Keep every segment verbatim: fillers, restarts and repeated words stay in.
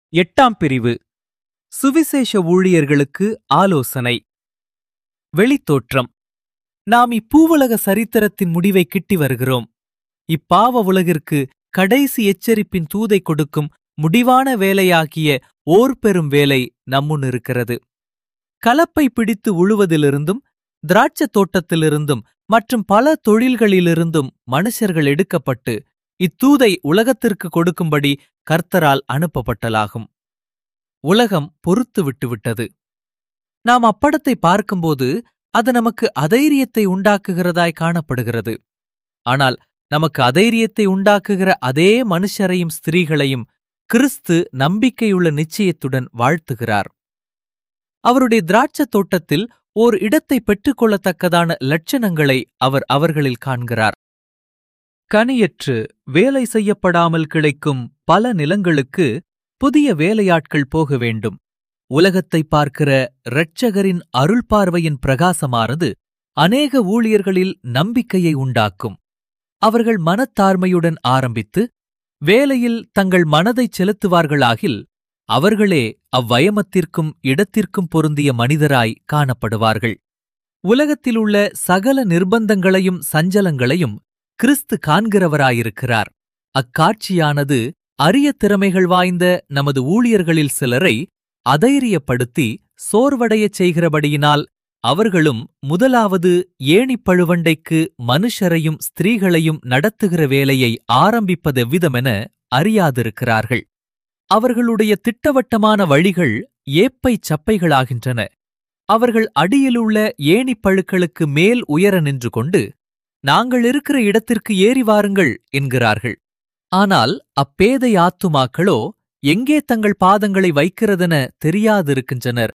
எட்டாம் பிரிவு. சுவிசேஷ ஊழியர்களுக்கு ஆலோசனை. வெளித்தோற்றம். நாம் இப்பூவுலக சரித்திரத்தின் முடிவை கிட்டி வருகிறோம். இப்பாவ உலகிற்கு கடைசி எச்சரிப்பின் தூதை கொடுக்கும் முடிவான வேலையாகிய ஓர் பெரும் வேலை நம்முன் இருக்கிறது. கலப்பை பிடித்து உழுவதிலிருந்தும் திராட்சத் தோட்டத்திலிருந்தும் மற்றும் பல தொழில்களிலிருந்தும் மனுஷர்கள் எடுக்கப்பட்டு இத்தூதை உலகத்திற்கு கொடுக்கும்படி கர்த்தரால் அனுப்பப்பட்டலாகும். உலகம் பொறுத்து விட்டுவிட்டது. நாம் அப்படத்தை பார்க்கும்போது அது நமக்கு அதைரியத்தை உண்டாக்குகிறதாய் காணப்படுகிறது. ஆனால் நமக்கு அதைரியத்தை உண்டாக்குகிற அதே மனுஷரையும் ஸ்திரீகளையும் கிறிஸ்து நம்பிக்கையுள்ள நிச்சயத்துடன் வாழ்த்துகிறார். அவருடைய திராட்சத் தோட்டத்தில் ஓர் இடத்தை பெற்றுக்கொள்ளத்தக்கதான லட்சணங்களை அவர் அவர்களில் காண்கிறார். கனியற்று வேலை செய்யப்படாமல் கிடைக்கும் பல நிலங்களுக்கு புதிய வேலையாட்கள் போக வேண்டும். உலகத்தை பார்க்கிற இரட்சகரின் அருள் பார்வையின் பிரகாசமானது அநேக ஊழியர்களில் நம்பிக்கையை உண்டாக்கும். அவர்கள் மனத்தார்மையுடன் ஆரம்பித்து வேலையில் தங்கள் மனதைச் செலுத்துவார்களாகில் அவர்களே அவ்வயமத்திற்கும் இடத்திற்கும் பொருந்திய மனிதராய் காணப்படுவார்கள். உலகத்திலுள்ள சகல நிர்பந்தங்களையும் சஞ்சலங்களையும் கிறிஸ்து காண்கிறவராயிருக்கிறார். அக்காட்சியானது அரிய திறமைகள் வாய்ந்த நமது ஊழியர்களில் சிலரை அதைரியப்படுத்தி சோர்வடையச் செய்கிறபடியினால் அவர்களும் முதலாவது ஏணிப்பழுவண்டைக்கு மனுஷரையும் ஸ்திரீகளையும் நடத்துகிற வேலையை ஆரம்பிப்பதெவ்விதமென அறியாதிருக்கிறார்கள். அவர்களுடைய திட்டவட்டமான வழிகள் ஏப்பைச் சப்பைகளாகின்றன. அவர்கள் அடியிலுள்ள ஏணிப்பழுக்களுக்கு மேல் உயர நின்று கொண்டு நாங்கள் இருக்கிற இடத்திற்கு ஏறி வாருங்கள் என்கிறார்கள். ஆனால் அப்பேதை ஆத்துமாக்களோ எங்கே தங்கள் பாதங்களை வைக்கிறதென தெரியாதிருக்கின்றனர்.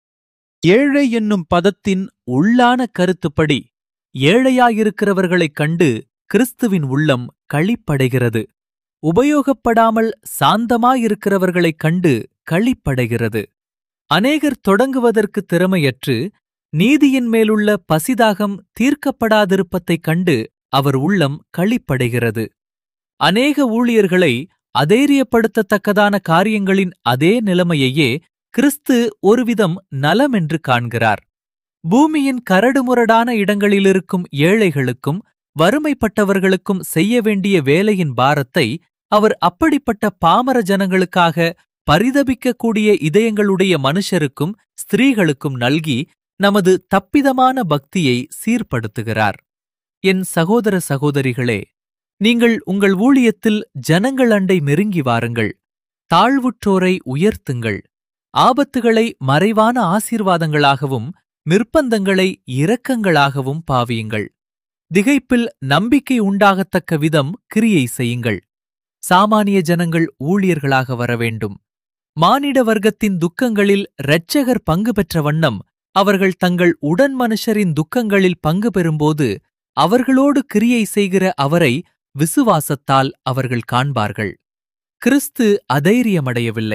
ஏழை என்னும் பதத்தின் உள்ளான கருத்துப்படி ஏழையாயிருக்கிறவர்களைக் கண்டு கிறிஸ்துவின் உள்ளம் களிப்படைகிறது. உபயோகப்படாமல் சாந்தமாயிருக்கிறவர்களைக் கண்டு களிப்படைகிறது. அநேகர் தொடங்குவதற்கு திறமையற்று நீதியின் மேலுள்ள பசிதாகம் தீர்க்கப்படாதிருப்பதைக் கண்டு அவர் உள்ளம் களிப்படைகிறது. அநேக ஊழியர்களை அதைரியப்படுத்தத்தக்கதான காரியங்களின் அதே நிலைமையையே கிறிஸ்து ஒருவிதம் நலமென்று காண்கிறார். பூமியின் கரடுமுரடான இடங்களிலிருக்கும் ஏழைகளுக்கும் வறுமைப்பட்டவர்களுக்கும் செய்ய வேண்டிய வேலையின் பாரத்தை அவர் அப்படிப்பட்ட பாமர ஜனங்களுக்காக பரிதபிக்கக்கூடிய இதயங்களுடைய மனுஷருக்கும் ஸ்திரீகளுக்கும் நல்கி நமது தப்பிதமான பக்தியை சீர்படுத்துகிறார். என் சகோதர சகோதரிகளே, நீங்கள் உங்கள் ஊழியத்தில் ஜனங்கள் அண்டை நெருங்கி வாருங்கள். தாழ்வுற்றோரை உயர்த்துங்கள். ஆபத்துகளை மறைவான ஆசீர்வாதங்களாகவும் நிர்பந்தங்களை இரக்கங்களாகவும் பாவியுங்கள். திகைப்பில் நம்பிக்கை உண்டாகத்தக்க விதம் கிரியை செய்யுங்கள். சாமானிய ஜனங்கள் ஊழியர்களாக வரவேண்டும். மானிட வர்க்கத்தின் துக்கங்களில் இரட்சகர் பங்கு பெற்ற வண்ணம் அவர்கள் தங்கள் உடன் மனுஷரின் துக்கங்களில் பங்கு பெறும்போது அவர்களோடு கிரியை செய்கிற அவரை விசுவாசத்தால் அவர்கள் காண்பார்கள். கிறிஸ்து அதைரியமடையவில்லை.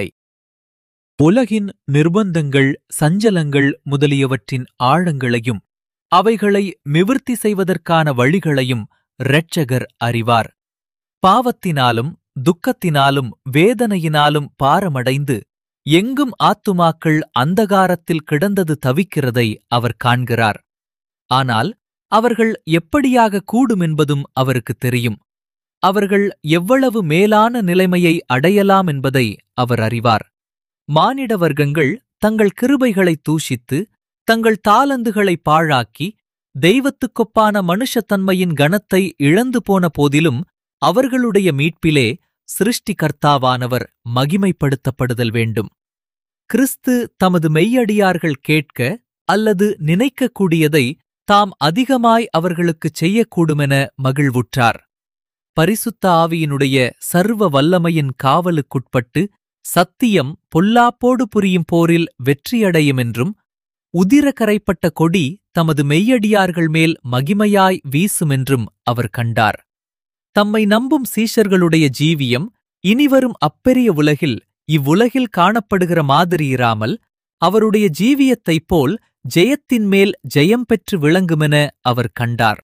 உலகின் நிர்பந்தங்கள் சஞ்சலங்கள் முதலியவற்றின் ஆழங்களையும் அவைகளை நிவிர்த்தி செய்வதற்கான வழிகளையும் இரட்சகர் அறிவார். பாவத்தினாலும் துக்கத்தினாலும் வேதனையினாலும் பாரமடைந்து எங்கும் ஆத்துமாக்கள் அந்தகாரத்தில் கிடந்தது தவிக்கிறதை அவர் காண்கிறார். ஆனால் அவர்கள் எப்படியாக கூடுமென்பதும் அவருக்கு தெரியும். அவர்கள் எவ்வளவு மேலான நிலைமையை அடையலாம் என்பதை அவர் அறிவார். மானிட வர்க்கங்கள் தங்கள் கிருபைகளை தூஷித்து தங்கள் தாலந்துகளை பாழாக்கி தெய்வத்துக்கொப்பான மனுஷத்தன்மையின் கனத்தை இழந்து போன போதிலும் அவர்களுடைய மீட்பிலே சிருஷ்டிகர்த்தாவானவர் மகிமைப்படுத்தப்படுதல் வேண்டும். கிறிஸ்து தமது மெய்யடியார்கள் கேட்க அல்லது நினைக்கக்கூடியதை தாம் அதிகமாய் அவர்களுக்குச் செய்யக்கூடுமென மகிழ்வுற்றார். பரிசுத்த ஆவியினுடைய சர்வ வல்லமையின் காவலுக்குட்பட்டு சத்தியம் பொல்லாப்போடு புரியும் போரில் வெற்றியடையுமென்றும் உதிர கரைப்பட்ட கொடி தமது மெய்யடியார்கள் மேல் மகிமையாய் வீசுமென்றும் அவர் கண்டார். தம்மை நம்பும் சீஷர்களுடைய ஜீவியம் இனிவரும் அப்பெரிய உலகில் இவ்வுலகில் காணப்படுகிற மாதிரியிராமல் அவருடைய ஜீவியத்தைப் போல் ஜெயத்தின் மேல் ஜெயம் பெற்று விளங்குமென அவர் கண்டார்.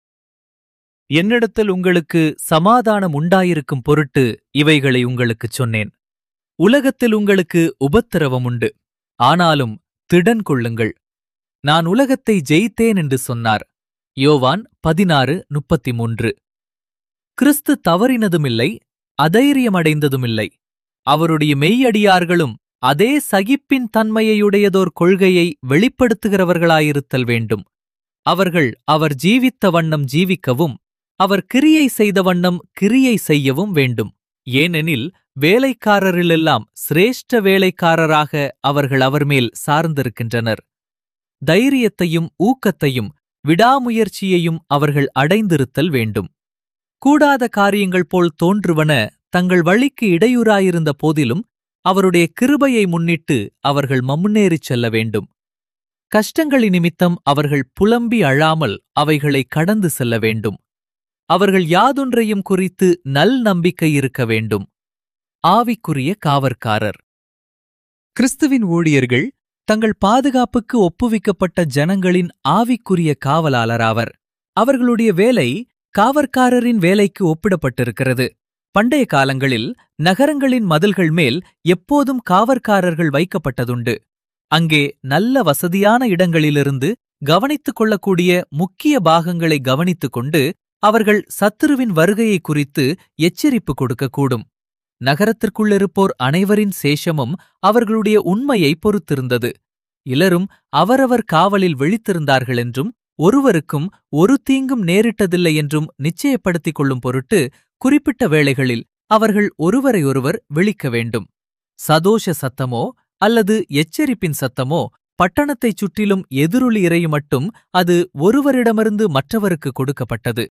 என்னிடத்தில் உங்களுக்கு சமாதானம் உண்டாயிருக்கும் பொருட்டு இவைகளை உங்களுக்குச் சொன்னேன். உலகத்தில் உங்களுக்கு உபத்திரவம் உண்டு. ஆனாலும் திடன் கொள்ளுங்கள், நான் உலகத்தை ஜெயித்தேன் என்று சொன்னார். யோவான் பதினாறு முப்பத்தி மூன்று. கிறிஸ்து தவறினதுமில்லை, அதைரியமடைந்ததுமில்லை. அவருடைய மெய்யடியார்களும் அதே சகிப்பின் தன்மையுடையதோர் கொள்கையை வெளிப்படுத்துகிறவர்களாயிருத்தல் வேண்டும். அவர்கள் அவர் ஜீவித்த வண்ணம் ஜீவிக்கவும், அவர் கிரியை செய்த வண்ணம் கிரியை செய்யவும் வேண்டும். ஏனெனில் வேலைக்காரரிலெல்லாம் சிரேஷ்ட வேலைக்காரராக அவர்கள் அவர் மேல் சார்ந்திருக்கின்றனர். தைரியத்தையும் ஊக்கத்தையும் விடாமுயற்சியையும் அவர்கள் அடைந்திருத்தல் வேண்டும். கூடாத காரியங்கள் போல் தோன்றுவன தங்கள் வழிக்கு இடையூறாயிருந்த போதிலும் அவருடைய கிருபையை முன்னிட்டு அவர்கள் முன்னேறிச் செல்ல வேண்டும். கஷ்டங்களின் நிமித்தம் அவர்கள் புலம்பி அழாமல் அவைகளை கடந்து செல்ல வேண்டும். அவர்கள் யாதொன்றையும் குறித்து நல் நம்பிக்கை இருக்க வேண்டும். ஆவிக்குரிய காவற்காரர். கிறிஸ்துவின் ஊழியர்கள் தங்கள் பாதுகாப்புக்கு ஒப்புவிக்கப்பட்ட ஜனங்களின் ஆவிக்குரிய காவலாளராவர். அவர்களுடைய வேலை காவற்காரரின் வேலைக்கு ஒப்பிடப்பட்டிருக்கிறது. பண்டைய காலங்களில் நகரங்களின் மதில்கள் மேல் எப்போதும் காவற்காரர்கள் வைக்கப்பட்டதுண்டு. அங்கே நல்ல வசதியான இடங்களிலிருந்து கவனித்துக் கொள்ளக்கூடிய முக்கிய பாகங்களை கவனித்துக் கொண்டு அவர்கள் சத்துருவின் வருகையை குறித்து எச்சரிப்பு கொடுக்கக்கூடும். நகரத்திற்குள்ளிருப்போர் அனைவரின் சேஷமும் அவர்களுடைய உண்மையை பொறுத்திருந்தது. இலரும் அவரவர் காவலில் விழித்திருந்தார்கள் என்றும் ஒருவருக்கும் ஒரு தீங்கும் நேரிட்டதில்லை என்றும் நிச்சயப்படுத்திக் கொள்ளும் பொருட்டு குறிப்பிட்ட வேளைகளில் அவர்கள் ஒருவரையொருவர் விழிக்க வேண்டும். சதோஷ சத்தமோ அல்லது எச்சரிப்பின் சத்தமோ பட்டணத்தைச் சுற்றிலும் எதிரொலி இறையும் மட்டும் அது ஒருவரிடமிருந்து மற்றவருக்கு கொடுக்கப்பட்டது.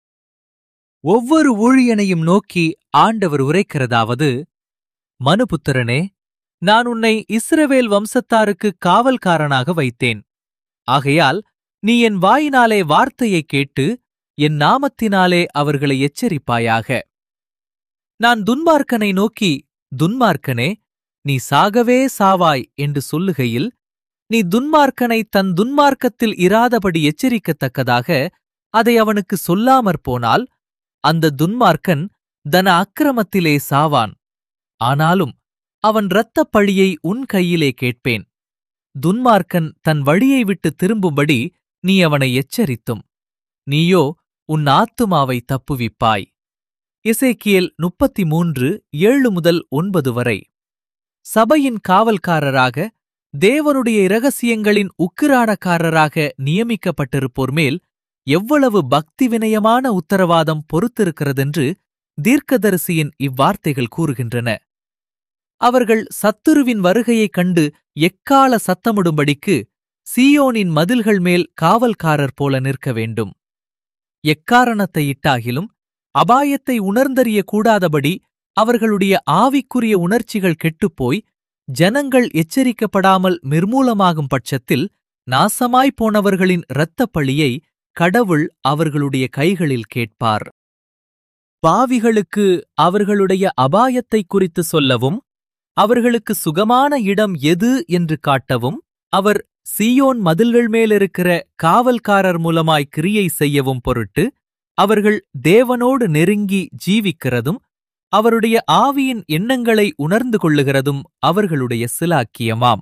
ஒவ்வொரு ஊழியனையும் நோக்கி ஆண்டவர் உரைக்கிறதாவது: மனுபுத்திரனே, நான் உன்னை இஸ்ரவேல் வம்சத்தாருக்கு காவல்காரனாக வைத்தேன். ஆகையால் நீ என் வாயினாலே வார்த்தையைக் கேட்டு என் நாமத்தினாலே அவர்களை எச்சரிப்பாயாக. நான் துன்மார்க்கனை நோக்கி, துன்மார்க்கனே, நீ சாகவே சாவாய் என்று சொல்லுகையில், நீ துன்மார்க்கனை தன் துன்மார்க்கத்தில் இராதபடி எச்சரிக்கத்தக்கதாக அதை அவனுக்கு சொல்லாமற் போனால், அந்த துன்மார்க்கன் தன அக்கிரமத்திலே சாவான். ஆனாலும் அவன் இரத்தப் பழியை உன் கையிலே கேட்பேன். துன்மார்க்கன் தன் வழியை விட்டு திரும்பும்படி நீ அவனை எச்சரித்தும் நீயோ உன் ஆத்துமாவை தப்புவிப்பாய். எசேக்கியேல் முப்பத்தி மூன்று ஏழு முதல் ஒன்பது வரை. சபையின் காவல்காரராக, தேவனுடைய இரகசியங்களின் உக்கிரானக்காரராக நியமிக்கப்பட்டிருப்போர் மேல் எவ்வளவு பக்தி வினயமான உத்தரவாதம் பொறுத்திருக்கிறதென்று தீர்க்கதரிசியின் இவ்வார்த்தைகள் கூறுகின்றன. அவர்கள் சத்துருவின் வருகையைக் கண்டு எக்கால சத்தமிடும்படிக்கு சீயோனின் மதில்கள் மேல் காவல்காரர் போல நிற்க வேண்டும். எக்காரணத்தை இட்டாகிலும் அபாயத்தை உணர்ந்தறிய கூடாதபடி அவர்களுடைய ஆவிக்குரிய உணர்ச்சிகள் கெட்டுப்போய் ஜனங்கள் எச்சரிக்கப்படாமல் நிர்மூலமாகும் பட்சத்தில் நாசமாய்ப் போனவர்களின் இரத்தப் பழியை கடவுள் அவர்களுடைய கைகளில் கேட்பார். பாவிகளுக்கு அவர்களுடைய அபாயத்தைக் குறித்து சொல்லவும், அவர்களுக்கு சுகமான இடம் எது என்று காட்டவும், அவர் சீயோன் மதில்கள் மேலிருக்கிற காவல்காரர் மூலமாய் கிரியை செய்யவும் பொருட்டு அவர்கள் தேவனோடு நெருங்கி ஜீவிக்கிறதும் அவருடைய ஆவியின் எண்ணங்களை உணர்ந்து கொள்ளுகிறதும் அவர்களுடைய சிலாக்கியமாம்.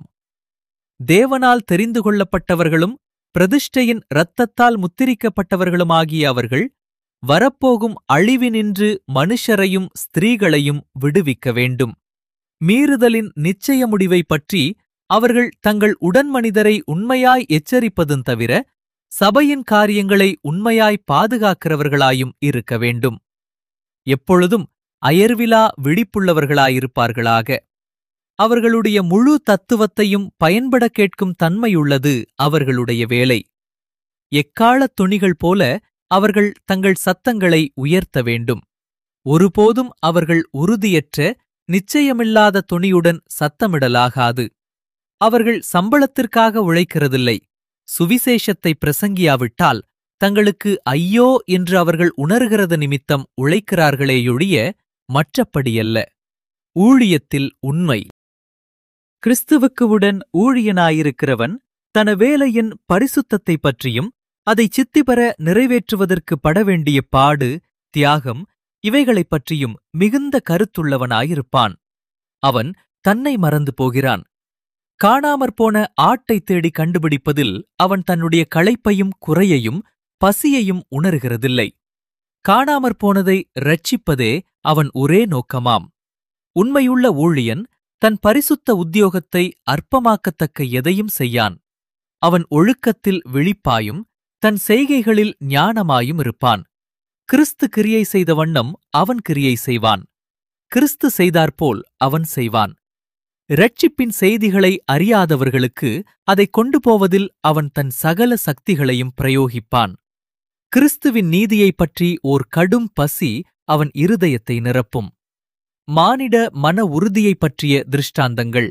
தேவனால் தெரிந்து கொள்ளப்பட்டவர்களும் பிரதிஷ்டையின் இரத்தத்தால் முத்திரிக்கப்பட்டவர்களுமாகிய அவர்கள் வரப்போகும் அழிவினின்று மனுஷரையும் ஸ்திரீகளையும் விடுவிக்க வேண்டும். மீறுதலின் நிச்சய முடிவை பற்றி அவர்கள் தங்கள் உடன்மனிதரை உண்மையாய் எச்சரிப்பதும் தவிர சபையின் காரியங்களை உண்மையாய் பாதுகாக்கிறவர்களாயும் இருக்க வேண்டும். எப்பொழுதும் அயர்விலா விழிப்புள்ளவர்களாயிருப்பார்களாக. அவர்களுடைய முழு தத்துவத்தையும் பயன்பட கேட்கும் தன்மையுள்ளது அவர்களுடைய வேலை. எக்காலத் துணிகள் போல அவர்கள் தங்கள் சத்தங்களை உயர்த்த வேண்டும். ஒருபோதும் அவர்கள் உறுதியற்ற நிச்சயமில்லாத துணியுடன் சத்தமிடலாகாது. அவர்கள் சம்பளத்திற்காக உழைக்கிறதில்லை. சுவிசேஷத்தை பிரசங்கியாவிட்டால் தங்களுக்கு ஐயோ என்று அவர்கள் உணர்கிறது நிமித்தம் உழைக்கிறார்களேயொழிய மற்றப்படியல்ல. ஊழியத்தில் உண்மை. கிறிஸ்துவுக்கு உடன் ஊழியனாயிருக்கிறவன் தன வேலையின் பரிசுத்தத்தை பற்றியும் அதை சித்திபெற நிறைவேற்றுவதற்கு படவேண்டிய பாடு, தியாகம் இவைகளைப் பற்றியும் மிகுந்த கருத்துள்ளவனாயிருப்பான். அவன் தன்னை மறந்து போகிறான். காணாமற்போன ஆட்டை தேடி கண்டுபிடிப்பதில் அவன் தன்னுடைய களைப்பையும் குறையையும் பசியையும் உணர்கிறதில்லை. காணாமற்போனதை இரட்சிப்பதே அவன் ஒரே நோக்கமாம். உண்மையுள்ள ஊழியன் தன் பரிசுத்த உத்தியோகத்தை அற்பமாக்கத்தக்க எதையும் செய்யான். அவன் ஒழுக்கத்தில் விழிப்பாயும் தன் செய்கைகளில் ஞானமாயும் இருப்பான். கிறிஸ்து கிரியை செய்த வண்ணம் அவன் கிரியை செய்வான். கிறிஸ்து செய்தாற்போல் அவன் செய்வான். இரட்சிப்பின் செய்திகளை அறியாதவர்களுக்கு அதைக் கொண்டு போவதில் அவன் தன் சகல சக்திகளையும் பிரயோகிப்பான். கிறிஸ்துவின் நீதியைப் பற்றி ஓர் கடும் பசி அவன் இருதயத்தை நிரப்பும். மானிட மன உறுதியைப் பற்றிய திருஷ்டாந்தங்கள்.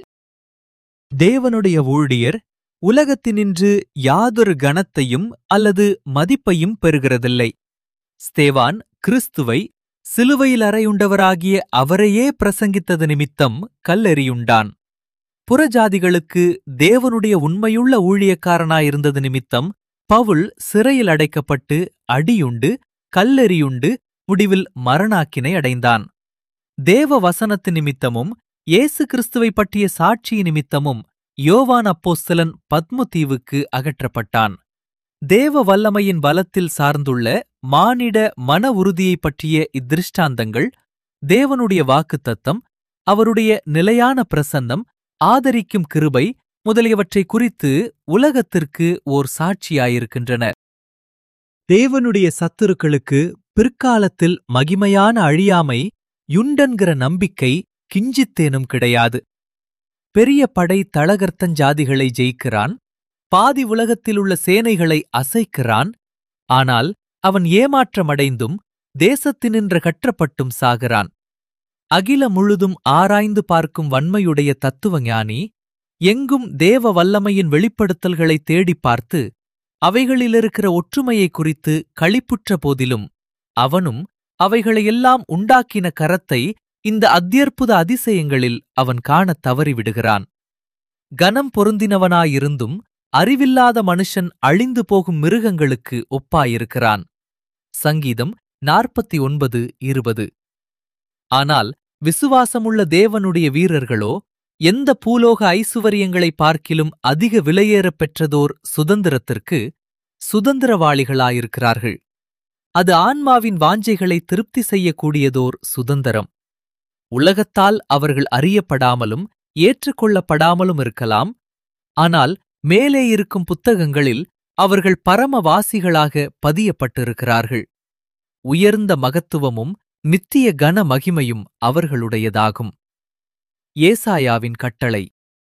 தேவனுடைய ஊழியர் உலகத்தினின்று யாதொரு கனத்தையும் அல்லது மதிப்பையும் பெறுகிறதில்லை. ஸ்தேவான் கிறிஸ்துவை சிலுவையில் அறையுண்டவராகிய அவரையே பிரசங்கித்தது நிமித்தம் கல்லெறியுண்டான். புறஜாதிகளுக்கு தேவனுடைய உண்மையுள்ள ஊழியக்காரனாயிருந்தது நிமித்தம் பவுல் சிறையில் அடைக்கப்பட்டு அடியுண்டு கல்லெறியுண்டு முடிவில் மரணாக்கினை அடைந்தான். தேவ வசனத்து நிமித்தமும் இயேசு கிறிஸ்துவைப் பற்றிய சாட்சி நிமித்தமும் யோவான் அப்போஸ்தலன் பத்மு தீவுக்கு அகற்றப்பட்டான். தேவ வல்லமையின் பலத்தில் சார்ந்துள்ள மானிட மன உறுதியைப் பற்றிய இத்திருஷ்டாந்தங்கள் தேவனுடைய வாக்குத்தத்தம், அவருடைய நிலையான பிரசன்னம், ஆதரிக்கும் கிருபை முதலியவற்றை குறித்து உலகத்திற்கு ஓர் சாட்சியாயிருக்கின்றன. தேவனுடைய சத்துருக்களுக்கு பிற்காலத்தில் மகிமையான அழியாமை யுண்டென்கிற நம்பிக்கை கிஞ்சித்தேனும் கிடையாது. பெரிய படை தளகர்த்தஞ்சாதிகளை ஜெயிக்கிறான், பாதி உலகத்திலுள்ள சேனைகளை அசைக்கிறான். ஆனால் அவன் ஏமாற்றமடைந்தும் தேசத்தினின்ற கற்றப்பட்டும் சாகிறான். அகில முழுதும் ஆராய்ந்து பார்க்கும் வன்மையுடைய தத்துவஞானி எங்கும் தேவ வல்லமையின் வெளிப்படுத்தல்களை தேடிப் பார்த்து அவைகளிலிருக்கிற ஒற்றுமையை குறித்து களிப்புற்ற போதிலும் அவனும் அவைகளையெல்லாம் உண்டாக்கின கரத்தை இந்த அத்தியற்புத அதிசயங்களில் அவன் காணத் தவறிவிடுகிறான். கனம் பொருந்தினவனாயிருந்தும் அறிவில்லாத மனுஷன் அழிந்து போகும் மிருகங்களுக்கு ஒப்பாயிருக்கிறான். சங்கீதம் நாற்பத்தி ஒன்பது இருபது. ஆனால் விசுவாசமுள்ள தேவனுடைய வீரர்களோ எந்த பூலோக ஐசுவரியங்களை பார்க்கிலும் அதிக விலையேறப் பெற்றதோர் சுதந்திரத்திற்கு சுதந்திரவாளிகளாயிருக்கிறார்கள். அது ஆன்மாவின் வாஞ்சைகளை திருப்தி செய்யக்கூடியதோர் சுதந்திரம். உலகத்தால் அவர்கள் அறியப்படாமலும் ஏற்றுக்கொள்ளப்படாமலும் இருக்கலாம். ஆனால் மேலே இருக்கும் புத்தகங்களில் அவர்கள் பரமவாசிகளாக பதியப்பட்டிருக்கிறார்கள். உயர்ந்த மகத்துவமும் நித்திய கன மகிமையும் அவர்களுடையதாகும். ஏசாயாவின் கட்டளை.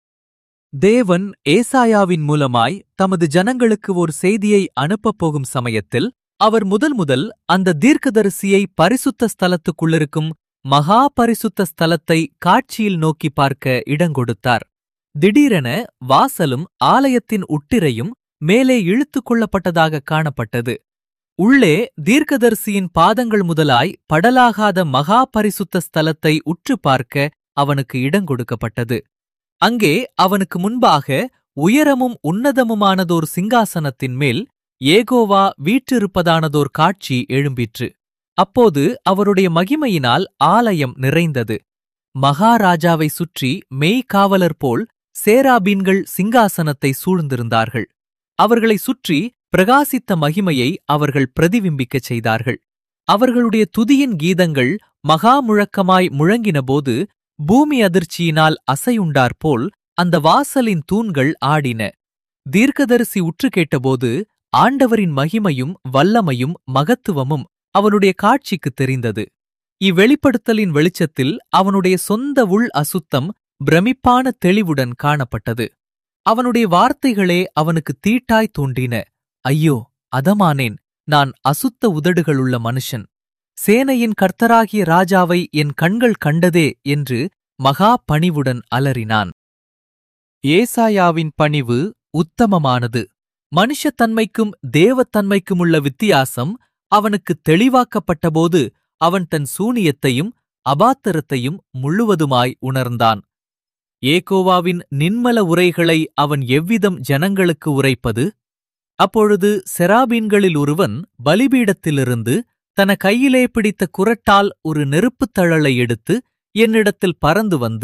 தேவன் ஏசாயாவின் மூலமாய் தமது ஜனங்களுக்கு ஒரு செய்தியை அனுப்பப் போகும் சமயத்தில் அவர் முதல் முதல் அந்த தீர்க்கதரிசியை பரிசுத்த ஸ்தலத்துக்குள்ளிருக்கும் மகா பரிசுத்த ஸ்தலத்தை காட்சியில் நோக்கி பார்க்க இடங்கொடுத்தார். திடீரென வாசலும் ஆலயத்தின் உட்டிரையும் மேலே இழுத்துக் கொள்ளப்பட்டதாக காணப்பட்டது. உள்ளே தீர்க்கதரிசியின் பாதங்கள் முதலாய் படலாகாத மகா பரிசுத்த ஸ்தலத்தை உற்று பார்க்க அவனுக்கு இடங்கொடுக்கப்பட்டது. அங்கே அவனுக்கு முன்பாக உயரமும் உன்னதமுமானதோர் சிங்காசனத்தின் மேல் ஏகோவா வீற்றிருப்பதானதோர் காட்சி எழும்பிற்று. அப்போது அவருடைய மகிமையினால் ஆலயம் நிறைந்தது. மகாராஜாவை சுற்றி மெய்காவலர் போல் சேராபீன்கள் சிங்காசனத்தை சூழ்ந்திருந்தார்கள். அவர்களை சுற்றி பிரகாசித்த மகிமையை அவர்கள் பிரதிபிம்பிக்கச் செய்தார்கள். அவர்களுடைய துதியின் கீதங்கள் மகா முழக்கமாய் முழங்கினபோது பூமி அதிர்ச்சியினால் அசையுண்டாற்போல் அந்த வாசலின் தூண்கள் ஆடின. தீர்க்கதரிசி உற்று கேட்டபோது ஆண்டவரின் மகிமையும் வல்லமையும் மகத்துவமும் அவனுடைய காட்சிக்குத் தெரிந்தது. இவ்வெளிப்படுத்தலின் வெளிச்சத்தில் அவனுடைய சொந்த உள் அசுத்தம் பிரமிப்பான தெளிவுடன் காணப்பட்டது. அவனுடைய வார்த்தைகளே அவனுக்கு தீட்டாய் தோன்றின. ஐயோ, அதமானேன், நான் அசுத்த உதடுகளுள்ள மனுஷன். சேனையின் கர்த்தராகிய ராஜாவை என் கண்கள் கண்டதே என்று மகா பணிவுடன் அலறினான். ஏசாயாவின் பணிவு உத்தமமானது. மனுஷத்தன்மைக்கும் தேவத்தன்மைக்குமுள்ள வித்தியாசம் அவனுக்கு தெளிவாக்கப்பட்டபோது அவன் தன் சூனியத்தையும் அபாத்திரத்தையும் முழுவதுமாய் உணர்ந்தான். ஏகோவாவின் நின்மல உரைகளை அவன் எவ்விதம் ஜனங்களுக்கு உரைப்பது? அப்பொழுது செராபீன்களில் ஒருவன் பலிபீடத்திலிருந்து தன கையிலே பிடித்த குறட்டால் ஒரு நெருப்புத் தழலை எடுத்து என்னிடத்தில் பறந்து வந்து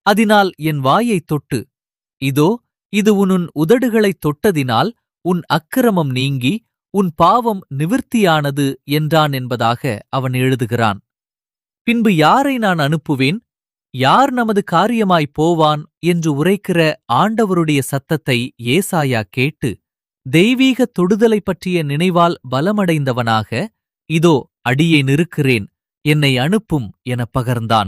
அதனால் என் வாயைத் தொட்டு, இதோ இது உன் உதடுகளைத் தொட்டதினால் உன் அக்கிரமம் நீங்கி உன் பாவம் நிவிர்த்தியானது என்றான் என்பதாக அவன் எழுதுகிறான். பின்பு யாரை நான் அனுப்புவேன்? யார் நமது காரியமாய்ப் போவான் என்று உரைக்கிற ஆண்டவருடைய சத்தத்தை ஏசாயா கேட்டு, தெய்வீக தொடுதலை பற்றிய நினைவால் பலமடைந்தவனாக, இதோ அடியேன் இருக்கிறேன், என்னை அனுப்பும் எனப் பகர்ந்தான்.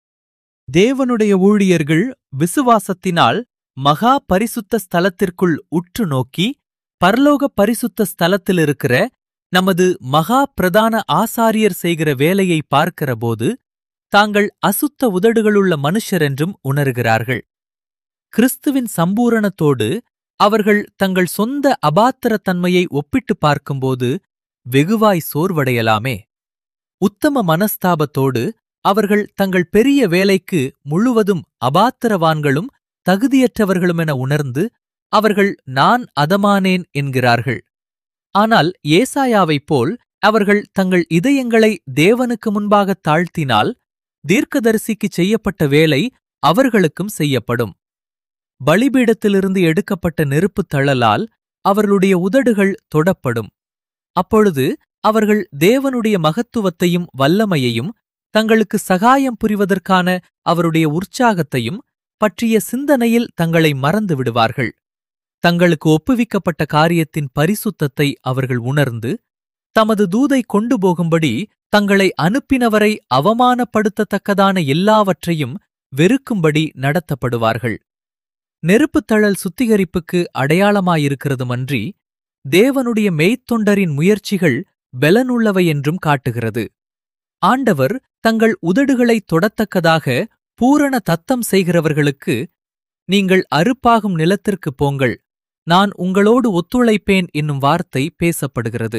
தேவனுடைய ஊழியர்கள் விசுவாசத்தினால் மகா பரிசுத்த ஸ்தலத்திற்குள் உற்று நோக்கி, பரலோக பரிசுத்த ஸ்தலத்திலிருக்கிற நமது மகா பிரதான ஆசாரியர் செய்கிற வேலையை பார்க்கிறபோது தாங்கள் அசுத்த உதடுகளுள்ள மனுஷரென்றும் உணர்கிறார்கள். கிறிஸ்துவின் சம்பூரணத்தோடு அவர்கள் தங்கள் சொந்த அபாத்திரத்தன்மையை ஒப்பிட்டு பார்க்கும்போது வெகுவாய் சோர்வடையலாமே. உத்தம மனஸ்தாபத்தோடு அவர்கள் தங்கள் பெரிய வேலைக்கு முழுவதும் அபாத்திரவான்களும் தகுதியற்றவர்களுமென உணர்ந்து அவர்கள் நான் அதமானேன் என்கிறார்கள். ஆனால் ஏசாயாவைப் போல் அவர்கள் தங்கள் இதயங்களை தேவனுக்கு முன்பாக தாழ்த்தினால் தீர்க்கதரிசிக்குச் செய்யப்பட்ட வேலை அவர்களுக்கும் செய்யப்படும். பலிபீடத்திலிருந்து எடுக்கப்பட்ட நெருப்புத் தழலால் அவர்களுடைய உதடுகள் தொடப்படும். அப்பொழுது அவர்கள் தேவனுடைய மகத்துவத்தையும் வல்லமையையும் தங்களுக்கு சகாயம் புரிவதற்கான அவருடைய உற்சாகத்தையும் பற்றிய சிந்தனையில் தங்களை மறந்து விடுவார்கள். தங்களுக்கு ஒப்புவிக்கப்பட்ட காரியத்தின் பரிசுத்தத்தை அவர்கள் உணர்ந்து தமது தூதை கொண்டு போகும்படி தங்களை அனுப்பினவரை அவமானப்படுத்தத்தக்கதான எல்லாவற்றையும் வெறுக்கும்படி நடத்தப்படுவார்கள். நெருப்புத்தழல் சுத்திகரிப்புக்கு அடையாளமாயிருக்கிறதுமன்றி தேவனுடைய மெய்த்தொண்டரின் முயற்சிகள் பெலனுள்ளவை என்றும் காட்டுகிறது. ஆண்டவர் தங்கள் உதடுகளை தொடத்தக்கதாக பூரண தத்தம் செய்கிறவர்களுக்கு, நீங்கள் அறுப்பாகும் நிலத்திற்குப் போங்கள், நான் உங்களோடு ஒத்துழைப்பேன் என்னும் வார்த்தை பேசப்படுகிறது.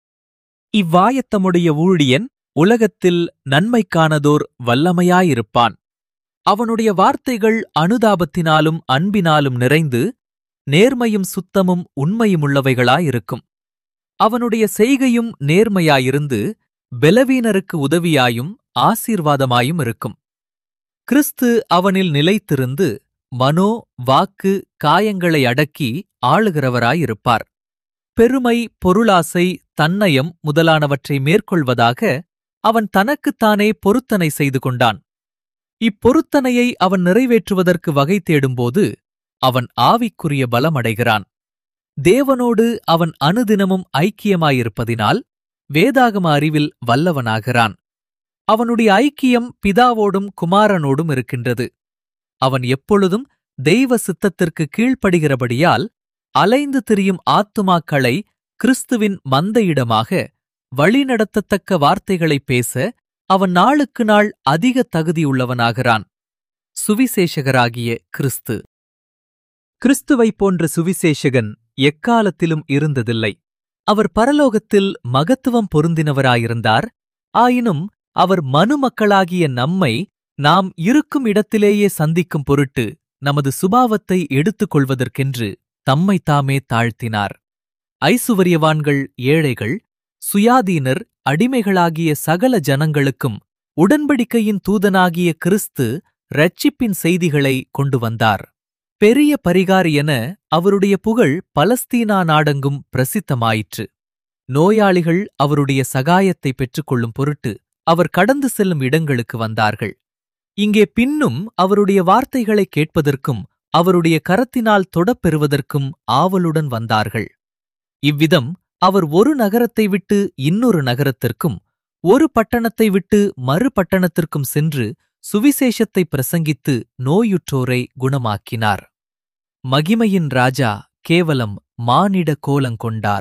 இவ்வாயத்தமுடைய ஊழியன் உலகத்தில் நன்மைக்கானதோர் வல்லமையாயிருப்பான். அவனுடைய வார்த்தைகள் அனுதாபத்தினாலும் அன்பினாலும் நிறைந்து நேர்மையும் சுத்தமும் உண்மையுமுள்ளவைகளாயிருக்கும். அவனுடைய செய்கையும் நேர்மையாயிருந்து பெலவீனருக்கு உதவியாயும் ஆசீர்வாதமாயும் இருக்கும். கிறிஸ்து அவனில் நிலைத்திருந்து மனோ வாக்கு காயங்களை அடக்கி ஆளுகிறவராயிருப்பார். பெருமை, பொருளாசை, தன்னயம் முதலானவற்றை மேற்கொள்வதாக அவன் தனக்குத்தானே பொருத்தனை செய்து கொண்டான். இப்பொருத்தனையை அவன் நிறைவேற்றுவதற்கு வகை தேடும்போது அவன் ஆவிக்குரிய பலமடைகிறான். தேவனோடு அவன் அனுதினமும் ஐக்கியமாயிருப்பதினால் வேதாகம அறிவில் வல்லவனாகிறான். அவனுடைய ஐக்கியம் பிதாவோடும் குமாரனோடும் இருக்கின்றது. அவன் எப்பொழுதும் தெய்வ சித்தத்திற்கு கீழ்ப்படுகிறபடியால் அலைந்து திரியும் ஆத்துமாக்களை கிறிஸ்துவின் மந்தையிடமாக வழிநடத்தத்தக்க வார்த்தைகளைப் பேச அவன் நாளுக்கு நாள் அதிக தகுதியுள்ளவனாகிறான். சுவிசேஷகராகிய கிறிஸ்து. கிறிஸ்துவைப் போன்ற சுவிசேஷகன் எக்காலத்திலும் இருந்ததில்லை. அவர் பரலோகத்தில் மகத்துவம் பொருந்தினவராயிருந்தார். ஆயினும் அவர் மனுமக்களாகிய நம்மை நாம் இருக்கும் இடத்திலேயே சந்திக்கும் பொருட்டு நமது சுபாவத்தை எடுத்துக் கொள்வதற்கென்று தம்மைத்தாமே தாழ்த்தினார். ஐசுவரியவான்கள், ஏழைகள், சுயாதீனர், அடிமைகளாகிய சகல ஜனங்களுக்கும் உடன்படிக்கையின் தூதனாகிய கிறிஸ்து இரட்சிப்பின் செய்திகளை கொண்டு வந்தார். பெரிய பரிகாரி என அவருடைய புகழ் பலஸ்தீனா நாடெங்கும் பிரசித்தமாயிற்று. நோயாளிகள் அவருடைய சகாயத்தை பெற்றுக்கொள்ளும் பொருட்டு அவர் கடந்து செல்லும் இடங்களுக்கு வந்தார்கள். இங்கே பின்னும் அவருடைய வார்த்தைகளை கேட்பதற்கும் அவருடைய கரத்தினால் தொடப்பெறுவதற்கும் ஆவலுடன் வந்தார்கள். இவ்விதம் அவர் ஒரு நகரத்தை விட்டு இன்னொரு நகரத்திற்கும் ஒரு பட்டணத்தை விட்டு மறு பட்டணத்திற்கும் சென்று சுவிசேஷத்தை பிரசங்கித்து நோயுற்றோரை குணமாக்கினார். மகிமையின் ராஜா கேவலம் மானிட கோலங்கொண்டார்.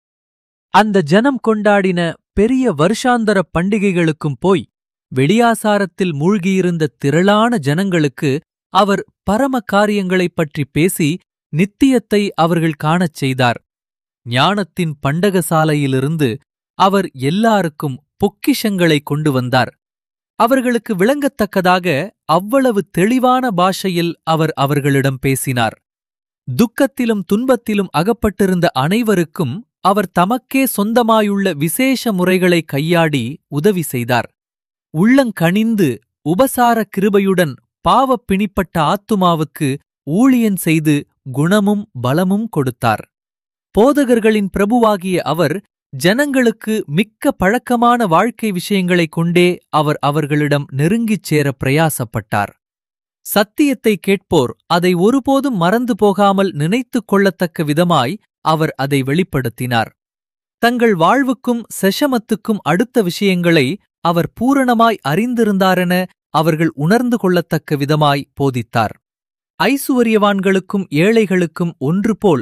அந்த ஜனம் கொண்டாடின பெரிய வருஷாந்தர பண்டிகைகளுக்கும் போய் வெளியாசாரத்தில் மூழ்கியிருந்த திரளான ஜனங்களுக்கு அவர் பரம காரியங்களைப் பற்றி பேசி நித்தியத்தை அவர்கள் காணச் செய்தார். ஞானத்தின் பண்டகசாலையிலிருந்து அவர் எல்லாருக்கும் பொக்கிஷங்களை கொண்டு வந்தார். அவர்களுக்கு விளங்கத்தக்கதாக அவ்வளவு தெளிவான பாஷையில் அவர் அவர்களிடம் பேசினார். துக்கத்திலும் துன்பத்திலும் அகப்பட்டிருந்த அனைவருக்கும் அவர் தமக்கே சொந்தமாயுள்ள விசேஷ முறைகளை கையாடி உதவி செய்தார். உள்ளங்கனிந்து உபசார கிருபையுடன் பாவப் பிணிப்பட்ட ஆத்துமாவுக்கு ஊழியன் செய்து குணமும் பலமும் கொடுத்தார். போதகர்களின் பிரபுவாகிய அவர் ஜனங்களுக்கு மிக்க பழக்கமான வாழ்க்கை விஷயங்களைக் கொண்டே அவர் அவர்களிடம் நெருங்கிச் சேர பிரயாசப்பட்டார். சத்தியத்தை கேட்போர் அதை ஒருபோதும் மறந்து போகாமல் நினைத்துக் கொள்ளத்தக்க விதமாய் அவர் அதை வெளிப்படுத்தினார். தங்கள் வாழ்வுக்கும் செஷமத்துக்கும் அடுத்த விஷயங்களை அவர் பூரணமாய் அறிந்திருந்தாரென அவர்கள் உணர்ந்து கொள்ளத்தக்க விதமாய் போதித்தார். ஐசுவரியவான்களுக்கும் ஏழைகளுக்கும் ஒன்று போல்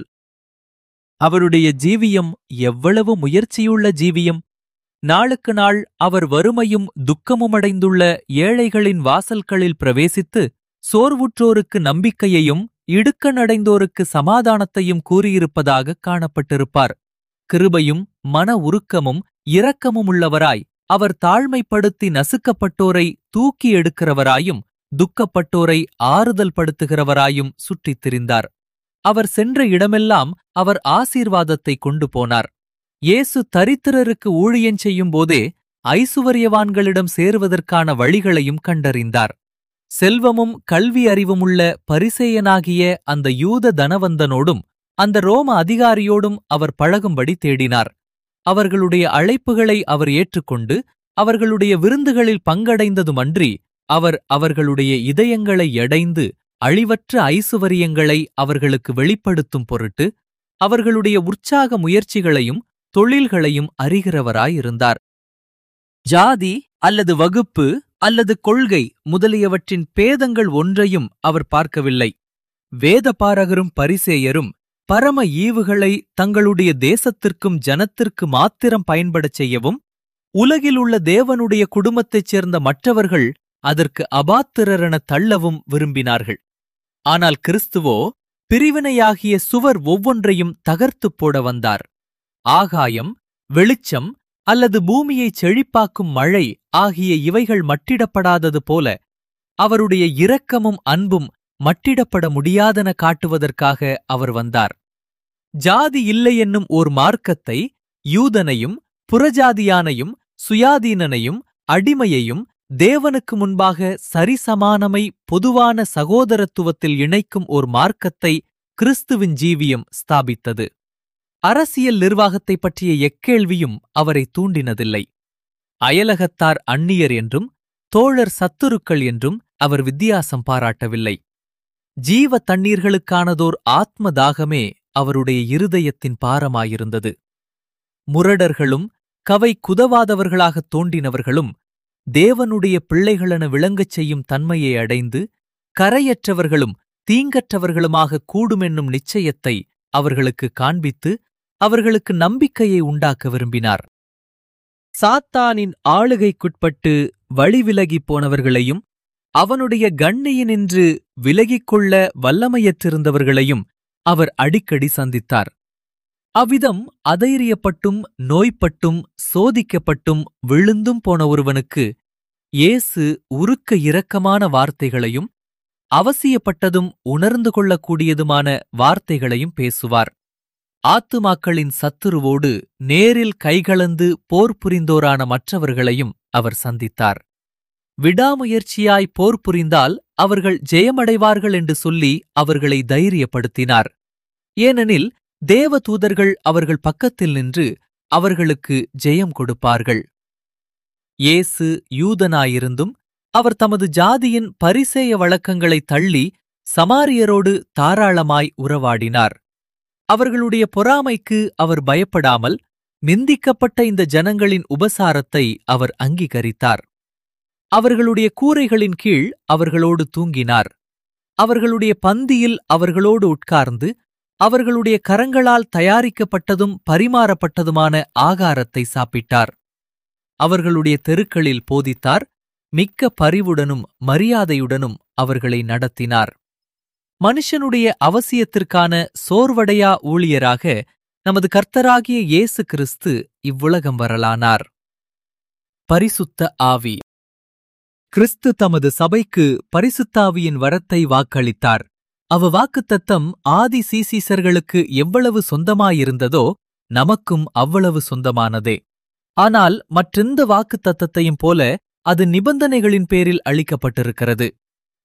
அவருடைய ஜீவியம் எவ்வளவு முயற்சியுள்ள ஜீவியம்! நாளுக்கு நாள் அவர் வறுமையும் துக்கமுமடைந்துள்ள ஏழைகளின் வாசல்களில் பிரவேசித்து சோர்வுற்றோருக்கு நம்பிக்கையையும் இடுக்கணடைந்தோருக்கு சமாதானத்தையும் கூறியிருப்பதாகக் காணப்பட்டிருப்பார். கிருபையும் மன உருக்கமும் இரக்கமுமுள்ளவராய் அவர் தாழ்மைப்படுத்தி நசுக்கப்பட்டோரை தூக்கி எடுக்கிறவராயும் துக்கப்பட்டோரை ஆறுதல் படுத்துகிறவராயும் சுற்றித் திரிந்தார். அவர் சென்ற இடமெல்லாம் அவர் ஆசீர்வாதத்தை கொண்டு போனார். இயேசு தரித்திரருக்கு ஊழியஞ் செய்யும் போதே ஐசுவரியவான்களிடம் சேருவதற்கான வழிகளையும் கண்டறிந்தார். செல்வமும் கல்வி அறிவுமுள்ள பரிசேயனாகிய அந்த யூத தனவந்தனோடும் அந்த ரோம அதிகாரியோடும் அவர் பழகும்படி தேடினார். அவர்களுடைய அழைப்புகளை அவர் ஏற்றுக்கொண்டு அவர்களுடைய விருந்துகளில் பங்கடைந்ததுமன்றி அவர் அவர்களுடைய இதயங்களை எடைந்து அழிவற்ற ஐசுவரியங்களை அவர்களுக்கு வெளிப்படுத்தும் பொருட்டு அவர்களுடைய உற்சாக முயற்சிகளையும் தொழில்களையும் அறிகிறவராயிருந்தார். ஜாதி அல்லது வகுப்பு அல்லது கொள்கை முதலியவற்றின் பேதங்கள் ஒன்றையும் அவர் பார்க்கவில்லை. வேதபாரகரும் பரிசேயரும் பரம ஈவுகளை தங்களுடைய தேசத்திற்கும் ஜனத்திற்கு மாத்திரம் பயன்படச் செய்யவும் உலகிலுள்ள தேவனுடைய குடும்பத்தைச் சேர்ந்த மற்றவர்கள் அதற்கு அபாத்திரரென தள்ளவும் விரும்பினார்கள். ஆனால் கிறிஸ்துவோ பிரிவினையாகிய சுவர் ஒவ்வொன்றையும் தகர்த்துப் போட வந்தார். ஆகாயம், வெளிச்சம் அல்லது பூமியைச் செழிப்பாக்கும் மழை ஆகிய இவைகள் மட்டிடப்படாதது போல அவருடைய இரக்கமும் அன்பும் மட்டிடப்பட முடியாதென காட்டுவதற்காக அவர் வந்தார். ஜாதி இல்லை என்னும் ஓர் மார்க்கத்தை யூதனையும் புறஜாதியானையும் சுயாதீனனையும் அடிமையையும் தேவனுக்கு முன்பாக சரிசமானமை பொதுவான சகோதரத்துவத்தில் இணைக்கும் ஓர் மார்க்கத்தை கிறிஸ்துவின் ஜீவியம் ஸ்தாபித்தது. அரசியல் நிர்வாகத்தைப் பற்றிய எக்கேள்வியும் அவரை தூண்டினதில்லை. அயலகத்தார் அந்நியர் என்றும் தோழர் சத்துருக்கள் என்றும் அவர் வித்தியாசம் பாராட்டவில்லை. ஜீவ தண்ணீர்களுக்கானதோர் ஆத்ம தாகமே அவருடைய இருதயத்தின் பாரமாயிருந்தது. முரடர்களும் கவை குதவாதவர்களாகத் தோன்றினவர்களும் தேவனுடைய பிள்ளைகளென விளங்கச் செய்யும் தன்மையை அடைந்து கரையற்றவர்களும் தீங்கற்றவர்களுமாக கூடுமென்னும் நிச்சயத்தை அவர்களுக்கு காண்பித்து அவர்களுக்கு நம்பிக்கையை உண்டாக்க விரும்பினார். சாத்தானின் ஆளுகைக்குட்பட்டு வழிவிலகிப் போனவர்களையும் அவனுடைய கண்ணியினின்று விலகிக்கொள்ள வல்லமையற்றிருந்தவர்களையும் அவர் அடிக்கடி சந்தித்தார். அவ்விதம் அதைரியப்பட்டும் நோய்பட்டும் சோதிக்கப்பட்டும் விழுந்தும் போன ஒருவனுக்கு இயேசு உருக்க இரக்கமான வார்த்தைகளையும் அவசியப்பட்டதும் உணர்ந்து கொள்ளக்கூடியதுமான வார்த்தைகளையும் பேசுவார். ஆத்துமாக்களின் சத்துருவோடு நேரில் கைகலந்து போர் புரிந்தோரான மற்றவர்களையும் அவர் சந்தித்தார். விடாமுயற்சியாய் போர் புரிந்தால் அவர்கள் ஜெயமடைவார்கள் என்று சொல்லி அவர்களை தைரியப்படுத்தினார். ஏனெனில் தேவதூதர்கள் அவர்கள் பக்கத்தில் நின்று அவர்களுக்கு ஜெயம் கொடுப்பார்கள். இயேசு யூதனாயிருந்தும் அவர் தமது ஜாதியின் பரிசேய வழக்கங்களை தள்ளி சமாரியரோடு தாராளமாய் உறவாடினார். அவர்களுடைய பொறாமைக்கு அவர் பயப்படாமல் நிந்திக்கப்பட்ட இந்த ஜனங்களின் உபசாரத்தை அவர் அங்கீகரித்தார். அவர்களுடைய கூரைகளின் கீழ் அவர்களோடு தூங்கினார். அவர்களுடைய பந்தியில் அவர்களோடு உட்கார்ந்து அவர்களுடைய கரங்களால் தயாரிக்கப்பட்டதும் பரிமாறப்பட்டதுமான ஆகாரத்தை சாப்பிட்டார். அவர்களுடைய தெருக்களில் போதித்தார். மிக்க பரிவுடனும் மரியாதையுடனும் அவர்களை நடத்தினார். மனுஷனுடைய அவசியத்திற்கான சோர்வடையா ஊழியராக நமது கர்த்தராகிய இயேசு கிறிஸ்து இவ்வுலகம் வரலானார். பரிசுத்த ஆவி. கிறிஸ்து தமது சபைக்கு பரிசுத்தாவியின் வரத்தை வாக்களித்தார். அவ் வாக்குத்தத்தம் ஆதி சீசீசர்களுக்கு எவ்வளவு சொந்தமாயிருந்ததோ நமக்கும் அவ்வளவு சொந்தமானதே. ஆனால் மற்றெந்த வாக்குத்தத்தத்தையும் போல அது நிபந்தனைகளின் பேரில் அளிக்கப்பட்டிருக்கிறது.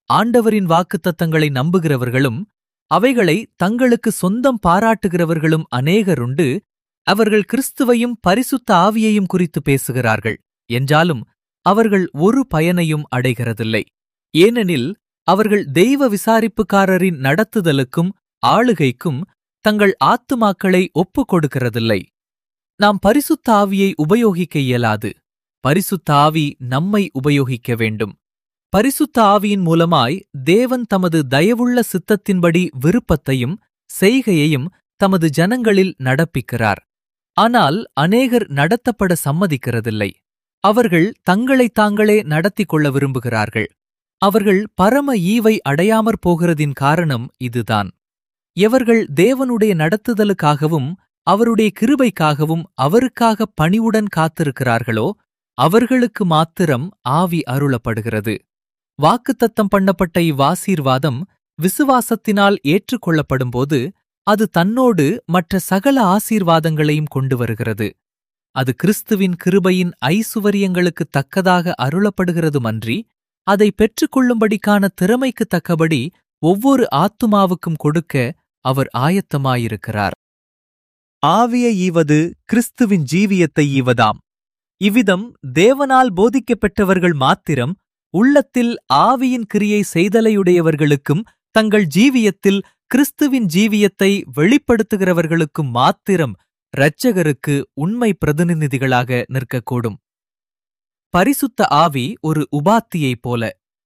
ஆண்டவரின் வாக்குத்தத்தங்களை நம்புகிறவர்களும் அவைகளை தங்களுக்கு சொந்தம் பாராட்டுகிறவர்களும் அநேகருண்டு. அவர்கள் கிறிஸ்துவையும் பரிசுத்த ஆவியையும் குறித்து பேசுகிறார்கள் என்றாலும் அவர்கள் ஒரு பயனையும் அடைகிறதில்லை. ஏனெனில் அவர்கள் தெய்வ விசாரிப்புக்காரரின் நடத்துதலுக்கும் ஆளுகைக்கும் தங்கள் ஆத்துமாக்களை ஒப்புக் கொடுக்கிறதில்லை. நாம் பரிசுத்த ஆவியை உபயோகிக்க இயலாது. பரிசுத்த ஆவி நம்மை உபயோகிக்க வேண்டும். பரிசுத்த ஆவியின் மூலமாய் தேவன் தமது தயவுள்ள சித்தத்தின்படி விருப்பத்தையும் செய்கையையும் தமது ஜனங்களில் நடப்பிக்கிறார். ஆனால் அநேகர் நடத்தப்பட சம்மதிக்கிறதில்லை. அவர்கள் தங்களைத் தாங்களே நடத்திக் கொள்ள விரும்புகிறார்கள். அவர்கள் பரம ஈவை அடையாமற் போகிறதின் காரணம் இதுதான். எவர்கள் தேவனுடைய நடத்துதலுக்காகவும் அவருடைய கிருபைக்காகவும் அவருக்காக பணிவுடன் காத்திருக்கிறார்களோ அவர்களுக்கு மாத்திரம் ஆவி அருளப்படுகிறது. வாக்குத்தத்தம் பண்ணப்பட்ட இவ்வாசீர்வாதம் விசுவாசத்தினால் ஏற்றுக்கொள்ளப்படும்போது அது தன்னோடு மற்ற சகல ஆசீர்வாதங்களையும் கொண்டு வருகிறது. அது கிறிஸ்துவின் கிருபையின் ஐசுவரியங்களுக்குத் தக்கதாக அருளப்படுகிறதுமன்றி அதை பெற்றுக்கொள்ளும்படிக்கான திறமைக்குத் தக்கபடி ஒவ்வொரு ஆத்துமாவுக்கும் கொடுக்க அவர் ஆயத்தமாயிருக்கிறார். ஆவியை ஈவது கிறிஸ்துவின் ஜீவியத்தை ஈவதாம். இவ்விதம் தேவனால் போதிக்கப்பெற்றவர்கள் மாத்திரம் உள்ளத்தில் ஆவியின் கிரியை செய்தலையுடையவர்களுக்கும் தங்கள் ஜீவியத்தில் கிறிஸ்துவின் ஜீவியத்தை வெளிப்படுத்துகிறவர்களுக்கும் மாத்திரம் இரட்சகருக்கு உண்மை பிரதிநிதிகளாக நிற்கக்கூடும். பரிசுத்த ஆவி ஒரு உபாத்தியைப் போல.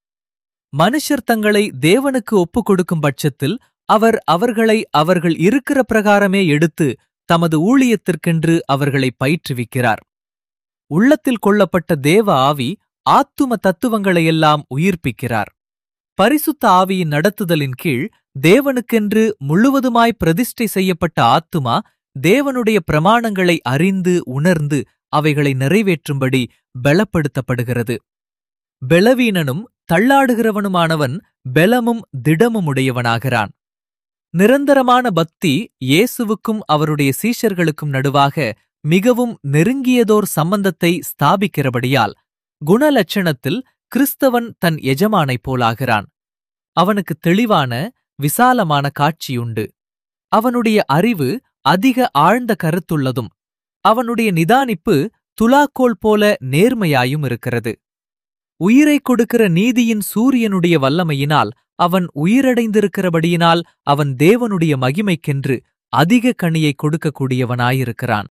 மனுஷர் தங்களை தேவனுக்கு ஒப்புக் கொடுக்கும் பட்சத்தில் அவர் அவர்களை அவர்கள் இருக்கிற பிரகாரமே எடுத்து தமது ஊழியத்திற்கென்று அவர்களை பயிற்றுவிக்கிறார். உள்ளத்தில் கொள்ளப்பட்ட தேவ ஆவி ஆத்தும தத்துவங்களையெல்லாம் உயிர்ப்பிக்கிறார். பரிசுத்த ஆவியின் நடத்துதலின் கீழ் தேவனுக்கென்று முழுவதுமாய் பிரதிஷ்டை செய்யப்பட்ட ஆத்துமா தேவனுடைய பிரமாணங்களை அறிந்து உணர்ந்து அவைகளை நிறைவேற்றும்படி பலப்படுத்தப்படுகிறது. பெலவீனனும் தள்ளாடுகிறவனுமானவன் பெலமும் திடமுமுடையவனாகிறான். நிரந்தரமான பக்தி இயேசுவுக்கும் அவருடைய சீஷர்களுக்கும் நடுவாக மிகவும் நெருங்கியதோர் சம்பந்தத்தை ஸ்தாபிக்கிறபடியால் குணலட்சணத்தில் கிறிஸ்தவன் தன் எஜமானைப் போலாகிறான். அவனுக்கு தெளிவான விசாலமான காட்சியுண்டு. அவனுடைய அறிவு அதிக ஆழ்ந்த கருத்துள்ளதும் அவனுடைய நிதானிப்பு துலாக்கோல் போல நேர்மையாயும் இருக்கிறது. உயிரைக் கொடுக்கிற நீதியின் சூரியனுடைய வல்லமையினால் அவன் உயிரடைந்திருக்கிறபடியினால் அவன் தேவனுடைய மகிமைக்கென்று அதிக கனியை கொடுக்கக்கூடியவனாயிருக்கிறான்.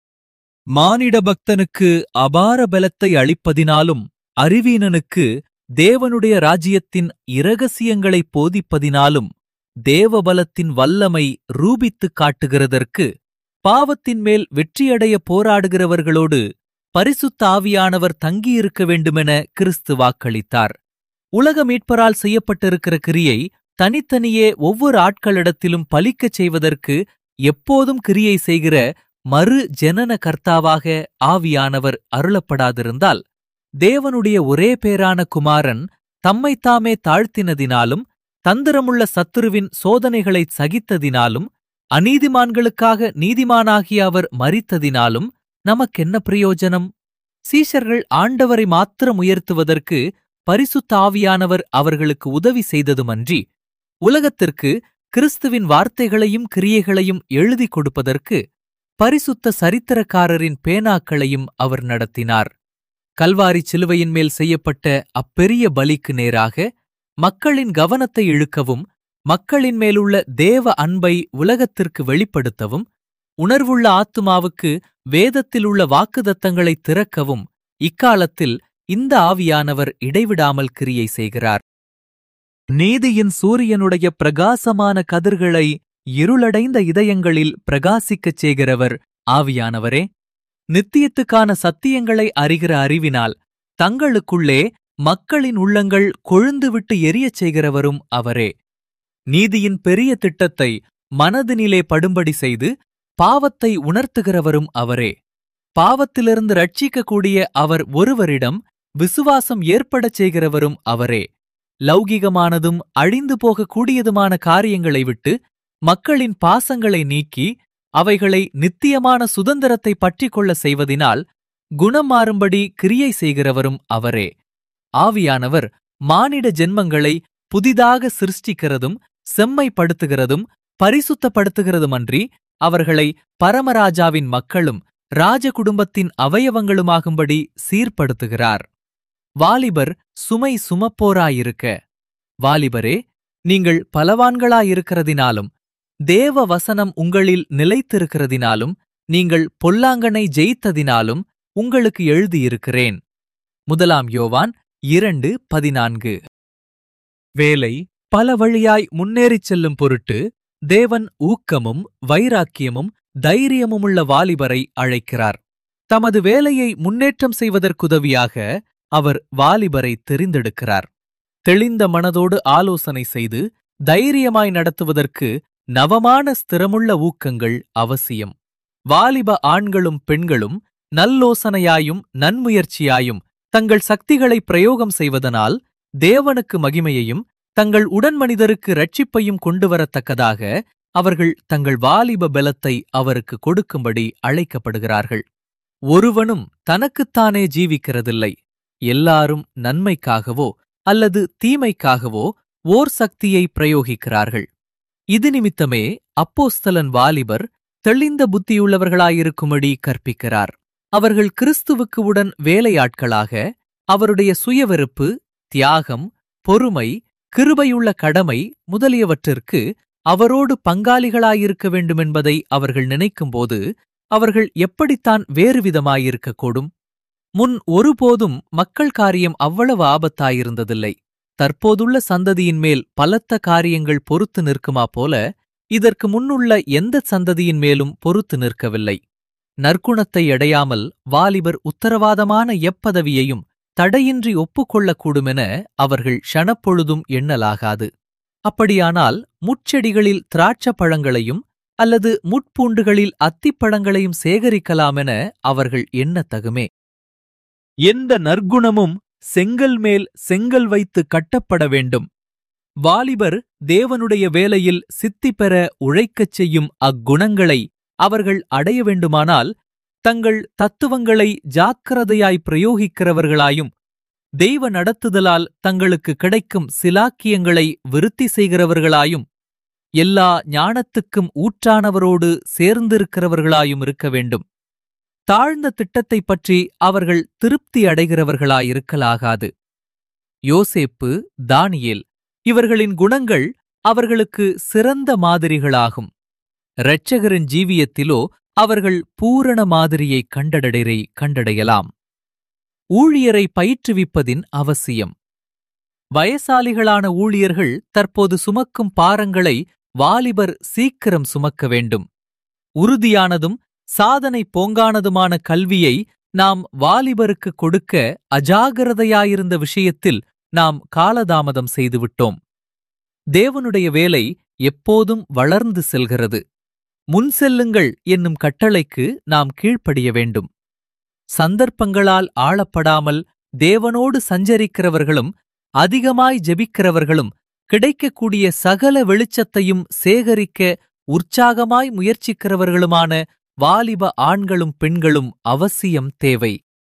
மானிட பக்தனுக்கு அபார பலத்தை அளிப்பதினாலும் அறிவீனனுக்கு தேவனுடைய ராஜ்யத்தின் இரகசியங்களை போதிப்பதினாலும் தேவபலத்தின் வல்லமை ரூபித்துக் காட்டுகிறதற்கு பாவத்தின் மேல் வெற்றியடைய போராடுகிறவர்களோடு பரிசுத்த ஆவியானவர் தங்கியிருக்க வேண்டுமென கிறிஸ்து வாக்களித்தார். உலக மீட்பரால் செய்யப்பட்டிருக்கிற கிரியை தனித்தனியே ஒவ்வொரு ஆட்களிடத்திலும் பலிக்கச் செய்வதற்கு எப்போதும் கிரியை செய்கிற மறு ஜனன கர்த்தாவாக ஆவியானவர் அருளப்படாதிருந்தால் தேவனுடைய ஒரே பேரான குமாரன் தம்மைத்தாமே தாழ்த்தினதினாலும் தந்திரமுள்ள சத்துருவின் சோதனைகளைச் சகித்ததினாலும் அநீதிமான்களுக்காக நீதிமானாகிய அவர் மரித்ததினாலும் நமக்கென்ன பிரயோஜனம்? சீஷர்கள் ஆண்டவரை மாத்திரம் உயர்த்துவதற்கு பரிசுத்த ஆவியானவர் அவர்களுக்கு உதவி செய்ததுமன்றி உலகத்திற்கு கிறிஸ்துவின் வார்த்தைகளையும் கிரியைகளையும் எழுதி கொடுப்பதற்கு பரிசுத்த சரித்திரக்காரரின் பேனாக்களையும் அவர் நடத்தினார். கல்வாரி சிலுவையின் மேல் செய்யப்பட்ட அப்பெரிய பலிக்கு நேராக மக்களின் கவனத்தை இழுக்கவும் மக்களின் மேலுள்ள தேவ அன்பை உலகத்திற்கு வெளிப்படுத்தவும் உணர்வுள்ள ஆத்துமாவுக்கு வேதத்திலுள்ள வாக்குதத்தங்களை திறக்கவும் இக்காலத்தில் இந்த ஆவியானவர் இடைவிடாமல் கிரியை செய்கிறார். நீதியின் சூரியனுடைய பிரகாசமான கதிர்களை இருளடைந்த இதயங்களில் பிரகாசிக்கச் செய்கிறவர் ஆவியானவரே. நித்தியத்துக்கான சத்தியங்களை அறிகிற அறிவினால் தங்களுக்குள்ளே மக்களின் உள்ளங்கள் கொழுந்துவிட்டு எரியச் செய்கிறவரும் அவரே. நீதியின் பெரிய திட்டத்தை மனதினிலே படும்படி செய்து பாவத்தை உணர்த்துகிறவரும் அவரே. பாவத்திலிருந்து ரட்சிக்கக்கூடிய அவர் ஒருவரிடம் விசுவாசம் ஏற்படச் செய்கிறவரும் அவரே. லௌகிகமானதும் அழிந்து போகக்கூடியதுமான காரியங்களை விட்டு மக்களின் பாசங்களை நீக்கி அவைகளை நித்தியமான சுதந்திரத்தை பற்றிக்கொள்ள செய்வதினால் குணம் மாறும்படி கிரியை செய்கிறவரும் அவரே. ஆவியானவர் மானிட ஜென்மங்களை புதிதாக சிருஷ்டிக்கிறதும் செம்மைப்படுத்துகிறதும் பரிசுத்தப்படுத்துகிறதுமன்றி அவர்களை பரமராஜாவின் மக்களும் ராஜ குடும்பத்தின் அவயவங்களுமாகும்படி சீர்படுத்துகிறார். வாலிபர் சுமை சுமப்போராயிருக்க, வாலிபரே, நீங்கள் பலவான்களாயிருக்கிறதினாலும் தேவ வசனம் உங்களில் நிலைத்திருக்கிறதினாலும் நீங்கள் பொல்லாங்கனை ஜெயித்ததினாலும் உங்களுக்கு எழுதியிருக்கிறேன். முதலாம் யோவான் இரண்டு பதினான்கு. வேலை பல வழியாய் முன்னேறிச் செல்லும் பொருட்டு தேவன் ஊக்கமும் வைராக்கியமும் தைரியமுமுள்ள வாலிபரை அழைக்கிறார். தமது வேலையை முன்னேற்றம் செய்வதற்குதவியாக அவர் வாலிபரை தெரிந்தெடுக்கிறார். தெளிந்த மனதோடு ஆலோசனை செய்து தைரியமாய் நடத்துவதற்கு நவமான ஸ்திரமுள்ள ஊக்கங்கள் அவசியம். வாலிப ஆண்களும் பெண்களும் நல்லோசனையாயும் நன்முயற்சியாயும் தங்கள் சக்திகளை பிரயோகம் செய்வதனால் தேவனுக்கு மகிமையையும் தங்கள் உடன்மனிதருக்கு இரட்சிப்பையும் கொண்டுவரத்தக்கதாக அவர்கள் தங்கள் வாலிப பலத்தை அவருக்கு கொடுக்கும்படி அழைக்கப்படுகிறார்கள். ஒருவனும் தனக்குத்தானே ஜீவிக்கிறதில்லை. எல்லாரும் நன்மைக்காகவோ அல்லது தீமைக்காகவோ ஓர் சக்தியை பிரயோகிக்கிறார்கள். இது நிமித்தமே அப்போஸ்தலன் வாலிபர் தெளிந்த புத்தியுள்ளவர்களாயிருக்கும்படி கற்பிக்கிறார். அவர்கள் கிறிஸ்துவுக்கு உடன் வேலையாட்களாக அவருடைய சுயவெறுப்பு, தியாகம், பொறுமை, கிருபையுள்ள கடமை முதலியவற்றிற்கு அவரோடு பங்காளிகளாயிருக்க வேண்டுமென்பதை அவர்கள் நினைக்கும்போது அவர்கள் எப்படித்தான் வேறுவிதமாயிருக்கக்கூடும்? முன் ஒருபோதும் மக்கள் காரியம் அவ்வளவு ஆபத்தாயிருந்ததில்லை. தற்போதுள்ள சந்ததியின் மேல் பலத்த காரியங்கள் பொறுத்து நிற்குமா போல இதற்கு முன்னுள்ள எந்த சந்ததியின் மேலும் பொறுத்து நிற்கவில்லை. நற்குணத்தை அடையாமல் வாலிபர் உத்தரவாதமான எப்பதவியையும் தடையின்றி ஒப்புக்கொள்ளக்கூடுமென அவர்கள் ஷணப்பொழுதும் எண்ணலாகாது. அப்படியானால் முட்செடிகளில் திராட்சப் பழங்களையும் அல்லது முட்பூண்டுகளில் அத்திப்பழங்களையும் சேகரிக்கலாமென அவர்கள் எண்ணத்தகுமே. எந்த நற்குணமும் செங்கல் மேல் செங்கல் வைத்து கட்டப்பட வேண்டும். வாலிபர் தேவனுடைய வேலையில் சித்தி பெற உழைக்கச் செய்யும் அக்குணங்களை அவர்கள் அடைய வேண்டுமானால் தங்கள் தத்துவங்களை ஜாக்கிரதையாய் பிரயோகிக்கிறவர்களாயும் தெய்வ நடத்துதலால் தங்களுக்கு கிடைக்கும் சிலாக்கியங்களை விருத்தி செய்கிறவர்களாயும் எல்லா ஞானத்துக்கும் ஊற்றானவரோடு சேர்ந்திருக்கிறவர்களாயும் இருக்க வேண்டும். தாழ்ந்த திட்டத்தைப் பற்றி அவர்கள் திருப்தி அடைகிறவர்களாயிருக்கலாகாது. யோசேப்பு, தானியேல் இவர்களின் குணங்கள் அவர்களுக்கு சிறந்த மாதிரிகளாகும். இரட்சகரின் ஜீவியத்திலோ அவர்கள் பூரண மாதிரியை கண்டடரை கண்டடையலாம். ஊழியரை பயிற்றுவிப்பதின் அவசியம். வயசாலிகளான ஊழியர்கள் தற்போது சுமக்கும் பாரங்களை வாலிபர் சீக்கிரம் சுமக்க வேண்டும். உறுதியானதும் சாதனை போங்கானதுமான கல்வியை நாம் வாலிபருக்கு கொடுக்க அஜாகிரதையாயிருந்த விஷயத்தில் நாம் காலதாமதம் செய்துவிட்டோம். தேவனுடைய வேலை எப்போதும் வளர்ந்து செல்கிறது. முன் செல்லுங்கள் என்னும் கட்டளைக்கு நாம் கீழ்ப்படிய வேண்டும். சந்தர்ப்பங்களால் ஆளப்படாமல் தேவனோடு சஞ்சரிக்கிறவர்களும் அதிகமாய் ஜெபிக்கிறவர்களும் கிடைக்கக்கூடிய சகல வெளிச்சத்தையும் சேகரிக்க உற்சாகமாய் முயற்சிக்கிறவர்களுமான வாலிப ஆண்களும் பெண்களும் அவசியம் தேவை.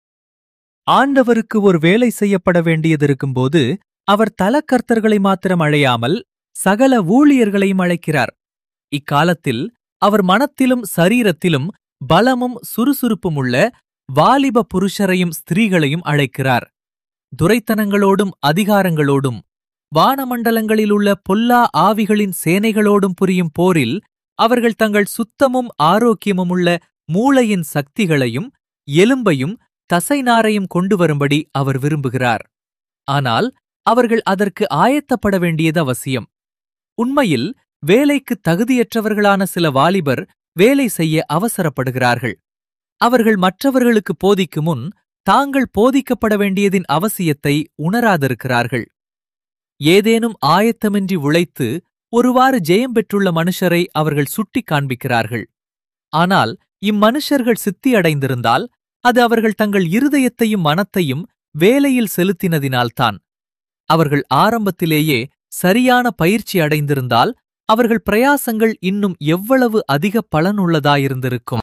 ஆண்டவருக்கு ஒரு வேலை செய்யப்பட வேண்டியதிருக்கும்போது அவர் தலக்கர்த்தர்களை மாத்திரம் அழையாமல் சகல ஊழியர்களையும் அழைக்கிறார். இக்காலத்தில் அவர் மனத்திலும் சரீரத்திலும் பலமும் சுறுசுறுப்புமுள்ள வாலிப புருஷரையும் ஸ்திரீகளையும் அழைக்கிறார். துரைத்தனங்களோடும் அதிகாரங்களோடும் வானமண்டலங்களிலுள்ள பொல்லா ஆவிகளின் சேனைகளோடும் புரியும் போரில் அவர்கள் தங்கள் சுத்தமும் ஆரோக்கியமுமுள்ள மூளையின் சக்திகளையும் எலும்பையும் தசைநாரையும் கொண்டு வரும்படி அவர் விரும்புகிறார். ஆனால் அவர்கள் அதற்கு ஆயத்தப்பட வேண்டியது அவசியம். உண்மையில் வேலைக்கு தகுதியற்றவர்களான சில வாலிபர் வேலை செய்ய அவசரப்படுகிறார்கள். அவர்கள் மற்றவர்களுக்கு போதிக்கும் முன் தாங்கள் போதிக்கப்பட வேண்டியதின் அவசியத்தை உணராதிருக்கிறார்கள். ஏதேனும் ஆயத்தமின்றி உழைத்து ஒருவாறு ஜெயம் பெற்றுள்ள மனுஷரை அவர்கள் சுட்டிக் காண்பிக்கிறார்கள். ஆனால் இம்மனுஷர்கள் சித்தியடைந்திருந்தால் அது அவர்கள் தங்கள் இருதயத்தையும் மனத்தையும் வேலையில் செலுத்தினதினால்தான். அவர்கள் ஆரம்பத்திலேயே சரியான பயிற்சி அடைந்திருந்தால் அவர்கள் பிரயாசங்கள் இன்னும் எவ்வளவு அதிக பலனுள்ளதாயிருந்திருக்கும்.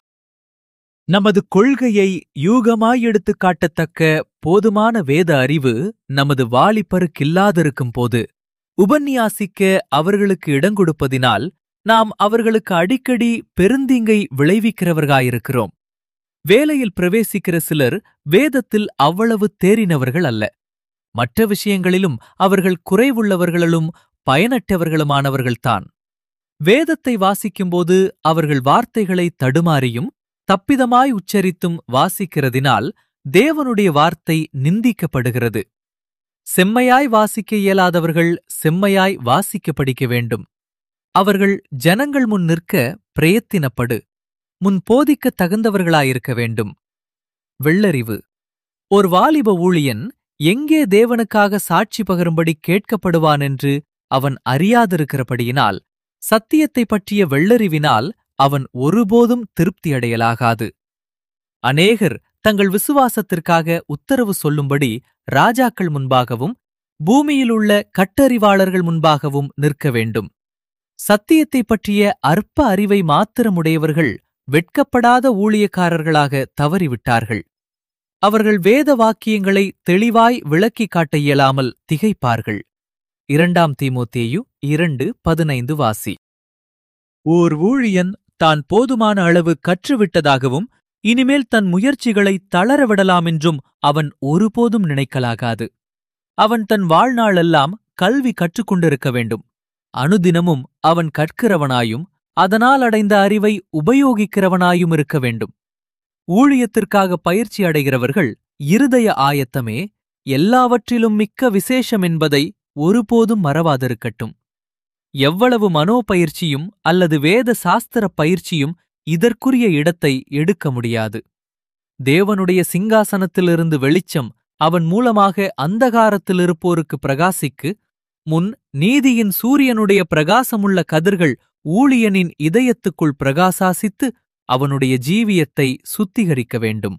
நமது கொள்கையை யூகமாய் எடுத்துக் காட்டத்தக்க போதுமான வேத அறிவு நமது வாலிபருக்கில்லாதிருக்கும் போது உபன்யாசிக்க அவர்களுக்கு இடங்கொடுப்பதினால் நாம் அவர்களுக்கு அடிக்கடி பெருந்தீங்கை விளைவிக்கிறவர்களாயிருக்கிறோம். வேலையில் பிரவேசிக்கிற சிலர் வேதத்தில் அவ்வளவு தேறினவர்கள் அல்ல. மற்ற விஷயங்களிலும் அவர்கள் குறைவுள்ளவர்களும் பயனற்றவர்களுமானவர்கள்தான். வேதத்தை வாசிக்கும்போது அவர்கள் வார்த்தைகளை தடுமாறியும் தப்பிதமாய் உச்சரித்தும் வாசிக்கிறதினால் தேவனுடைய வார்த்தை நிந்திக்கப்படுகிறது. செம்மையாய் வாசிக்க இயலாதவர்கள் செம்மையாய் வாசிக்க படிக்க வேண்டும். அவர்கள் ஜனங்கள் முன் நிற்க பிரயத்தினப்படு, முன் போதிக்கத் தகுந்தவர்களாயிருக்க வேண்டும். வெள்ளறிவு. ஒரு வாலிப ஊழியன் எங்கே தேவனுக்காக சாட்சி பகரும்படி கேட்கப்படுவான் என்று அவன் அறியாதிருக்கிறபடியினால் சத்தியத்தைப் பற்றிய வெள்ளறிவினால் அவன் ஒருபோதும் திருப்தியடையலாகாது. அநேகர் தங்கள் விசுவாசத்திற்காக உத்தரவு சொல்லும்படி ராஜாக்கள் முன்பாகவும் பூமியிலுள்ள கட்டறிவாளர்கள் முன்பாகவும் நிற்க வேண்டும். சத்தியத்தைப் பற்றிய அற்ப அறிவை மாத்திரமுடையவர்கள் வெட்கப்படாத ஊழியக்காரர்களாக தவறிவிட்டார்கள். அவர்கள் வேத வாக்கியங்களை தெளிவாய் விளக்கிக் காட்ட இயலாமல் திகைப்பார்கள். இரண்டாம் தீமோத்தேயு இரண்டு பதினைந்து வாசி. ஓர் ஊழியன் தான் போதுமான அளவு கற்றுவிட்டதாகவும் இனிமேல் தன் முயற்சிகளை தளரவிடலாமென்றும் அவன் ஒருபோதும் நினைக்கலாகாது. அவன் தன் வாழ்நாளெல்லாம் கல்வி கற்றுக்கொண்டிருக்க வேண்டும். அனுதினமும் அவன் கற்கிறவனாயும் அதனால் அடைந்த அறிவை உபயோகிக்கிறவனாயும் இருக்க வேண்டும். ஊழியத்திற்காக பயிற்சி அடைகிறவர்கள் இருதய ஆயத்தமே எல்லாவற்றிலும் மிக்க விசேஷம் என்பதை ஒருபோதும் மறவாதிருக்கட்டும். எவ்வளவு மனோபயிற்சியும் அல்லது வேத சாஸ்திர பயிற்சியும் இதற்குரிய இடத்தை எடுக்க முடியாது. தேவனுடைய சிங்காசனத்திலிருந்து வெளிச்சம் அவன் மூலமாக அந்தகாரத்தில் இருப்போருக்கு பிரகாசிக்கு முன் நீதியின் சூரியனுடைய பிரகாசமுள்ள கதிர்கள் ஊழியனின் இதயத்துக்குள் பிரகாசாசித்து அவனுடைய ஜீவியத்தை சுத்திகரிக்க வேண்டும்.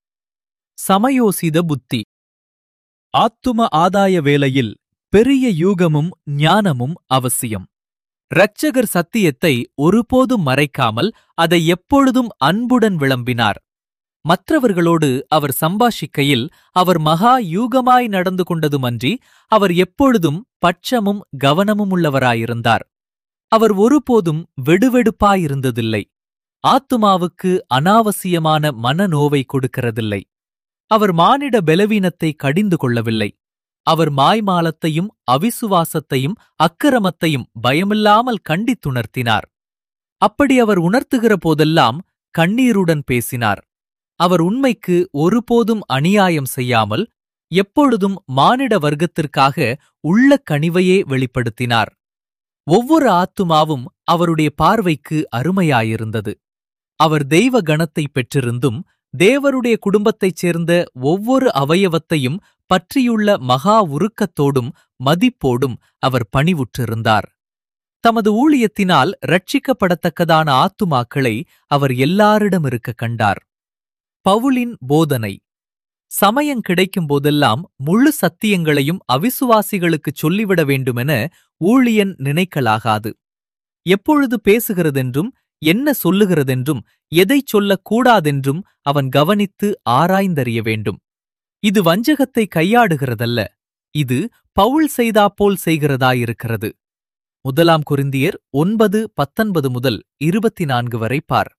சமயோசித புத்தி. ஆத்தும ஆதாய வேளையில் பெரிய யூகமும் ஞானமும் அவசியம். இரட்சகர் சத்தியத்தை ஒருபோதும் மறைக்காமல் அதை எப்பொழுதும் அன்புடன் விளம்பினார். மற்றவர்களோடு அவர் சம்பாஷிக்கையில் அவர் மகா யூகமாய் நடந்து கொண்டதுமன்றி அவர் எப்பொழுதும் பட்சமும் கவனமும் உள்ளவராயிருந்தார். அவர் ஒருபோதும் வெடுவெடுப்பாயிருந்ததில்லை. ஆத்துமாவுக்கு அனாவசியமான மனநோவை கொடுக்கிறதில்லை. அவர் மானிட பலவீனத்தை கடிந்து கொள்ளவில்லை. அவர் மாய்மாலத்தையும் அவிசுவாசத்தையும் அக்கிரமத்தையும் பயமில்லாமல் கண்டித்துணர்த்தினார். அப்படி அவர் உணர்த்துகிற போதெல்லாம் கண்ணீருடன் பேசினார். அவர் உண்மைக்கு ஒருபோதும் அநியாயம் செய்யாமல் எப்பொழுதும் மானிட வர்க்கத்திற்காக உள்ள கனிவையே வெளிப்படுத்தினார். ஒவ்வொரு ஆத்துமாவும் அவருடைய பார்வைக்கு அருமையாயிருந்தது. அவர் தெய்வ கணத்தை பெற்றிருந்தும் தேவருடைய குடும்பத்தைச் சேர்ந்த ஒவ்வொரு அவயவத்தையும் பற்றியுள்ள மகா உருக்கத்தோடும் மதிப்போடும் அவர் பணிவுற்றிருந்தார். தமது ஊழியத்தினால் ரட்சிக்கப்படத்தக்கதான ஆத்துமாக்களை அவர் எல்லாரிடமிருக்க கண்டார். பவுலின் போதனை. சமயம் கிடைக்கும் போதெல்லாம் முழு சத்தியங்களையும் அவிசுவாசிகளுக்குச் சொல்லிவிட வேண்டுமென ஊழியன் நினைக்கலாகாது. எப்பொழுது பேசுகிறதென்றும் என்ன சொல்லுகிறதென்றும் எதைச் சொல்லக் கூடாதென்றும் அவன் கவனித்து ஆராய்ந்தறிய வேண்டும். இது வஞ்சகத்தை கையாடுகிறதல்ல, இது பவுல் செய்தாப்போல் செய்கிறதாயிருக்கிறது. முதலாம் கொரிந்தியர் ஒன்பது பத்தொன்பது முதல் இருபத்தி நான்கு வரை பார்.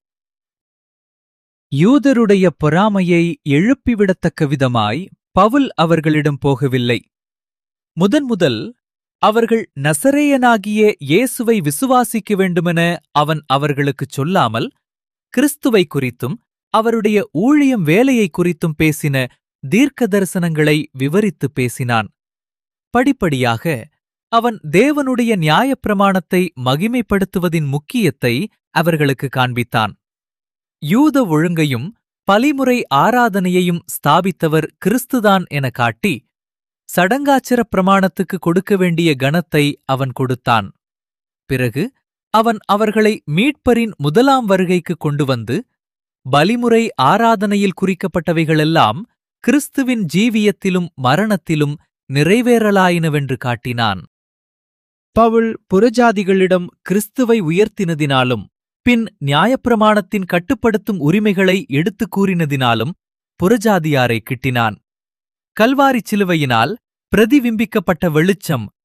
யூதருடைய பொறாமையை எழுப்பிவிடத்தக்க விதமாய் பவுல் அவர்களிடம் போகவில்லை. முதன் முதல் அவர்கள் நசரேயனாகிய இயேசுவை விசுவாசிக்க வேண்டுமென அவன் அவர்களுக்குச் சொல்லாமல் கிறிஸ்துவை குறித்தும் அவருடைய ஊழியம் வேலையை குறித்தும் பேசின தீர்க்க தரிசனங்களை விவரித்துப் பேசினான். படிப்படியாக அவன் தேவனுடைய நியாயப்பிரமாணத்தை மகிமைப்படுத்துவதின் முக்கியத்தை அவர்களுக்கு காண்பித்தான். யூத ஒழுங்கையும் பலிமுறை ஆராதனையையும் ஸ்தாபித்தவர் கிறிஸ்துதான் என காட்டி சடங்காச்சர பிரமாணத்துக்கு கொடுக்க வேண்டிய கனத்தை அவன் கொடுத்தான். பிறகு அவன் அவர்களை மீட்பரின் முதலாம் வருகைக்கு கொண்டு வந்து பலிமுறை ஆராதனையில் குறிக்கப்பட்டவைகளெல்லாம் கிறிஸ்துவின் ஜீவியத்திலும் மரணத்திலும் நிறைவேறலாயினவென்று காட்டினான். பவுல் புறஜாதிகளிடம் கிறிஸ்துவை உயர்த்தினதினாலும் பின் நியாயப்பிரமாணத்தின் கட்டுப்படுத்தும் உரிமைகளை எடுத்துக் கூறினதினாலும் புறஜாதியாரை கிட்டினான். கல்வாரி சிலுவையினால் பிரதிபிம்பிக்கப்பட்ட வெளிச்சம்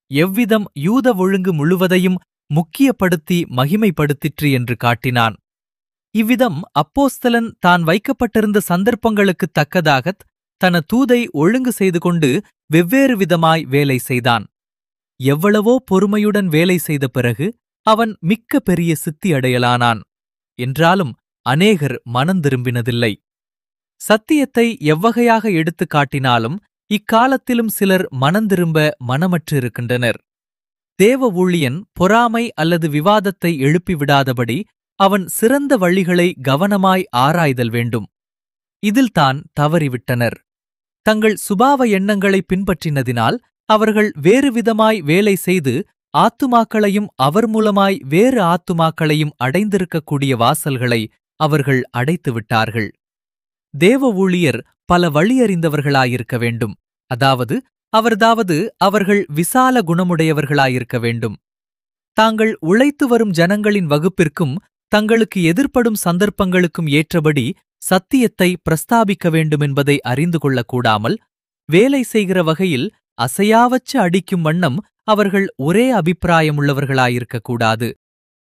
எவ்விதம் யூத ஒழுங்கு முழுவதையும் முக்கியப்படுத்தி மகிமைப்படுத்திற்று என்று காட்டினான். இவ்விதம் அப்போஸ்தலன் தான் வைக்கப்பட்டிருந்த சந்தர்ப்பங்களுக்குத் தக்கதாகத் தன தூதை ஒழுங்கு செய்து கொண்டு வெவ்வேறு விதமாய் வேலை செய்தான். எவ்வளவோ பொறுமையுடன் வேலை செய்த பிறகு அவன் மிக்க பெரிய சித்தி அடையலானான். என்றாலும் அநேகர் மனந்திரும்பினதில்லை. சத்தியத்தை எவ்வகையாக எடுத்துக் காட்டினாலும் இக்காலத்திலும் சிலர் மனந்திரும்ப மனமற்றிருக்கின்றனர். தேவ ஊழியன் பொறாமை அல்லது விவாதத்தை எழுப்பிவிடாதபடி அவன் சிறந்த வழிகளை கவனமாய் ஆராய்தல் வேண்டும். இதில்தான் தவறிவிட்டனர். தங்கள் சுபாவ எண்ணங்களை பின்பற்றினதினால் அவர்கள் வேறு விதமாய் வேலை செய்து ஆத்துமாக்களையும் அவர் மூலமாய் வேறு ஆத்துமாக்களையும் அடைந்திருக்கக்கூடிய வாசல்களை அவர்கள் அடைத்துவிட்டார்கள். தேவ ஊழியர் பல வழியறிந்தவர்களாயிருக்க வேண்டும். அதாவது அவர்தாவது அவர்கள் விசால குணமுடையவர்களாயிருக்க வேண்டும். தாங்கள் உழைத்து வரும் ஜனங்களின் வகுப்பிற்கும் தங்களுக்கு எதிர்ப்படும் சந்தர்ப்பங்களுக்கும் ஏற்றபடி சத்தியத்தை பிரஸ்தாபிக்க வேண்டுமென்பதை அறிந்து கொள்ளக்கூடாமல் வேலை செய்கிற வகையில் அசையாவச்சு அடிக்கும் வண்ணம் அவர்கள் ஒரே அபிப்பிராயமுள்ளவர்களாயிருக்கக்கூடாது.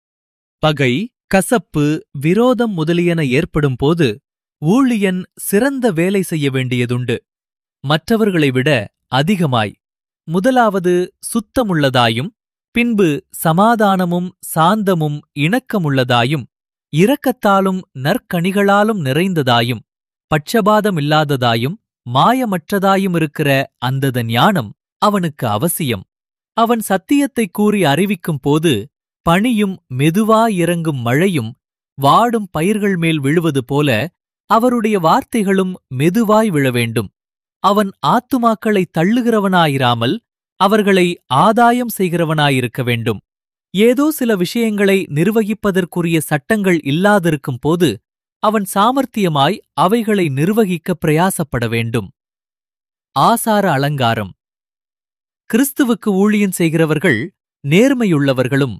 பகை, கசப்பு, விரோதம் முதலியன ஏற்படும் போது ஊழியன் சிறந்த வேலை செய்ய வேண்டியதுண்டு. மற்றவர்களை விட அதிகமாய். முதலாவது சுத்தமுள்ளதாயும், பின்பு சமாதானமும் சாந்தமும் இணக்கமுள்ளதாயும், இரக்கத்தாலும் நற்கனிகளாலும் நிறைந்ததாயும், பட்சபாதமில்லாததாயும், மாயமற்றதாயும் இருக்கிற அந்தத ஞானம் அவனுக்கு அவசியம். அவன் சத்தியத்தைக் கூறி அறிவிக்கும் போது பனியும் மெதுவாயிறங்கும் மழையும் வாடும் பயிர்கள் மேல் விழுவது போல அவருடைய வார்த்தைகளும் மெதுவாய் விழ வேண்டும். அவன் ஆத்துமாக்களை தள்ளுகிறவனாயிராமல் அவர்களை ஆதாயம் செய்கிறவனாயிருக்க வேண்டும். ஏதோ சில விஷயங்களை நிர்வகிப்பதற்குரிய சட்டங்கள் இல்லாதிருக்கும் போது அவன் சாமர்த்தியமாய் அவைகளை நிர்வகிக்க பிரயாசப்பட வேண்டும். ஆசார அலங்காரம். கிறிஸ்துவுக்கு ஊழியம் செய்கிறவர்கள் நேர்மையுள்ளவர்களும்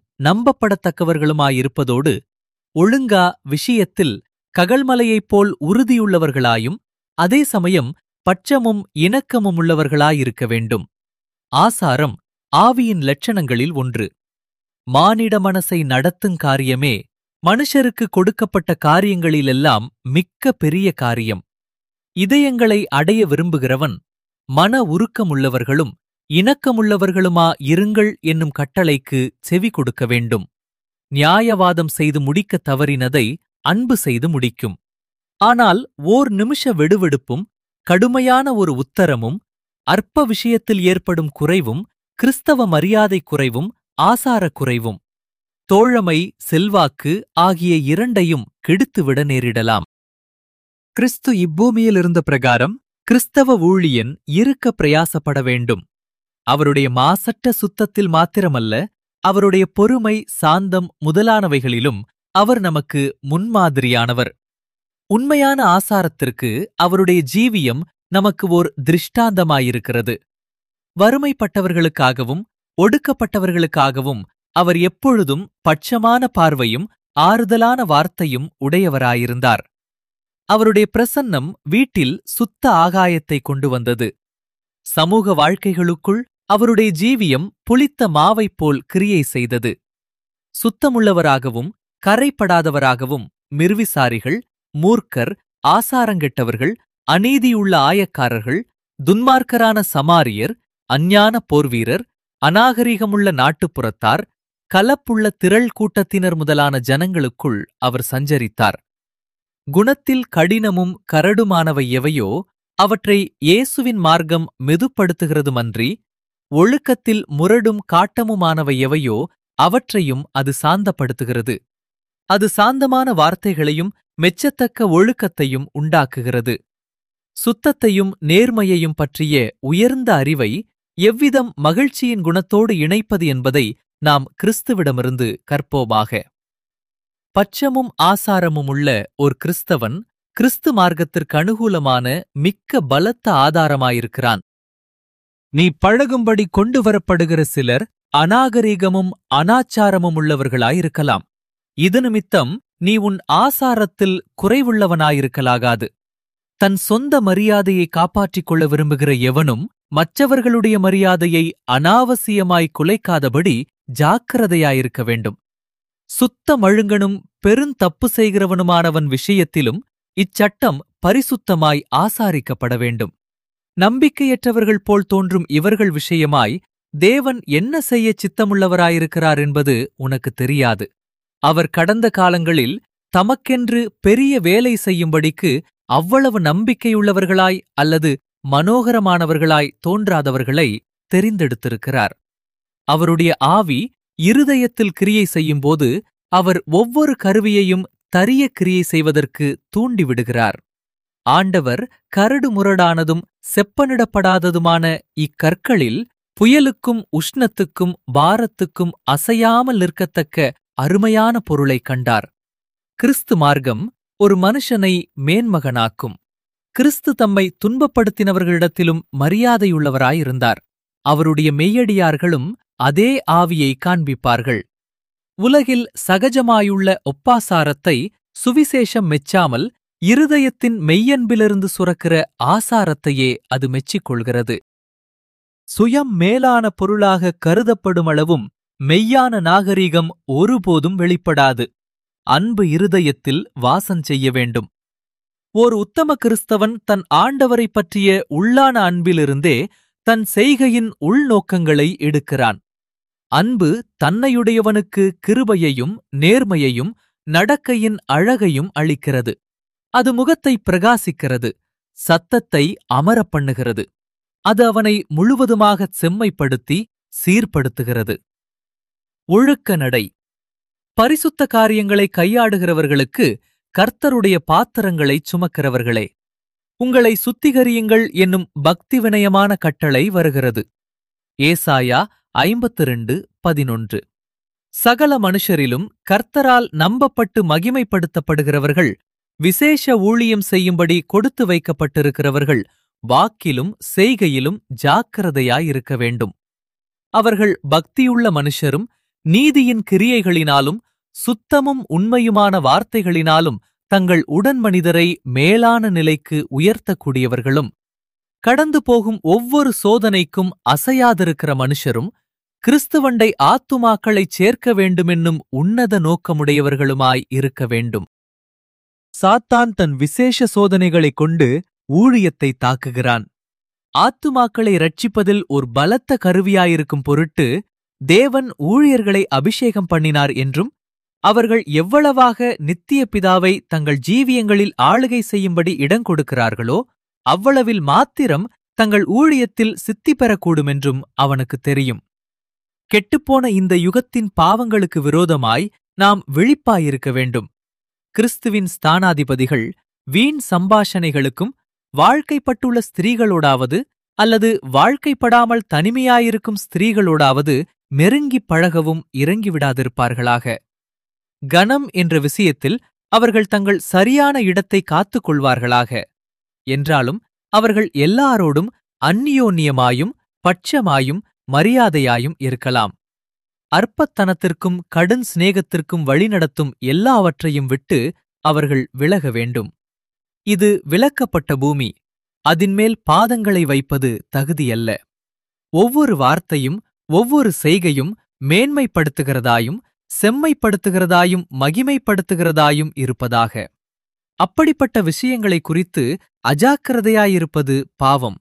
நம்பப்படத்தக்கவர்களுமாயிருப்பதோடு ஒழுங்கா விஷயத்தில் ககல்மலையைப் போல் உறுதியுள்ளவர்களாயும் அதே சமயம் பட்சமும் இணக்கமும் உள்ளவர்களாயிருக்க வேண்டும். ஆசாரம் ஆவியின் லட்சணங்களில் ஒன்று. மானிட மனசை நடத்துங் காரியமே மனுஷருக்கு கொடுக்கப்பட்ட காரியங்களிலெல்லாம் மிக்க பெரிய காரியம். இதயங்களை அடைய விரும்புகிறவன் மன உருக்கமுள்ளவர்களும் இணக்கமுள்ளவர்களுமா இருங்கள் என்னும் கட்டளைக்கு செவி கொடுக்க வேண்டும். நியாயவாதம் செய்து முடிக்கத் தவறினதை அன்பு செய்து முடிக்கும். ஆனால் ஓர் நிமிஷ வெடுவெடுப்பும் கடுமையான ஒரு உத்தரமும் அற்ப விஷயத்தில் ஏற்படும் குறைவும் கிறிஸ்தவ மரியாதை குறைவும் ஆசாரக் குறைவும் தோழமை செல்வாக்கு ஆகிய இரண்டையும் கெடுத்துவிட நேரிடலாம். கிறிஸ்து இப்பூமியில் இருந்த பிரகாரம் கிறிஸ்தவ ஊழியன் இருக்க பிரயாசப்பட வேண்டும். அவருடைய மாசற்ற சுத்தத்தில் மாத்திரமல்ல, அவருடைய பொறுமை சாந்தம் முதலானவைகளிலும் அவர் நமக்கு முன்மாதிரியானவர். உண்மையான ஆசாரத்திற்கு அவருடைய ஜீவியம் நமக்கு ஓர் திருஷ்டாந்தமாயிருக்கிறது. வறுமைப்பட்டவர்களுக்காகவும் ஒடுக்கப்பட்டவர்களுக்காகவும் அவர் எப்பொழுதும் பட்சமான பார்வையும் ஆறுதலான வார்த்தையும் உடையவராயிருந்தார். அவருடைய பிரசன்னம் வீட்டில் சுத்த ஆகாயத்தை கொண்டு வந்தது. சமூக வாழ்க்கைகளுக்குள் அவருடைய ஜீவியம் புளித்த மாவைப் போல் கிரியை செய்தது. சுத்தமுள்ளவராகவும் கரைப்படாதவராகவும் மிர்விசாரிகள், மூர்க்கர், ஆசாரங்கெட்டவர்கள், அநீதியுள்ள ஆயக்காரர்கள், துன்மார்க்கரான சமாரியர், அஞ்ஞான போர்வீரர், அநாகரிகமுள்ள நாட்டுப்புறத்தார், கலப்புள்ள திரள் கூட்டத்தினர் முதலான ஜனங்களுக்குள் அவர் சஞ்சரித்தார். குணத்தில் கடினமும் கரடுமானவை எவையோ அவற்றை இயேசுவின் மார்க்கம் மெதுப்படுத்துகிறதுமன்றி, ஒழுக்கத்தில் முரடும் காட்டமுமானவை எவையோ அவற்றையும் அது சாந்தப்படுத்துகிறது. அது சாந்தமான வார்த்தைகளையும் மெச்சத்தக்க ஒழுக்கத்தையும் உண்டாக்குகிறது. சுத்தத்தையும் நேர்மையையும் பற்றிய உயர்ந்த அறிவை எவ்விதம் மகிழ்ச்சியின் குணத்தோடு இணைப்பது என்பதை நாம் கிறிஸ்துவிடமிருந்து கற்போமாக. பட்சமும் ஆசாரமும் உள்ள ஒரு கிறிஸ்தவன் கிறிஸ்து மார்க்கத்திற்கு அனுகூலமான மிக்க பலத்த ஆதாரமாயிருக்கிறான். நீ பழகும்படி கொண்டு வரப்படுகிற சிலர் அநாகரீகமும் அனாச்சாரமும் உள்ளவர்களாயிருக்கலாம். இது நிமித்தம் நீ உன் ஆசாரத்தில் குறைவுள்ளவனாயிருக்கலாகாது. தன் சொந்த மரியாதையை காப்பாற்றிக் கொள்ள விரும்புகிற எவனும் மற்றவர்களுடைய மரியாதையை அனாவசியமாய் குலைக்காதபடி ஜாக்கிரதையாயிருக்க வேண்டும். சுத்த மழுங்கனும் பெருந்தப்பு செய்கிறவனுமானவன் விஷயத்திலும் இச்சட்டம் பரிசுத்தமாய் ஆசாரிக்கப்பட வேண்டும். நம்பிக்கையற்றவர்கள் போல் தோன்றும் இவர்கள் விஷயமாய் தேவன் என்ன செய்ய சித்தமுள்ளவராயிருக்கிறார் என்பது உனக்கு தெரியாது. அவர் கடந்த காலங்களில் தமக்கென்று பெரிய வேலை செய்யும்படிக்கு அவ்வளவு நம்பிக்கையுள்ளவர்களாய் அல்லது மனோகரமானவர்களாய் தோன்றாதவர்களை தெரிந்தெடுத்திருக்கிறார். அவருடைய ஆவி இருதயத்தில் கிரியை செய்யும்போது அவர் ஒவ்வொரு கருவியையும் தரிய கிரியை செய்வதற்கு தூண்டிவிடுகிறார். ஆண்டவர் கரடு முரடானதும் செப்பனிடப்படாததுமான இக்கற்களில் புயலுக்கும் உஷ்ணத்துக்கும் பாரத்துக்கும் அசையாமல் நிற்கத்தக்க அருமையான பொருளை கண்டார். கிறிஸ்து மார்க்கம் ஒரு மனுஷனை மேன்மகனாக்கும். கிறிஸ்து தம்மை துன்பப்படுத்தினவர்களிடத்திலும் மரியாதையுள்ளவராயிருந்தார். அவருடைய மெய்யடியார்களும் அதே ஆவியை காண்பிப்பார்கள். உலகில் சகஜமாயுள்ள ஒப்பாசாரத்தை சுவிசேஷம் மெச்சாமல் இருதயத்தின் மெய்யன்பிலிருந்து சுரக்கிற ஆசாரத்தையே அது மெச்சிக்கொள்கிறது. சுயம் மேலான பொருளாக கருதப்படுமளவும் மெய்யான நாகரிகம் ஒருபோதும் வெளிப்படாது. அன்பு இருதயத்தில் வாசம் செய்ய வேண்டும். ஓர் உத்தம கிறிஸ்தவன் தன் ஆண்டவரைப் பற்றிய உள்ளான அன்பிலிருந்தே தன் செய்கையின் உள்நோக்கங்களை எடுக்கிறான். அன்பு தன்னையுடையவனுக்கு கிருபையையும் நேர்மையையும் நடக்கையின் அழகையும் அளிக்கிறது. அது முகத்தை பிரகாசிக்கிறது, சத்தத்தை அமரப் பண்ணுகிறது. அது அவனை முழுவதுமாகச் செம்மைப்படுத்தி சீர்படுத்துகிறது. ஒழுக்க நடை. பரிசுத்த காரியங்களை கையாடுகிறவர்களுக்கு கர்த்தருடைய பாத்திரங்களைச் சுமக்கிறவர்களே, உங்களை சுத்திகரியுங்கள் என்னும் பக்தி வினயமான கட்டளை வருகிறது. ஏசாயா ஐம்பத்து இரண்டு பதினொன்று. சகல மனுஷரிலும் கர்த்தரால் நம்பப்பட்டு மகிமைப்படுத்தப்படுகிறவர்கள், விசேஷ ஊழியம் செய்யும்படி கொடுத்து வைக்கப்பட்டிருக்கிறவர்கள் வாக்கிலும் செய்கையிலும் ஜாக்கிரதையாயிருக்க வேண்டும். அவர்கள் பக்தியுள்ள மனுஷரும் நீதியின் கிரியைகளினாலும் சுத்தமும் உண்மையுமான வார்த்தைகளினாலும் தங்கள் உடன்மனிதரை மேலான நிலைக்கு உயர்த்தக்கூடியவர்களும், கடந்து போகும் ஒவ்வொரு சோதனைக்கும் அசையாதிருக்கிற மனுஷரும், கிறிஸ்துவண்டை ஆத்துமாக்களைச் சேர்க்க வேண்டுமென்னும் உன்னத நோக்கமுடையவர்களுமாய் இருக்க வேண்டும். சாத்தான் தன் விசேஷ சோதனைகளைக் கொண்டு ஊழியத்தை தாக்குகிறான். ஆத்துமாக்களை இரட்சிப்பதில் ஒரு பலத்த கருவியாயிருக்கும் பொருட்டு தேவன் ஊழியர்களை அபிஷேகம் பண்ணினார் என்றும், அவர்கள் எவ்வளவாக நித்திய பிதாவை தங்கள் ஜீவியங்களில் ஆளுகை செய்யும்படி இடம் கொடுக்கிறார்களோ அவ்வளவில் மாத்திரம் தங்கள் ஊழியத்தில் சித்தி பெறக்கூடுமென்றும் அவனுக்கு தெரியும். கெட்டுப்போன இந்த யுகத்தின் பாவங்களுக்கு விரோதமாய் நாம் விழிப்பாயிருக்க வேண்டும். கிறிஸ்துவின் ஸ்தானாதிபதிகள் வீண் சம்பாஷணைகளுக்கும் வாழ்க்கைப்பட்டுள்ள ஸ்திரீகளோடாவது அல்லது வாழ்க்கைப்படாமல் தனிமையாயிருக்கும் ஸ்திரீகளோடாவது நெருங்கிப் பழகவும் இறங்கிவிடாதிருப்பார்களாக. கனம் என்ற விஷயத்தில் அவர்கள் தங்கள் சரியான இடத்தை காத்துக் கொள்வார்களாக. என்றாலும் அவர்கள் எல்லாரோடும் அந்நியோன்யமாயும் பட்சமாயும் மரியாதையாயும் இருக்கலாம். அற்பத்தனத்திற்கும் கடும் சிநேகத்திற்கும் வழிநடத்தும் எல்லாவற்றையும் விட்டு அவர்கள் விலக வேண்டும். இது விலக்கப்பட்ட பூமி, அதின்மேல் பாதங்களை வைப்பது தகுதியல்ல. ஒவ்வொரு வார்த்தையும் ஒவ்வொரு செய்கையும் மேன்மைப்படுத்துகிறதாயும் செம்மைப்படுத்துகிறதாயும் மகிமைப்படுத்துகிறதாயும் இருப்பதாக. அப்படிப்பட்ட விஷயங்களை குறித்து அஜாக்கிரதையாயிருப்பது பாவம்.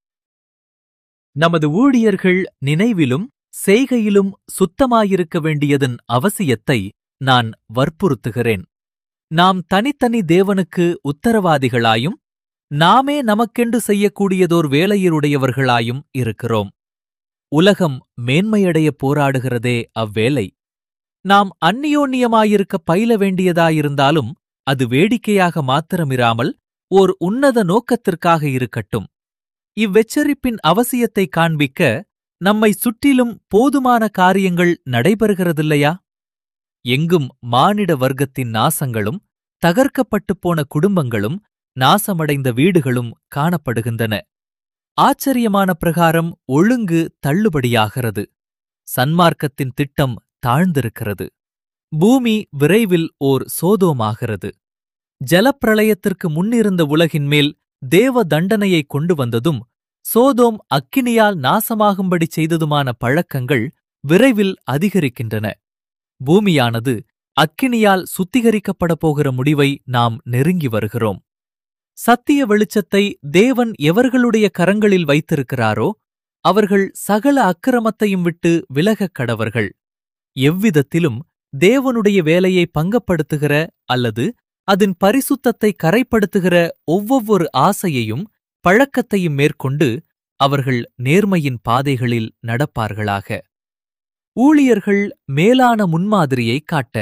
நமது ஊழியர்கள் நினைவிலும் செய்கையிலும் சுத்தமாயிருக்க வேண்டியதன் அவசியத்தை நான் வற்புறுத்துகிறேன். நாம் தனித்தனி தேவனுக்கு உத்தரவாதிகளாயும் நாமே நமக்கென்று செய்யக்கூடியதோர் வேலையருடையவர்களாயும் இருக்கிறோம். உலகம் மேன்மையடைய போராடுகிறதே அவ்வேலை. நாம் அந்நியோன்யமாயிருக்க பயில வேண்டியதாயிருந்தாலும் அது வேடிக்கையாக மாத்திரமிராமல் ஓர் உன்னத நோக்கத்திற்காக இருக்கட்டும். இவ்வெச்சரிப்பின் அவசியத்தை காண்பிக்க நம்மை சுற்றிலும் போதுமான காரியங்கள் நடைபெறுகிறதில்லையா? எங்கும் மானிட வர்க்கத்தின் நாசங்களும் தகர்க்கப்பட்டுப் போன குடும்பங்களும் நாசமடைந்த வீடுகளும் காணப்படுகின்றன. ஆச்சரியமான பிரகாரம் ஒழுங்கு தள்ளுபடியாகிறது. சன்மார்க்கத்தின் திட்டம் தாழ்ந்திருக்கிறது. பூமி விரைவில் ஓர் சோதோமாகிறது. ஜலப்பிரளயத்திற்கு முன்னிருந்த உலகின்மேல் தேவ தண்டனையை கொண்டு வந்ததும் சோதோம் அக்கினியால் நாசமாகும்படி செய்ததுமான பழக்கங்கள் விரைவில் அதிகரிக்கின்றன. பூமியானது அக்கினியால் சுத்திகரிக்கப்பட போகிற முடிவை நாம் நெருங்கி வருகிறோம். சத்திய வெளிச்சத்தை தேவன் எவர்களுடைய கரங்களில் வைத்திருக்கிறாரோ அவர்கள் சகல அக்கிரமத்தையும் விட்டு விலகக் கடவர்கள். எவ்விதத்திலும் தேவனுடைய வேலையை பங்கப்படுத்துகிற அல்லது அதன் பரிசுத்தத்தை கரைப்படுத்துகிற ஒவ்வொரு ஆசையையும் பழக்கத்தையும் மேற்கொண்டு அவர்கள் நேர்மையின் பாதைகளில் நடப்பார்களாக. ஊழியர்கள் மேலான முன்மாதிரியை காட்ட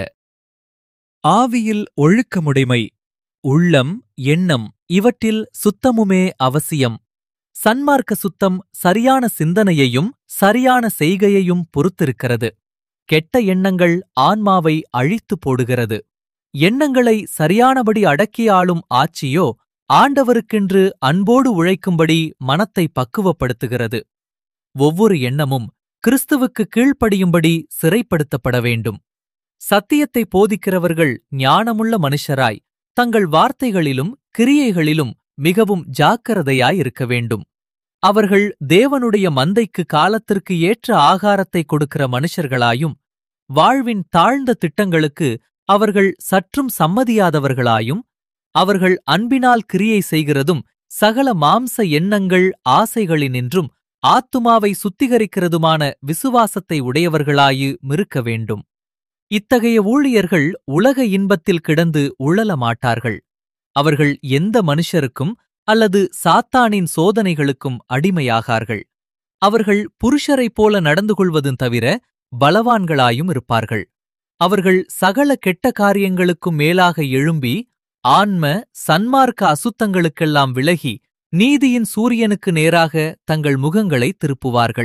ஆவியில் ஒழுக்கமுடைமை, உள்ளம், எண்ணம் இவற்றில் சுத்தமுமே அவசியம். சன்மார்க்க சுத்தம் சரியான சிந்தனையையும் சரியான செய்கையையும் பொறுத்திருக்கிறது. கெட்ட எண்ணங்கள் ஆன்மாவை அழித்து போடுகிறது. எண்ணங்களை சரியானபடி அடக்கி ஆளும் ஆட்சியோ ஆண்டவருக்கென்று அன்போடு உழைக்கும்படி மனத்தை பக்குவப்படுத்துகிறது. ஒவ்வொரு எண்ணமும் கிறிஸ்துவுக்கு கீழ்ப்படியும்படி சிறைப்படுத்தப்பட வேண்டும். சத்தியத்தை போதிக்கிறவர்கள் ஞானமுள்ள மனுஷராய் தங்கள் வார்த்தைகளிலும் கிரியைகளிலும் மிகவும் ஜாக்கிரதையாயிருக்க வேண்டும். அவர்கள் தேவனுடைய மந்தைக்கு காலத்திற்கு ஏற்ற ஆகாரத்தை கொடுக்கிற மனுஷர்களாயும் வாழ்வின் தாழ்ந்த திட்டங்களுக்கு அவர்கள் சற்றும் சம்மதியாதவர்களாயும் அவர்கள் அன்பினால் கிரியை செய்கிறதும் சகல மாம்ச எண்ணங்கள் ஆசைகளினின்றும் ஆத்துமாவை சுத்திகரிக்கிறதுமான விசுவாசத்தை உடையவர்களாயு மிருக்க வேண்டும். இத்தகைய ஊழியர்கள் உலக இன்பத்தில் கிடந்து உழல மாட்டார்கள். அவர்கள் எந்த மனுஷருக்கும் அல்லது சாத்தானின் சோதனைகளுக்கும் அடிமையாகார்கள். அவர்கள் புருஷரைப் போல நடந்து கொள்வதும் தவிர பலவான்களாயும் இருப்பார்கள். அவர்கள் சகல கெட்ட காரியங்களுக்கும் மேலாக எழும்பி ஆன்ம சன்மார்க்க அசுத்தங்களுக்கெல்லாம் விலகி நீதியின் சூரியனுக்கு நேராக தங்கள் முகங்களை திருப்புவார்கள்.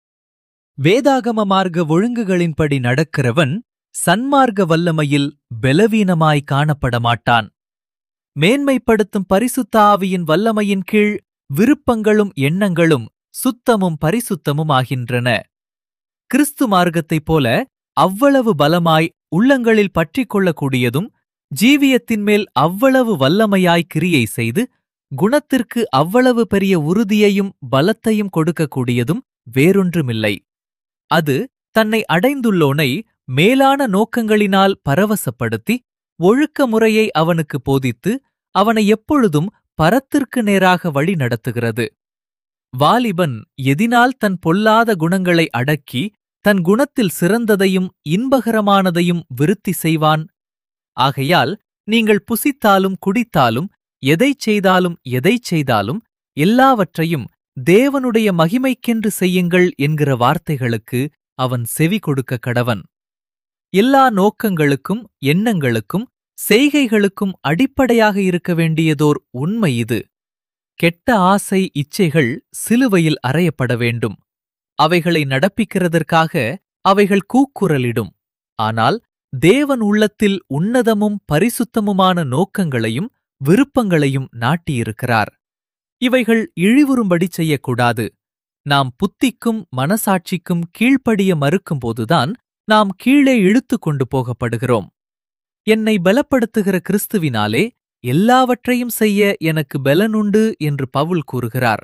வேதாகம மார்க்க ஒழுங்குகளின்படி நடக்கிறவன் சன்மார்க்க வல்லமையில் பலவீனமாய் காணப்பட மாட்டான். மேன்மைப்படுத்தும் பரிசுத்த ஆவியின் வல்லமையின் கீழ் விருப்பங்களும் எண்ணங்களும் சுத்தமும் பரிசுத்தமும் ஆகின்றன. கிறிஸ்து மார்க்கத்தைப் போல அவ்வளவு பலமாய் உள்ளங்களில் பற்றிக் கொள்ளக்கூடியதும் ஜீவியத்தின் மேல் அவ்வளவு வல்லமையாய் கிரியை செய்து குணத்திற்கு அவ்வளவு பெரிய உறுதியையும் பலத்தையும் கொடுக்கக்கூடியதும் வேறொன்றுமில்லை. அது தன்னை அடைந்துள்ளோனை மேலான நோக்கங்களினால் பரவசப்படுத்தி ஒழுக்க முறையை அவனுக்கு போதித்து அவனை எப்பொழுதும் பரத்திற்கு நேராக வழி நடத்துகிறது. வாலிபன் எதினால் தன் பொல்லாத குணங்களை அடக்கி தன் குணத்தில் சிறந்ததையும் இன்பகரமானதையும் விருத்தி செய்வான்? ஆகையால் நீங்கள் புசித்தாலும் குடித்தாலும் எதைச் செய்தாலும் எதைச் செய்தாலும் எல்லாவற்றையும் தேவனுடைய மகிமைக்கென்று செய்யுங்கள் என்கிற வார்த்தைகளுக்கு அவன் செவி கொடுக்க கடவன். எல்லா நோக்கங்களுக்கும் எண்ணங்களுக்கும் செய்கைகளுக்கும் அடிப்படையாக இருக்க வேண்டியதோர் உண்மை இது. கெட்ட ஆசை இச்சைகள் சிலுவையில் அறையப்பட வேண்டும். அவைகளை நடப்பிக்கிறதற்காக அவைகள் கூக்குரலிடும். ஆனால் தேவன் உள்ளத்தில் உன்னதமும் பரிசுத்தமுமான நோக்கங்களையும் விருப்பங்களையும் நாட்டியிருக்கிறார். இவைகள் இழிவுறும்படி செய்யக்கூடாது. நாம் புத்திக்கும் மனசாட்சிக்கும் கீழ்ப்படிய மறுக்கும்போதுதான் நாம் கீழே இழுத்து கொண்டு போகப்படுகிறோம். என்னை பலப்படுத்துகிற கிறிஸ்துவினாலே எல்லாவற்றையும் செய்ய எனக்கு பலனுண்டு என்று பவுல் கூறுகிறார்.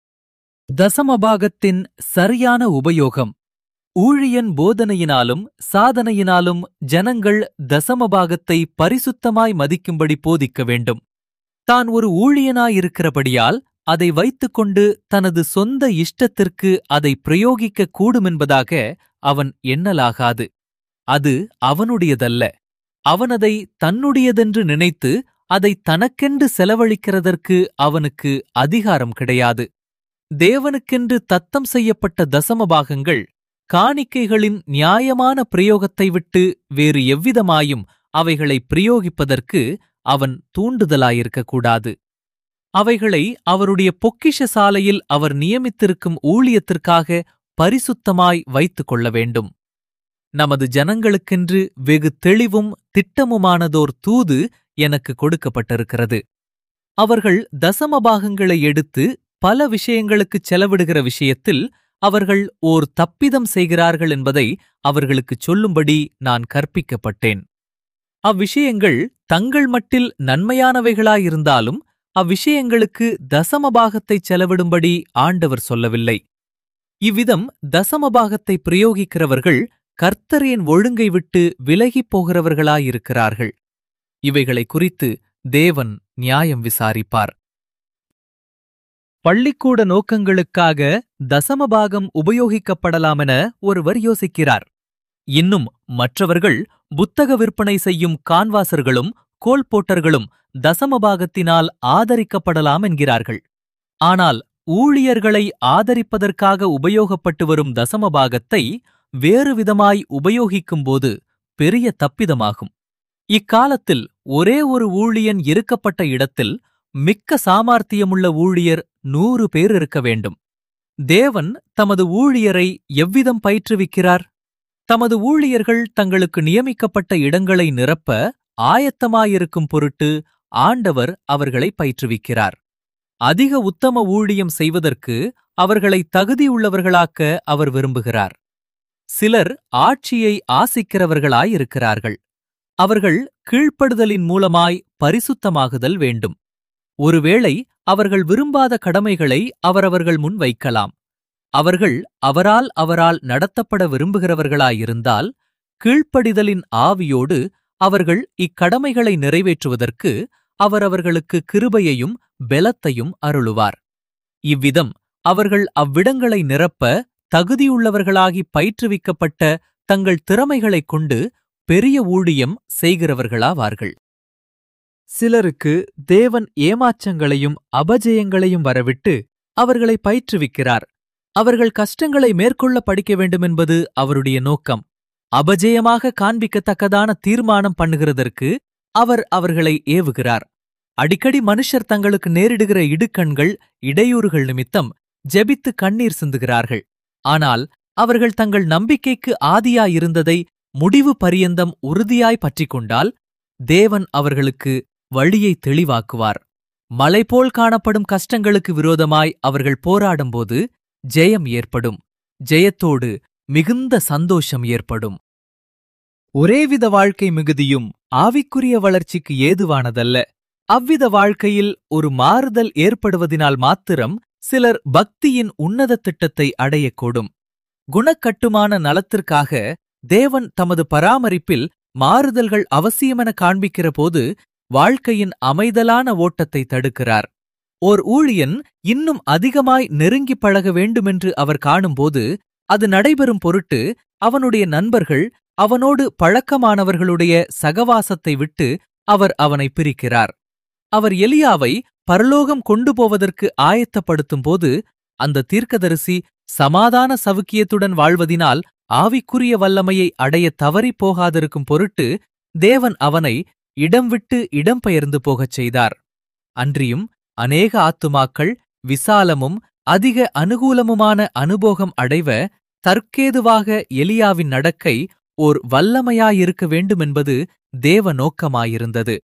தசமபாகத்தின் சரியான உபயோகம். ஊழியன் போதனையினாலும் சாதனையினாலும் ஜனங்கள் தசமபாகத்தை பரிசுத்தமாய் மதிக்கும்படி போதிக்க வேண்டும். தான் ஒரு ஊழியனாயிருக்கிறபடியால் அதை வைத்துக்கொண்டு தனது சொந்த இஷ்டத்திற்கு அதை பிரயோகிக்கக் கூடுமென்பதாக அவன் எண்ணலாகாது. அது அவனுடையதல்ல. அவனதை தன்னுடையதென்று நினைத்து அதை தனக்கென்று செலவழிக்கிறதற்கு அவனுக்கு அதிகாரம் கிடையாது. தேவனுக்கென்று தத்தம் செய்யப்பட்ட தசமபாகங்கள் காணிக்கைகளின் நியாயமான பிரயோகத்தை விட்டு வேறு எவ்விதமாயும் அவைகளை பிரயோகிப்பதற்கு அவன் தூண்டுதலாயிருக்கக்கூடாது. அவைகளை அவருடைய பொக்கிஷ சாலையில் அவர் நியமித்திருக்கும் ஊழியத்திற்காக பரிசுத்தமாய் வைத்துக் கொள்ள வேண்டும். நமது ஜனங்களுக்கென்று வெகு தெளிவும் திட்டமுமானதோர் தூது எனக்கு கொடுக்கப்பட்டிருக்கிறது. அவர்கள் தசமபாகங்களை எடுத்து பல விஷயங்களுக்குச் செலவிடுகிற விஷயத்தில் அவர்கள் ஓர் தப்பிதம் செய்கிறார்கள் என்பதை அவர்களுக்குச் சொல்லும்படி நான் கற்பிக்கப்பட்டேன். அவ்விஷயங்கள் தங்கள் மட்டில் நன்மையானவைகளாயிருந்தாலும் அவ்விஷயங்களுக்கு தசமபாகத்தை செலவிடும்படி ஆண்டவர் சொல்லவில்லை. இவ்விதம் தசமபாகத்தை பிரயோகிக்கிறவர்கள் கர்த்தரின் ஒழுங்கை விட்டு விலகிப் போகிறவர்களாயிருக்கிறார்கள். இவைகளை குறித்து தேவன் நியாயம் விசாரிப்பார். பள்ளிக்கூட நோக்கங்களுக்காக தசமபாகம் உபயோகிக்கப்படலாமென ஒருவர் யோசிக்கிறார். இன்னும் மற்றவர்கள் புத்தக விற்பனை செய்யும் கான்வாசர்களும் கோல்போட்டர்களும் தசமபாகத்தினால் ஆதரிக்கப்படலாம் என்கிறார்கள். ஆனால் ஊழியர்களை ஆதரிப்பதற்காக உபயோகப்பட்டு வரும் தசமபாகத்தை வேறு விதமாய் உபயோகிக்கும்போது பெரிய தப்பிதமாகும். இக்காலத்தில் ஒரே ஒரு ஊழியன் இருக்கப்பட்ட இடத்தில் மிக்க சாமர்த்தியமுள்ள ஊழியர் நூறு பேர் இருக்க வேண்டும். தேவன் தமது ஊழியரை எவ்விதம் பயிற்றுவிக்கிறார்? தமது ஊழியர்கள் தங்களுக்கு நியமிக்கப்பட்ட இடங்களை நிரப்ப ஆயத்தமாயிருக்கும் பொருட்டு ஆண்டவர் அவர்களை பயிற்றுவிக்கிறார். அதிக உத்தம ஊழியம் செய்வதற்கு அவர்களை தகுதியுள்ளவர்களாக்க அவர் விரும்புகிறார். சிலர் ஆட்சியை ஆசிக்கிறவர்களாயிருக்கிறார்கள். அவர்கள் கீழ்ப்படுதலின் மூலமாய் பரிசுத்தமாகுதல் வேண்டும். ஒருவேளை அவர்கள் விரும்பாத கடமைகளை அவரவர்கள் முன் வைக்கலாம். அவர்கள் அவரால் அவரால் நடத்தப்பட விரும்புகிறவர்களாயிருந்தால் கீழ்ப்படிதலின் ஆவியோடு அவர்கள் இக்கடமைகளை நிறைவேற்றுவதற்கு அவர் அவர்களுக்கு கிருபையையும் பெலத்தையும் அருளுவார். இவ்விதம் அவர்கள் அவ்விடங்களை நிரப்ப தகுதியுள்ளவர்களாகி பயிற்றுவிக்கப்பட்ட தங்கள் திறமைகளைக் கொண்டு பெரிய ஊழியம் செய்கிறவர்களாவார்கள். சிலருக்கு தேவன் ஏமாற்றங்களையும் அபஜயங்களையும் வரவிட்டு அவர்களை பயிற்றுவிக்கிறார். அவர்கள் கஷ்டங்களை மேற்கொள்ள படிக்க வேண்டுமென்பது அவருடைய நோக்கம். அபஜயமாக காண்பிக்கத்தக்கதான தீர்மானம் பண்ணுகிறதற்கு அவர் அவர்களை ஏவுகிறார். அடிக்கடி மனுஷர் தங்களுக்கு நேரிடுகிற இடுக்கண்கள் இடையூறுகள் நிமித்தம் ஜெபித்து கண்ணீர் சிந்துகிறார்கள். ஆனால் அவர்கள் தங்கள் நம்பிக்கைக்கு ஆதியாயிருந்ததை முடிவு பரியந்தம் உறுதியாய் பற்றிக் கொண்டால் தேவன் அவர்களுக்கு வழியை தெளிவாக்குவார். மலைபோல் காணப்படும் கஷ்டங்களுக்கு விரோதமாய் அவர்கள் போராடும்போது ஜெயம் ஏற்படும். ஜெயத்தோடு மிகுந்த சந்தோஷம் ஏற்படும். ஒரேவித வாழ்க்கை மிகுதியும் ஆவிக்குரிய வளர்ச்சிக்கு ஏதுவானதல்ல. அவ்வித வாழ்க்கையில் ஒரு மாறுதல் ஏற்படுவதினால் மாத்திரம் சிலர் பக்தியின் உன்னத திட்டத்தை அடையக்கூடும். குணக்கட்டுமான நலத்திற்காக தேவன் தமது பராமரிப்பில் மாறுதல்கள் அவசியமென காண்பிக்கிற போது வாழ்க்கையின் அமைதலான ஓட்டத்தை தடுக்கிறார். ஓர் ஊழியன் இன்னும் அதிகமாய் நெருங்கி பழக வேண்டுமென்று அவர் காணும்போது அது நடைபெறும் பொருட்டு அவனுடைய நண்பர்கள் அவனோடு பழக்கமானவர்களுடைய சகவாசத்தை விட்டு அவர் அவனை பிரிக்கிறார். அவர் எலியாவை பரலோகம் கொண்டு போவதற்கு ஆயத்தப்படுத்தும்போது அந்த தீர்க்கதரிசி சமாதான சவுக்கியத்துடன் வாழ்வதினால் ஆவிக்குரிய வல்லமையை அடைய தவறிப் போகாதிருக்கும் பொருட்டு தேவன் அவனை இடம் விட்டு இடம்பெயர்ந்து போகச் செய்தார். அன்றியும் அநேக ஆத்துமாக்கள் விசாலமும் அதிக அனுகூலமுமான அனுபோகம் அடைவ தற்கேதுவாக எலியாவின் நடக்கை ஓர் வல்லமையாயிருக்க வேண்டுமென்பது தேவ நோக்கமாயிருந்தது.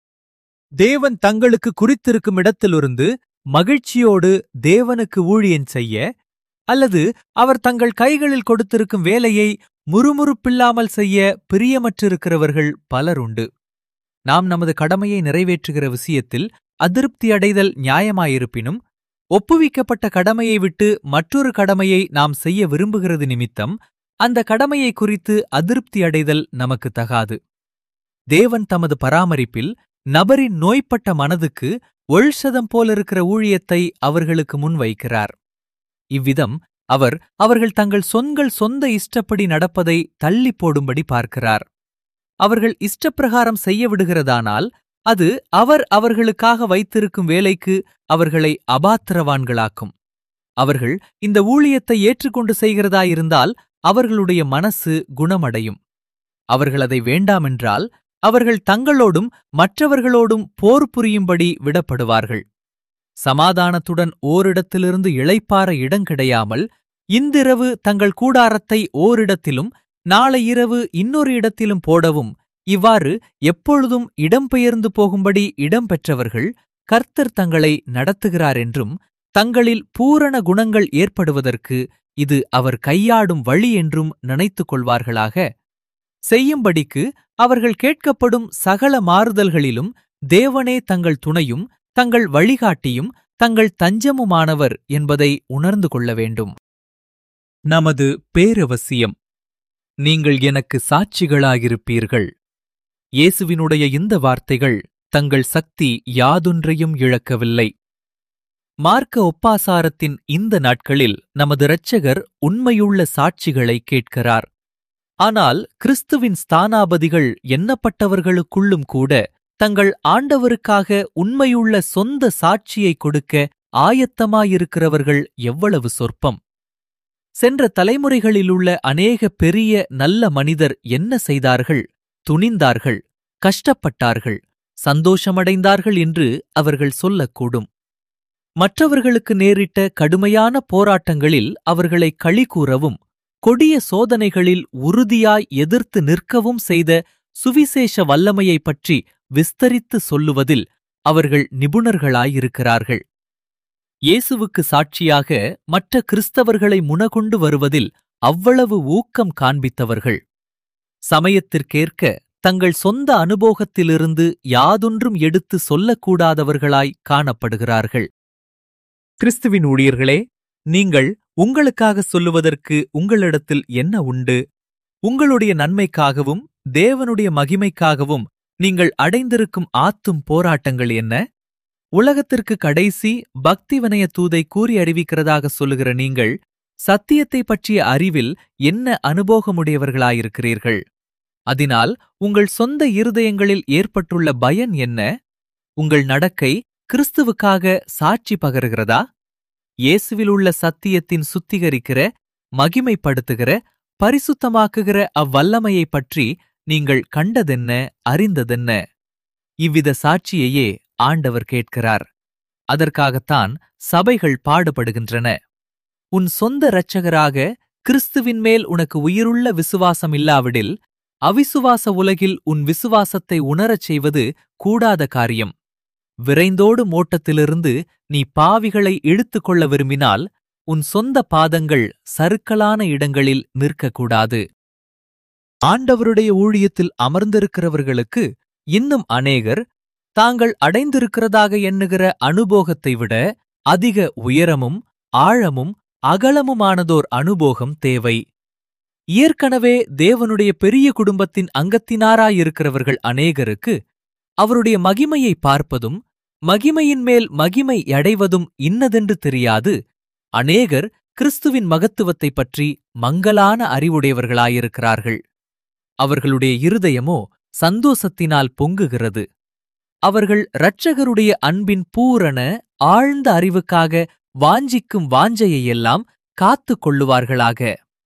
தேவன் தங்களுக்கு குறித்திருக்கும் இடத்திலிருந்து மகிழ்ச்சியோடு தேவனுக்கு ஊழியம் செய்ய, அல்லது அவர் தங்கள் கைகளில் கொடுத்திருக்கும் வேலையை முறுமுறுப்பில்லாமல் செய்ய பிரியமற்றிருக்கிறவர்கள் பலருண்டு. நாம் நமது கடமையை நிறைவேற்றுகிற விஷயத்தில் அதிருப்தி அடைதல் நியாயமாயிருப்பினும், ஒப்புவிக்கப்பட்ட கடமையை விட்டு மற்றொரு கடமையை நாம் செய்ய விரும்புகிறது நிமித்தம் அந்த கடமையை குறித்து அதிருப்தி அடைதல் நமக்கு தகாது. தேவன் தமது பராமரிப்பில் நபரின் நோய்பட்ட மனதுக்கு ஒள்சதம் போலிருக்கிற ஊழியத்தை அவர்களுக்கு முன்வைக்கிறார். இவ்விதம் அவர் அவர்கள் தங்கள் சொங்கள் சொந்த இஷ்டப்படி நடப்பதை தள்ளி போடும்படி பார்க்கிறார். அவர்கள் இஷ்டப்பிரகாரம் செய்ய விடுகிறதானால் அது அவர் அவர்களுக்காக வைத்திருக்கும் வேலைக்கு அவர்களை அபாத்திரவான்களாக்கும். அவர்கள் இந்த ஊழியத்தை ஏற்றுக்கொண்டு செய்கிறதாயிருந்தால் அவர்களுடைய மனசு குணமடையும். அவர்கள் அதை வேண்டாமென்றால் அவர்கள் தங்களோடும் மற்றவர்களோடும் போர் புரியும்படி விடப்படுவார்கள். சமாதானத்துடன் ஓரிடத்திலிருந்து இளைப்பாற இடம் கிடையாமல் இன்றிரவு தங்கள் கூடாரத்தை ஓரிடத்திலும் நாளை இரவு இன்னொரு இடத்திலும் போடவும், இவ்வாறு எப்பொழுதும் இடம்பெயர்ந்து போகும்படி இடம்பெற்றவர்கள் கர்த்தர் தங்களை நடத்துகிறார் என்றும், தங்களில் பூரண குணங்கள் ஏற்படுவதற்கு இது அவர் கையாடும் வழி என்றும் நினைத்துக் கொள்வார்களாக. செய்யும்படிக்கு அவர்கள் கேட்கப்படும் சகல மாறுதல்களிலும் தேவனே தங்கள் துணையும் தங்கள் வழிகாட்டியும் தங்கள் தஞ்சமுமானவர் என்பதை உணர்ந்து கொள்ள வேண்டும். நமது பேரவசியம். நீங்கள் எனக்கு சாட்சிகளாயிருப்பீர்கள். இயேசுவினுடைய இந்த வார்த்தைகள் தங்கள் சக்தி யாதொன்றையும் இழக்கவில்லை. மார்க்க ஒப்பாசாரத்தின் இந்த நாட்களில் நமது இரட்சகர் உண்மையுள்ள சாட்சிகளை கேட்கிறார். ஆனால் கிறிஸ்துவின் ஸ்தானாபதிகள் எண்ணப்பட்டவர்களுக்குள்ளும் கூட தங்கள் ஆண்டவருக்காக உண்மையுள்ள சொந்த சாட்சியை கொடுக்க ஆயத்தமாயிருக்கிறவர்கள் எவ்வளவு சொற்பம்! சென்ற தலைமுறைகளிலுள்ள அநேக பெரிய நல்ல மனிதர் என்ன செய்தார்கள்? துணிந்தார்கள், கஷ்டப்பட்டார்கள், சந்தோஷமடைந்தார்கள் என்று அவர்கள் சொல்லக்கூடும். மற்றவர்களுக்கு நேரிட்ட கடுமையான போராட்டங்களில் அவர்களை களிகூறவும், கொடிய சோதனைகளில் உறுதியாய் எதிர்த்து நிற்கவும் செய்த சுவிசேஷ வல்லமையைப் பற்றி விஸ்தரித்து சொல்லுவதில் அவர்கள் நிபுணர்களாயிருக்கிறார்கள். இயேசுவுக்கு சாட்சியாக மற்ற கிறிஸ்தவர்களை முனகொண்டு வருவதில் அவ்வளவு ஊக்கம் காண்பித்தவர்கள். சமயத்திற்கேற்க தங்கள் சொந்த அனுபவத்திலிருந்து யாதொன்றும் எடுத்து சொல்லக்கூடாதவர்களாய் காணப்படுகிறார்கள். கிறிஸ்துவின் ஊழியர்களே, நீங்கள் உங்களுக்காக சொல்லுவதற்கு உங்களிடத்தில் என்ன உண்டு? உங்களுடைய நன்மைக்காகவும் தேவனுடைய மகிமைக்காகவும் நீங்கள் அடைந்திருக்கும் ஆத்தும் போராட்டங்கள் என்ன? உலகத்திற்கு கடைசி பக்தி வினய தூதை கூறி அறிவிக்கிறதாக சொல்லுகிற நீங்கள் சத்தியத்தை பற்றிய அறிவில் என்ன அனுபவமுடையவர்களாயிருக்கிறீர்கள்? அதனால் உங்கள் சொந்த இருதயங்களில் ஏற்பட்டுள்ள பயன் என்ன? உங்கள் நடக்கை கிறிஸ்துவுக்காக சாட்சி பகருகிறதா? இயேசுவில் உள்ள சத்தியத்தின் சுத்திகரிக்கிற, மகிமைப்படுத்துகிற, பரிசுத்தமாக்குகிற அவ்வல்லமையைப் பற்றி நீங்கள் கண்டதென்ன, அறிந்ததென்ன? இவ்வித சாட்சியையே ஆண்டவர் கேட்கிறார். அதற்காகத்தான் சபைகள் பாடுபடுகின்றன. உன் சொந்த இரட்சகராக கிறிஸ்துவின் மேல் உனக்கு உயிருள்ள விசுவாசம் இல்லாவிடில் அவிசுவாச உலகில் உன் விசுவாசத்தை உணரச் செய்வது கூடாத காரியம். விரைந்தோடும் ஓட்டத்திலிருந்து நீ பாவிகளை இழுத்துக் கொள்ள விரும்பினால் உன் சொந்த பாதங்கள் சறுக்கலான இடங்களில் நிற்கக்கூடாது. ஆண்டவருடைய ஊழியத்தில் அமர்ந்திருக்கிறவர்களுக்கு இன்னும் அநேகர் தாங்கள் அடைந்திருக்கிறதாக எண்ணுகிற அனுபோகத்தை விட அதிக உயரமும் ஆழமும் அகலமுமானதோர் அனுபோகம் தேவை. ஏற்கனவே தேவனுடைய பெரிய குடும்பத்தின் அங்கத்தினாராயிருக்கிறவர்கள் அநேகருக்கு அவருடைய மகிமையை பார்ப்பதும் மகிமையின் மேல் மகிமை அடைவதும் இன்னதென்று தெரியாது அநேகர் கிறிஸ்துவின் மகத்துவத்தைப் பற்றி மங்கலான அறிவுடையவர்களாயிருக்கிறார்கள். அவர்களுடைய இருதயமோ சந்தோஷத்தினால் பொங்குகிறது. அவர்கள் இரட்சகருடைய அன்பின் பூரண ஆழ்ந்த அறிவுக்காக வாஞ்சிக்கும் வாஞ்சையையெல்லாம் காத்துக் கொள்ளுவார்களாக.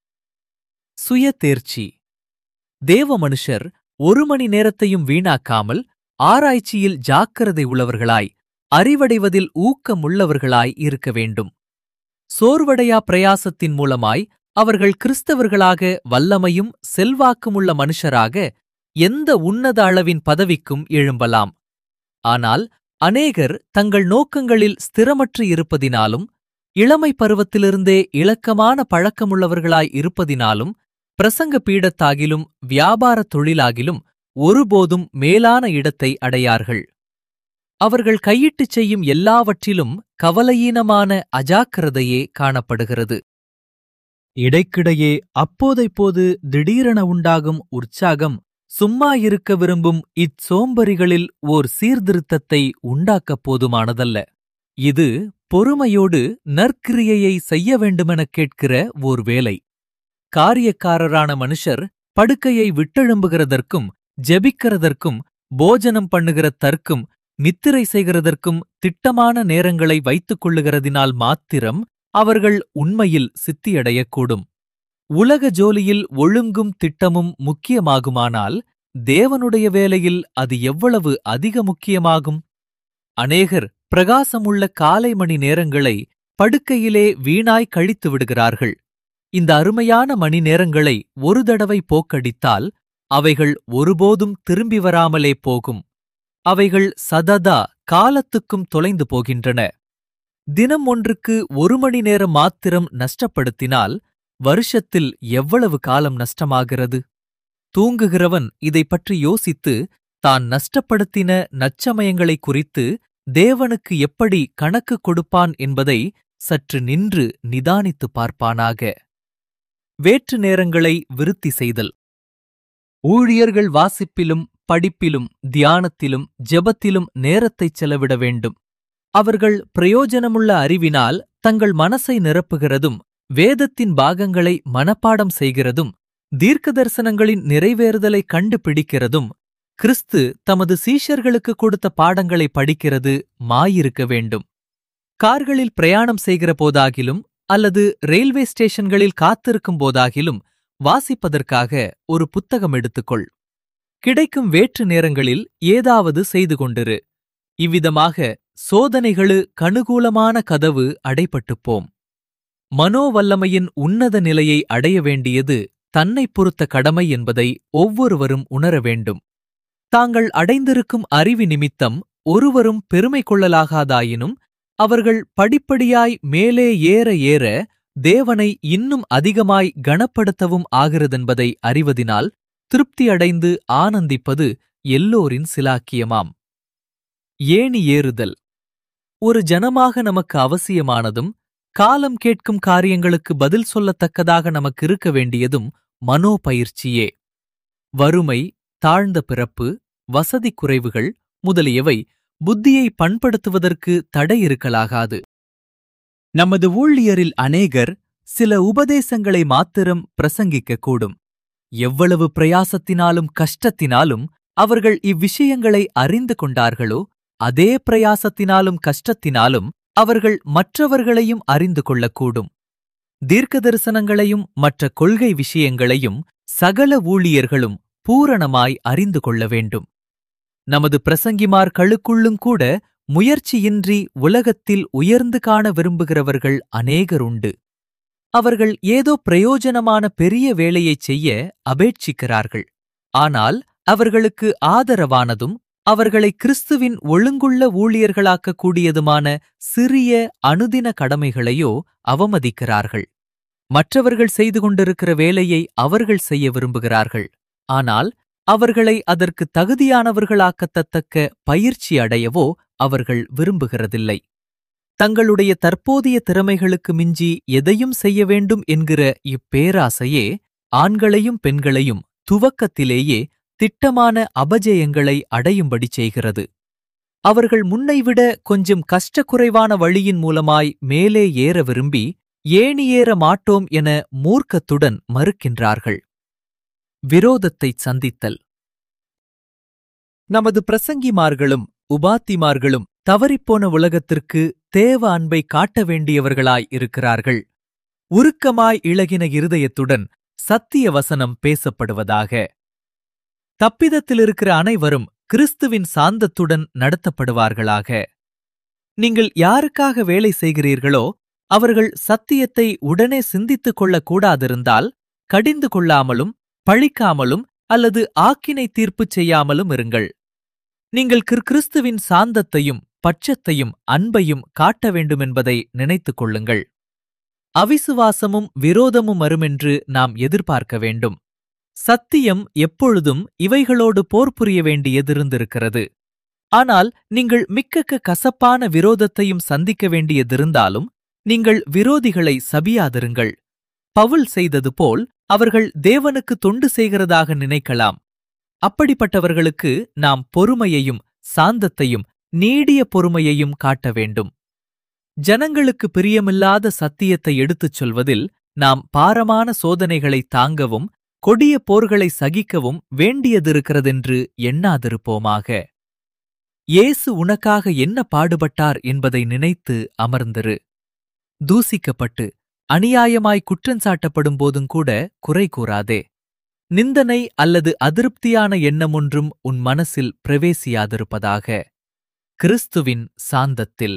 சுய தேர்ச்சி. தேவ மனுஷர் ஒரு மணி நேரத்தையும் வீணாக்காமல் ஆராய்ச்சியில் ஜாக்கிரதை உள்ளவர்களாய், அறிவடைவதில் ஊக்கமுள்ளவர்களாய் இருக்க வேண்டும். சோர்வடையா பிரயாசத்தின் மூலமாய் அவர்கள் கிறிஸ்தவர்களாக வல்லமையும் செல்வாக்குமுள்ள மனுஷராக எந்த உன்னத அளவின் பதவிக்கும் எழும்பலாம். ஆனால் அநேகர் தங்கள் நோக்கங்களில் ஸ்திரமற்று இருப்பதினாலும் இளமை பருவத்திலிருந்தே இலக்கமான பழக்கமுள்ளவர்களாய் இருப்பதினாலும் பிரசங்க பீடத்தாகிலும் வியாபாரத் தொழிலாகிலும் ஒருபோதும் மேலான இடத்தை அடையார்கள். அவர்கள் கையிட்டுச் செய்யும் எல்லாவற்றிலும் கவலையீனமான அஜாக்கிரதையே காணப்படுகிறது. இடைக்கிடையே அப்போதைப்போது திடீரென உண்டாகும் உற்சாகம் சும்மா இருக்க விரும்பும் இச்சோம்பரிகளில் ஓர் சீர்திருத்தத்தை உண்டாக்கப் போதுமானதல்ல. இது பொறுமையோடு நற்கிரியையை செய்ய வேண்டுமெனக் கேட்கிற ஓர் வேலை. காரியக்காரரான மனுஷர் படுக்கையை விட்டெழும்புகிறதற்கும் ஜெபிக்கிறதற்கும் போஜனம் பண்ணுகிற தற்கும் நித்திரை செய்கிறதற்கும் திட்டமான நேரங்களை வைத்துக் கொள்ளுகிறதினால் மாத்திரம் அவர்கள் உண்மையில் சித்தியடையக்கூடும். உலக ஜோலியில் ஒழுங்கும் திட்டமும் முக்கியமாகுமானால் தேவனுடைய வேலையில் அது எவ்வளவு அதிக முக்கியமாகும்? அநேகர் பிரகாசமுள்ள காலை மணி நேரங்களை படுக்கையிலே வீணாய் கழித்து விடுகிறார்கள். இந்த அருமையான மணி நேரங்களை ஒரு தடவை போக்கடித்தால் அவைகள் ஒருபோதும் திரும்பி வராமலே போகும். அவைகள் சததா காலத்துக்கும் தொலைந்து போகின்றன. தினம் ஒன்றுக்கு ஒரு மணி நேரம் மாத்திரம் நஷ்டப்படுத்தினால் வருஷத்தில் எவ்வளவு காலம் நஷ்டமாகிறது? தூங்குகிறவன் இதைப் பற்றி யோசித்து தான் நஷ்டப்படுத்தின நச்சமயங்களைக் குறித்து தேவனுக்கு எப்படி கணக்கு கொடுப்பான் என்பதை சற்று நின்று நிதானித்துப் பார்ப்பானாக. வேற்று நேரங்களை விருத்தி செய்தல். ஊழியர்கள் வாசிப்பிலும் படிப்பிலும் தியானத்திலும் ஜெபத்திலும் நேரத்தைச் செலவிட வேண்டும். அவர்கள் பிரயோஜனமுள்ள அறிவினால் தங்கள் மனசை நிரப்புகிறதும் வேதத்தின் பாகங்களை மனப்பாடம் செய்கிறதும் தீர்க்கதரிசனங்களின் நிறைவேறுதலை கண்டுபிடிக்கிறதும் கிறிஸ்து தமது சீஷர்களுக்கு கொடுத்த பாடங்களை படிக்கிறது மாயிருக்க வேண்டும். கார்களில் பிரயாணம் செய்கிற போதாகிலும் அல்லது ரயில்வே ஸ்டேஷன்களில் காத்திருக்கும் போதாகிலும் வாசிப்பதற்காக ஒரு புத்தகம் எடுத்துக்கொள். கிடைக்கும் வேற்று நேரங்களில் ஏதாவது செய்து கொண்டிரு. இவ்விதமாக சோதனைகளு கனுகூலமான கதவு அடைபட்டுப்போம். மனோவல்லமையின் உன்னத நிலையை அடைய வேண்டியது தன்னைப் பொறுத்த கடமை என்பதை ஒவ்வொருவரும் உணர வேண்டும். தாங்கள் அடைந்திருக்கும் அறிவு நிமித்தம் ஒருவரும் பெருமை கொள்ளலாகாதாயினும் அவர்கள் படிப்படியாய் மேலே ஏற ஏற தேவனை இன்னும் அதிகமாய் கனப்படுத்தவும் ஆகிறதென்பதை அறிவதினால் திருப்தியடைந்து ஆனந்திப்பது எல்லோரின் சிலாக்கியமாம். ஏணி ஏறுதல். ஒரு ஜனமாக நமக்கு அவசியமானதும் காலம் கேட்கும் காரியங்களுக்கு பதில் சொல்லத்தக்கதாக நமக்கு இருக்க வேண்டியதும் மனோபயிற்சியே. வறுமை, தாழ்ந்த பிறப்பு, வசதி குறைவுகள் முதலியவை புத்தியை பண்படுத்துவதற்கு தடை இருக்கலாகாது. நமது ஊழியரில் அநேகர் சில உபதேசங்களை மாத்திரம் பிரசங்கிக்கக்கூடும். எவ்வளவு பிரயாசத்தினாலும் கஷ்டத்தினாலும் அவர்கள் இவ்விஷயங்களை அறிந்து கொண்டார்களோ அதே பிரயாசத்தினாலும் கஷ்டத்தினாலும் அவர்கள் மற்றவர்களையும் அறிந்து கொள்ளக்கூடும். தீர்க்கதரிசனங்களையும் மற்ற கொள்கை விஷயங்களையும் சகல ஊழியர்களும் பூரணமாய் அறிந்து கொள்ள வேண்டும். நமது பிரசங்கிமார்களுக்குள்ளுங்கூட முயற்சியின்றி உலகத்தில் உயர்ந்து காண விரும்புகிறவர்கள் அநேகருண்டு. அவர்கள் ஏதோ பிரயோஜனமான பெரிய வேலையைச் செய்ய அபேட்சிக்கிறார்கள். ஆனால் அவர்களுக்கு ஆதரவானதும் அவர்களை கிறிஸ்துவின் ஒழுங்குள்ள ஊழியர்களாக்கக் கூடியதுமான சிறிய அனுதின கடமைகளையோ அவமதிக்கிறார்கள். மற்றவர்கள் செய்து கொண்டிருக்கிற வேலையை அவர்கள் செய்ய விரும்புகிறார்கள். ஆனால் அவர்களை அதற்கு தகுதியானவர்களாக்கத்தக்க பயிற்சி அடையவோ அவர்கள் விரும்புகிறதில்லை. தங்களுடைய தற்போதைய திறமைகளுக்கு மிஞ்சி எதையும் செய்ய வேண்டும் என்கிற இப்பேராசையே ஆண்களையும் பெண்களையும் துவக்கத்திலேயே திட்டமான அபஜயங்களை அடையும்படி செய்கிறது. அவர்கள் முன்னைவிட கொஞ்சம் கஷ்டக்குறைவான வழியின் மூலமாய் மேலே ஏற விரும்பி ஏணி ஏற மாட்டோம் என மூர்க்கத்துடன் மறுக்கின்றார்கள். விரோதத்தைச் சந்தித்தல். நமது பிரசங்கிமார்களும் உபாத்திமார்களும் தவறிப்போன உலகத்திற்கு தேவ அன்பை காட்ட வேண்டியவர்களாய் இருக்கிறார்கள். உருக்கமாய் இளகின இருதயத்துடன் சத்திய வசனம் பேசப்படுவதாக. தப்பிதத்தில் இருக்கிற அனைவரும் கிறிஸ்துவின் சாந்தத்துடன் நடத்தப்படுவார்களாக. நீங்கள் யாருக்காக வேலை செய்கிறீர்களோ அவர்கள் சத்தியத்தை உடனே சிந்தித்துக் கொள்ளக்கூடாதிருந்தால் கடிந்து கொள்ளாமலும் பழிக்காமலும் அல்லது ஆக்கினை தீர்ப்பு செய்யாமலும் இருங்கள். நீங்கள் கிறிஸ்துவின் சாந்தத்தையும் பட்சத்தையும் அன்பையும் காட்ட வேண்டுமென்பதை நினைத்துக் கொள்ளுங்கள். அவிசுவாசமும் விரோதமும் வருமென்று நாம் எதிர்பார்க்க வேண்டும். சத்தியம் எப்பொழுதும் இவைகளோடு போர் புரிய வேண்டியதிருந்திருக்கிறது. ஆனால் நீங்கள் மிக்க கசப்பான விரோதத்தையும் சந்திக்க வேண்டியதிருந்தாலும் நீங்கள் விரோதிகளை சபியாதிருங்கள். பவுல் செய்தது போல் அவர்கள் தேவனுக்கு தொண்டு செய்கிறதாக நினைக்கலாம். அப்படிப்பட்டவர்களுக்கு நாம் பொறுமையையும் சாந்தத்தையும் நீடிய பொறுமையையும் காட்ட வேண்டும். ஜனங்களுக்கு பிரியமில்லாத சத்தியத்தை எடுத்துச் சொல்வதில் நாம் பாரமான சோதனைகளை தாங்கவும் கொடிய போர்களை சகிக்கவும் வேண்டியதிருக்கிறதென்று எண்ணாதிருப்போமாக. இயேசு உனக்காக என்ன பாடுபட்டார் என்பதை நினைத்து அமர்ந்திரு. தூசிக்கப்பட்டு அநியாயமாய் குற்றஞ்சாட்டப்படும் போதுங்கூட குறை கூறாதே. நிந்தனை அல்லது அதிருப்தியான எண்ணமொன்றும் உன் மனசில் பிரவேசியாதிருப்பதாக. கிறிஸ்துவின் சாந்தத்தில்.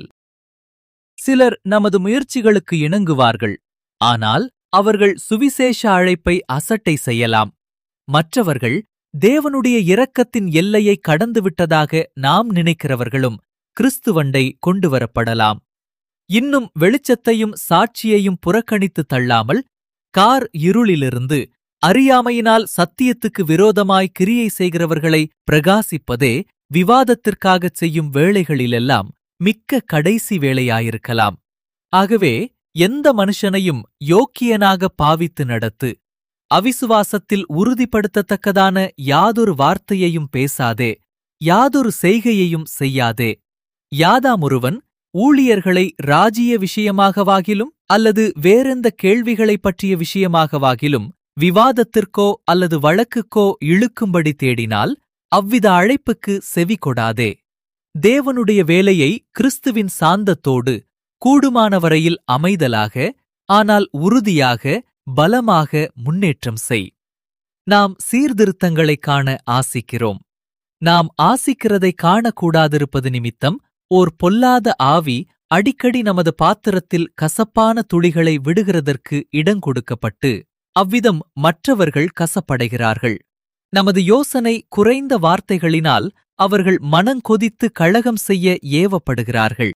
சிலர் நமது முயற்சிகளுக்கு இணங்குவார்கள். ஆனால் அவர்கள் சுவிசேஷ அழைப்பை அசட்டை செய்யலாம். மற்றவர்கள் தேவனுடைய இரக்கத்தின் எல்லையை கடந்துவிட்டதாக நாம் நினைக்கிறவர்களும் கிறிஸ்துவண்டை கொண்டுவரப்படலாம். இன்னும் வெளிச்சத்தையும் சாட்சியையும் புறக்கணித்து தள்ளாமல் கார் இருளிலிருந்து அறியாமையினால் சத்தியத்துக்கு விரோதமாய் கிரியை செய்கிறவர்களை பிரகாசிப்பதே விவாதத்திற்காகச் செய்யும் வேளைகளிலெல்லாம் மிக்க கடைசி வேளையாயிருக்கலாம். ஆகவே எந்த மனுஷனையும் யோக்கியனாக பாவித்து நடத்து. அவிசுவாசத்தில் உறுதிப்படுத்தத்தக்கதான யாதொரு வார்த்தையையும் பேசாதே, யாதொரு செய்கையையும் செய்யாதே. யாதாமொருவன் ஊழியர்களை ராஜ்ய விஷயமாகவாகிலும் அல்லது வேறெந்த கேள்விகளைப் பற்றிய விஷயமாகவாகிலும் விவாதத்திற்கோ அல்லது வழக்குக்கோ இழுக்கும்படி தேடினால் அவ்வித அழைப்புக்கு செவி கொடாதே. தேவனுடைய வேலையை கிறிஸ்துவின் சாந்தத்தோடு கூடுமானவரையில் அமைதலாக, ஆனால் உறுதியாக, பலமாக முன்னேற்றம் செய். நாம் சீர்திருத்தங்களைக் காண ஆசிக்கிறோம். நாம் ஆசிக்கிறதை காணக்கூடாதிருப்பது நிமித்தம் ஓர் பொல்லாத ஆவி அடிக்கடி நமது பாத்திரத்தில் கசப்பான துளிகளை விடுகிறதற்கு இடங்கொடுக்கப்பட்டு அவ்விதம் மற்றவர்கள் கசப்படைகிறார்கள். நமது யோசனை குறைந்த வார்த்தைகளினால் அவர்கள் மனங்கொதித்து கழகம் செய்ய ஏவப்படுகிறார்கள்.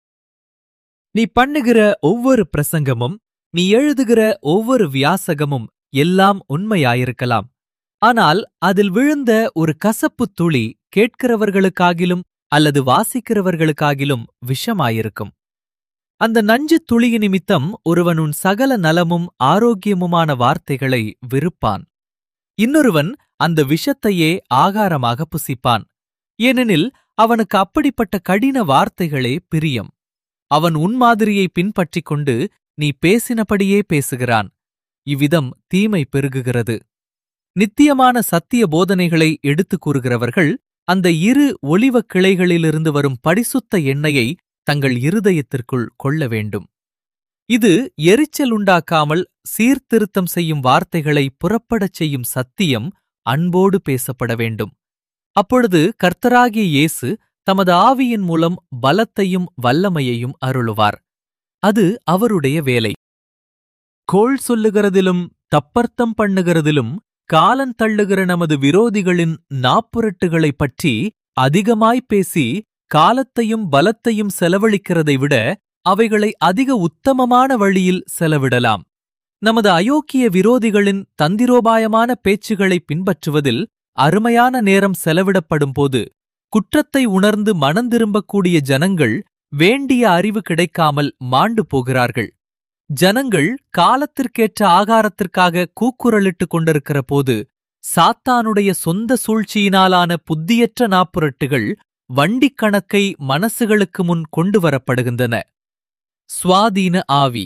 நீ பண்ணுகிற ஒவ்வொரு பிரசங்கமும், நீ எழுதுகிற ஒவ்வொரு வியாசகமும் எல்லாம் உண்மையாயிருக்கலாம். ஆனால் அதில் விழுந்த ஒரு கசப்புத் துளி கேட்கிறவர்களுக்காகிலும் அல்லது வாசிக்கிறவர்களுக்காகிலும் விஷமாயிருக்கும். அந்த நஞ்சுத் துளிய நிமித்தம் ஒருவன் உன் சகல நலமும் ஆரோக்கியமுமான வார்த்தைகளை விருப்பான். இன்னொருவன் அந்த விஷத்தையே ஆகாரமாக புசிப்பான். ஏனெனில் அவனுக்கு அப்படிப்பட்ட கடின வார்த்தைகளே பிரியம். அவன் உன் மாதிரியை பின்பற்றிக் கொண்டு நீ பேசினபடியே பேசுகிறான். இவ்விதம் தீமை பெருகுகிறது. நித்தியமான சத்திய போதனைகளை எடுத்துக் கூறுகிறவர்கள் அந்த இரு ஒலிவக் கிளைகளிலிருந்து வரும் பரிசுத்த எண்ணெயை தங்கள் இருதயத்திற்குள் கொள்ள வேண்டும். இது எரிச்சல் உண்டாக்காமல் சீர்திருத்தம் செய்யும் வார்த்தைகளை புறப்படச் செய்யும் சத்தியம் அன்போடு பேசப்பட வேண்டும். அப்பொழுது கர்த்தராகிய இயேசு தமது ஆவியின் மூலம் பலத்தையும் வல்லமையையும் அருளுவார். அது அவருடைய வேலை. கோள் சொல்லுகிறதிலும் தப்பர்த்தம் பண்ணுகிறதிலும் காலன் தள்ளுகிற நமது விரோதிகளின் நாப்புரட்டுகளைப் பற்றி அதிகமாய்ப் பேசி காலத்தையும் பலத்தையும் செலவழிக்கிறதை விட அவைகளை அதிக உத்தமமான வழியில் செலவிடலாம். நமது அயோக்கிய விரோதிகளின் தந்திரோபாயமான பேச்சுகளை பின்பற்றுவதில் அருமையான நேரம் செலவிடப்படும்போது குற்றத்தை உணர்ந்து மனந்திரும்பக்கூடிய ஜனங்கள் வேண்டிய அறிவு கிடைக்காமல் மாண்டு போகிறார்கள். ஜனங்கள் காலத்திற்கேற்ற ஆகாரத்திற்காக கூக்குரலிட்டுக் கொண்டிருக்கிற போது சாத்தானுடைய சொந்த சூழ்ச்சியினாலான புத்தியற்ற நாப்புரட்டுகள் வண்டிக் கணக்கை மனசுகளுக்கு முன் கொண்டு வரப்படுகின்றன. சுவாதீன ஆவி.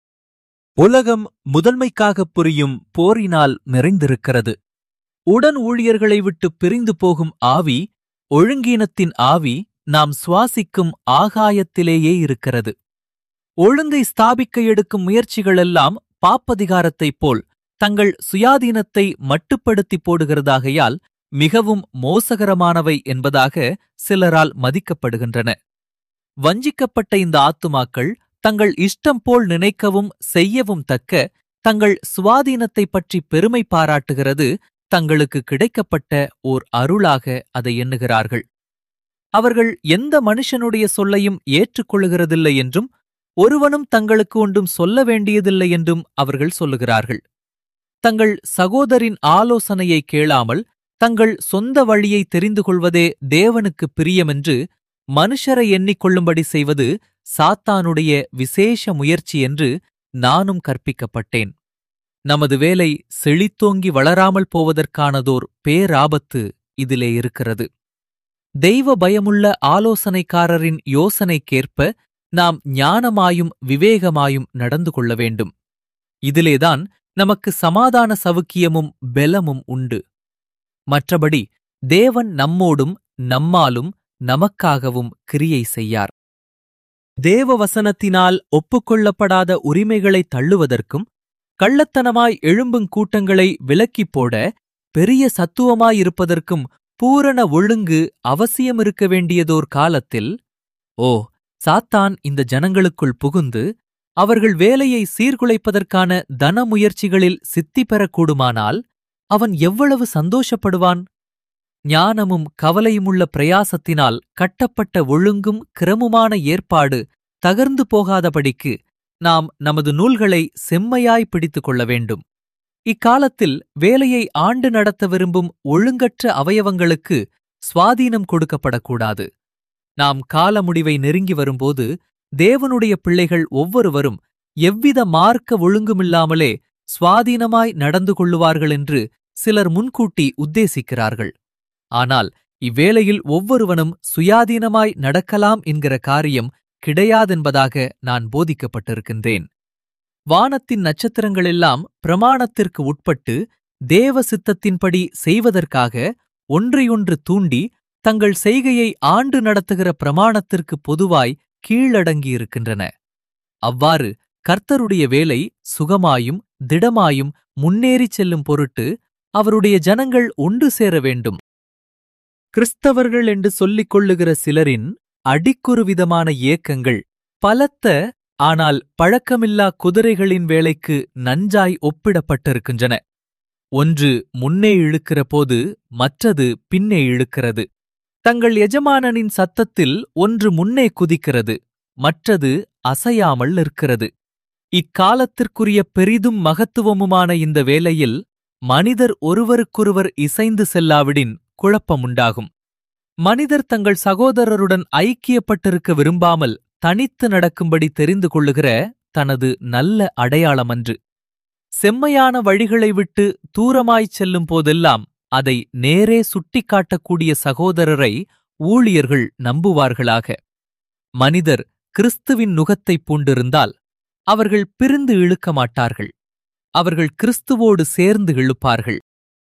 உலகம் முதன்மைக்காகப் புரியும் போரினால் நிறைந்திருக்கிறது. உடன் ஊழியர்களை விட்டு பிரிந்து போகும் ஆவி, ஒழுங்கீனத்தின் ஆவி நாம் சுவாசிக்கும் ஆகாயத்திலேயே இருக்கிறது. ஒழுங்கை ஸ்தாபிக்க எடுக்கும் முயற்சிகளெல்லாம் பாப்பதிகாரத்தைப் போல் தங்கள் சுயாதீனத்தை மட்டுப்படுத்தி போடுகிறதாகையால் மிகவும் மோசகரமானவை என்பதாக சிலரால் மதிக்கப்படுகின்றன. வஞ்சிக்கப்பட்ட இந்த ஆத்துமாக்கள் தங்கள் இஷ்டம் போல் நினைக்கவும் செய்யவும் தக்க தங்கள் சுவாதீனத்தைப் பற்றி பெருமை பாராட்டுகிறது தங்களுக்கு கிடைக்கப்பட்ட ஓர் அருளாக அதை எண்ணுகிறார்கள். அவர்கள் எந்த மனுஷனுடைய சொல்லையும் ஏற்றுக்கொள்ளுகிறதில்லை என்றும் ஒருவனும் தங்களுக்கு ஒன்றும் சொல்ல வேண்டியதில்லை என்றும் அவர்கள் சொல்லுகிறார்கள். தங்கள் சகோதரின் ஆலோசனையை கேளாமல் தங்கள் சொந்த வழியை தெரிந்து கொள்வதே தேவனுக்கு பிரியமென்று மனுஷரை எண்ணிக்கொள்ளும்படி செய்வது சாத்தானுடைய விசேஷ முயற்சி என்று நானும் கற்பிக்கப்பட்டேன். நமது வேலை செழித்தோங்கி வளராமல் போவதற்கானதோர் பேராபத்து இதிலே இருக்கிறது. தெய்வ பயமுள்ள ஆலோசனைக்காரரின் யோசனைக்கேற்ப நாம் ஞானமாயும் விவேகமாயும் நடந்து கொள்ள வேண்டும். இதிலேதான் நமக்கு சமாதான சவுக்கியமும் பெலமும் உண்டு. மற்றபடி தேவன் நம்மோடும் நம்மாலும் நமக்காகவும் கிரியை செய்யார். தேவ வசனத்தினால் ஒப்புக்கொள்ளப்படாத உரிமைகளை தள்ளுவதற்கும் கள்ளத்தனமாய் எழும்புங் கூட்டங்களை விலக்கிப் போட பெரிய சத்துவமாயிருப்பதற்கும் பூரண ஒழுங்கு அவசியமிருக்க வேண்டியதோர் காலத்தில், ஓ, சாத்தான் இந்த ஜனங்களுக்குள் புகுந்து அவர்கள் வேலையை சீர்குலைப்பதற்கான தன முயற்சிகளில் சித்தி பெறக்கூடுமானால் அவன் எவ்வளவு சந்தோஷப்படுவான்? ஞானமும் கவலையுமுள்ள பிரயாசத்தினால் கட்டப்பட்ட ஒழுங்கும் கிரமுமான ஏற்பாடு தகர்ந்து போகாதபடிக்கு நாம் நமது நூல்களை செம்மையாய் பிடித்துக் கொள்ள வேண்டும். இக்காலத்தில் வேலையை ஆண்டு நடத்த விரும்பும் ஒழுங்கற்ற அவயவங்களுக்கு சுவாதீனம் கொடுக்கப்படக்கூடாது. நாம் காலமுடிவை நெருங்கி வரும்போது தேவனுடைய பிள்ளைகள் ஒவ்வொருவரும் எவ்வித மார்க்க ஒழுங்குமில்லாமலே சுவாதீனமாய் நடந்து கொள்ளுவார்கள் என்று சிலர் முன்கூட்டி உத்தேசிக்கிறார்கள். ஆனால் இவ்வேளையில் ஒவ்வொருவனும் சுயாதீனமாய் நடக்கலாம் என்கிற காரியம் கிடையாதென்பதாக நான் போதிக்கப்பட்டிருக்கின்றேன். வானத்தின் நட்சத்திரங்களெல்லாம் பிரமாணத்திற்கு உட்பட்டு தேவ சித்தத்தின்படி செய்வதற்காக ஒன்றையொன்று தூண்டி தங்கள் செய்கையை ஆண்டு நடத்துகிற பிரமாணத்திற்கு பொதுவாய் கீழடங்கியிருக்கின்றன. அவ்வாறு கர்த்தருடைய வேலை சுகமாயும் திடமாயும் முன்னேறிச் செல்லும் பொருட்டு அவருடைய ஜனங்கள் ஒன்று சேர வேண்டும். கிறிஸ்தவர்கள் என்று சொல்லிக் கொள்ளுகிற சிலரின் அடிக்குறுவிதமான ஏக்கங்கள் பலத்த ஆனால் பழக்கமில்லா குதிரைகளின் வேலைக்கு நஞ்சாய் ஒப்பிடப்பட்டிருக்கின்றன. ஒன்று முன்னே இழுக்கிற போது மற்றது பின்னே இழுக்கிறது. தங்கள் எஜமானனின் சத்தத்தில் ஒன்று முன்னே குதிக்கிறது, மற்றது அசையாமல் நிற்கிறது. இக்காலத்திற்குரிய பெரிதும் மகத்துவமுமான இந்த வேலையில் மனிதர் ஒருவருக்கொருவர் இசைந்து செல்லாவிடின் குழப்பமுண்டாகும். மனிதர் தங்கள் சகோதரருடன் ஐக்கியப்பட்டிருக்க விரும்பாமல் தனித்து நடக்கும்படி தெரிந்து கொள்ளுகிற தனது நல்ல அடையாளமன்று. செம்மையான வழிகளை விட்டு தூரமாய்ச் செல்லும் போதெல்லாம் அதை நேரே சுட்டிக்காட்டக்கூடிய சகோதரரை ஊழியர்கள் நம்புவார்களாக. மனிதர் கிறிஸ்துவின் நுகத்தைப் பூண்டிருந்தால் அவர்கள் பிரிந்து இழுக்க மாட்டார்கள். அவர்கள் கிறிஸ்துவோடு சேர்ந்து இழுப்பார்கள்.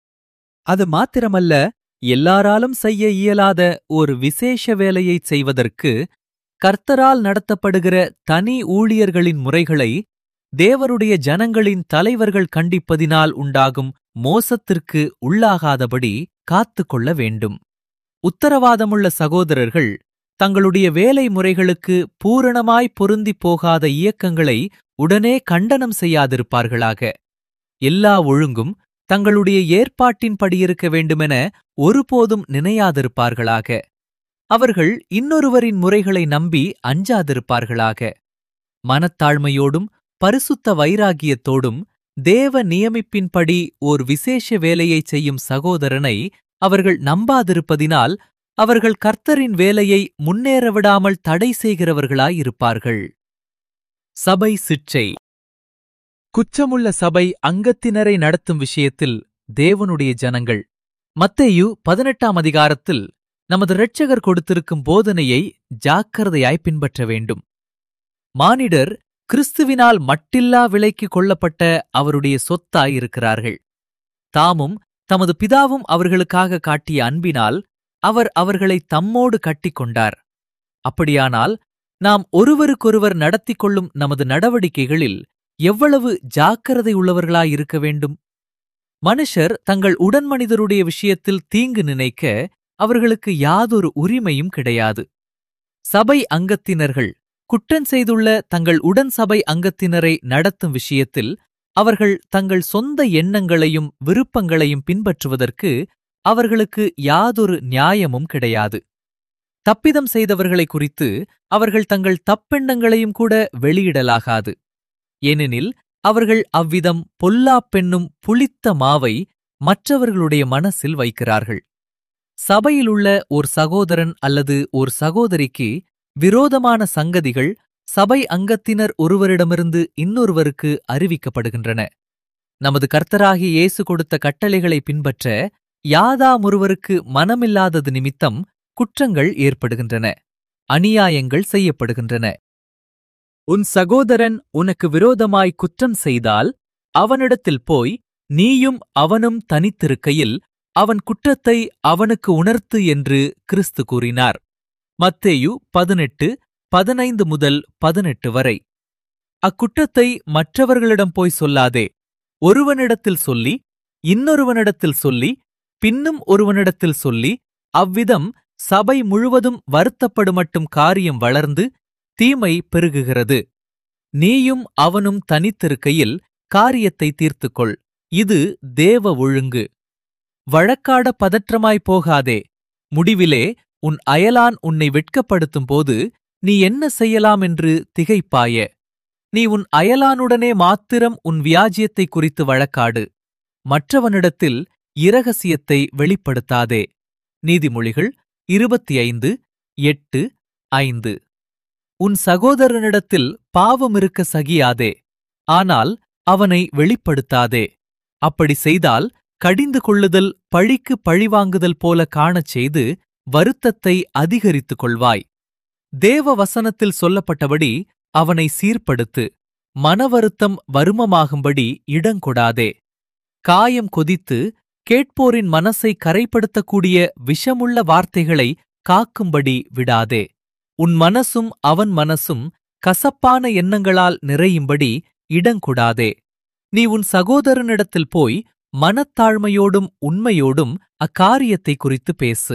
அது மாத்திரமல்ல, எல்லாராலும் செய்ய இயலாத ஒரு விசேஷ வேலையைச் செய்வதற்கு கர்த்தரால் நடத்தப்படுகிற தனி ஊழியர்களின் முறைகளை தேவருடைய ஜனங்களின் தலைவர்கள் கண்டிப்பதினால் உண்டாகும் மோசத்திற்கு உள்ளாகாதபடி காத்து கொள்ள வேண்டும். உத்தரவாதமுள்ள சகோதரர்கள் தங்களுடைய வேலை முறைகளுக்கு பூரணமாய் பொருந்திப் போகாத இயக்கங்களை உடனே கண்டனம் செய்யாதிருப்பார்களாக. எல்லா ஒழுங்கும் தங்களுடைய ஏற்பாட்டின்படியிருக்க வேண்டுமென ஒருபோதும் நினையாதிருப்பார்களாக. அவர்கள் இன்னொருவரின் முறைகளை நம்பி அஞ்சாதிருப்பார்களாக. மனத்தாழ்மையோடும் பரிசுத்த வைராகியத்தோடும் தேவ நியமிப்பின்படி ஓர் விசேஷ வேலையைச் செய்யும் சகோதரனை அவர்கள் நம்பாதிருப்பதினால் அவர்கள் கர்த்தரின் வேலையை முன்னேறவிடாமல் தடை செய்கிறவர்களாயிருப்பார்கள். சபை சிட்சை. குற்றமுள்ள சபை அங்கத்தினரை நடத்தும் விஷயத்தில் தேவனுடைய ஜனங்கள் மத்தேயு பதினெட்டாம் அதிகாரத்தில் நமது இரட்சகர் கொடுத்திருக்கும் போதனையை ஜாக்கிரதையாய் பின்பற்ற வேண்டும். மானிடர் கிறிஸ்துவினால் மட்டில்லா விலைக்கு கொள்ளப்பட்ட அவருடைய சொத்தாயிருக்கிறார்கள். தாமும் தமது பிதாவும் அவர்களுக்காக காட்டிய அன்பினால் அவர் அவர்களை தம்மோடு கட்டிக்கொண்டார். அப்படியானால் நாம் ஒருவருக்கொருவர் நடத்திக் கொள்ளும் நமது நடவடிக்கைகளில் எவ்வளவு ஜாக்கிரதை உள்ளவர்களாயிருக்க வேண்டும். மனுஷர் தங்கள் உடன்மனிதருடைய விஷயத்தில் தீங்கு நினைக்க அவர்களுக்கு யாதொரு உரிமையும் கிடையாது. சபை அங்கத்தினர்கள் குற்றம் செய்துள்ள தங்கள் உடன் சபை அங்கத்தினரை நடத்தும் விஷயத்தில் அவர்கள் தங்கள் சொந்த எண்ணங்களையும் விருப்பங்களையும் பின்பற்றுவதற்கு அவர்களுக்கு யாதொரு நியாயமும் கிடையாது. தப்பிதம் செய்தவர்களை குறித்து அவர்கள் தங்கள் தப்பெண்ணங்களையும் கூட வெளியிடலாகாது. ஏனெனில் அவர்கள் அவ்விதம் பொல்லாப்பெண்ணும் புளித்த மாவை மற்றவர்களுடைய மனசில் வைக்கிறார்கள். சபையிலுள்ள ஓர் சகோதரன் அல்லது ஓர் சகோதரிக்கு விரோதமான சங்கதிகள் சபை அங்கத்தினர் ஒருவரிடமிருந்து இன்னொருவருக்கு அறிவிக்கப்படுகின்றன. நமது கர்த்தராகிய இயேசு கொடுத்த கட்டளைகளை பின்பற்ற யாதாமொருவருக்கு மனமில்லாதது நிமித்தம் குற்றங்கள் ஏற்படுகின்றன, அநியாயங்கள் செய்யப்படுகின்றன. உன் சகோதரன் உனக்கு விரோதமாய் குற்றம் செய்தால் அவனிடத்தில் போய் நீயும் அவனும் தனித்திருக்கையில் அவன் குற்றத்தை அவனுக்கு உணர்த்து என்று கிறிஸ்து கூறினார். மத்தேயு பதினெட்டு பதினைந்து முதல் பதினெட்டு வரை. அக்குற்றத்தை மற்றவர்களிடம் போய் சொல்லாதே, ஒருவனிடத்தில் சொல்லி இன்னொருவனிடத்தில் சொல்லி பின்னும் ஒருவனிடத்தில் சொல்லி அவ்விதம் சபை முழுவதும் வருத்தப்படுமட்டும் காரியம் வளர்ந்து தீமை பெருகுகிறது. நீயும் அவனும் தனித்திருக்கையில் காரியத்தை தீர்த்துக்கொள். இது தேவ ஒழுங்கு. வழக்காட பதற்றமாய் போகாதே. முடிவிலே உன் அயலான் உன்னை வெட்கப்படுத்தும் போது நீ என்ன செய்யலாம் என்று திகைப்பாய. நீ உன் அயலானுடனே மாத்திரம் உன் வியாஜ்யத்தை குறித்து வழக்காடு. மற்றவனிடத்தில் இரகசியத்தை வெளிப்படுத்தாதே. நீதிமொழிகள் இருபத்தி ஐந்து எட்டு ஐந்து. உன் சகோதரனிடத்தில் பாவம் இருக்க சகியாதே, ஆனால் அவனை வெளிப்படுத்தாதே. அப்படி செய்தால் கடிந்து கொள்ளுதல் பழிக்கு பழிவாங்குதல் போல காணச் செய்து வருத்தத்தை அதிகரித்துக் கொள்வாய். தேவ வசனத்தில் சொல்லப்பட்டபடி அவனை சீர்படுத்து. மனவருத்தம் வருமமாகும்படி இடங்கொடாதே. காயம் கொதித்து கேட்போரின் மனசை கரைப்படுத்தக்கூடிய விஷமுள்ள வார்த்தைகளை காக்கும்படி விடாதே. உன் மனசும் அவன் மனசும் கசப்பான எண்ணங்களால் நிறையும்படி இடங்கொடாதே. நீ உன் சகோதரனிடத்தில் போய் மனத்தாழ்மையோடும் உண்மையோடும் அக்காரியத்தை குறித்து பேசு.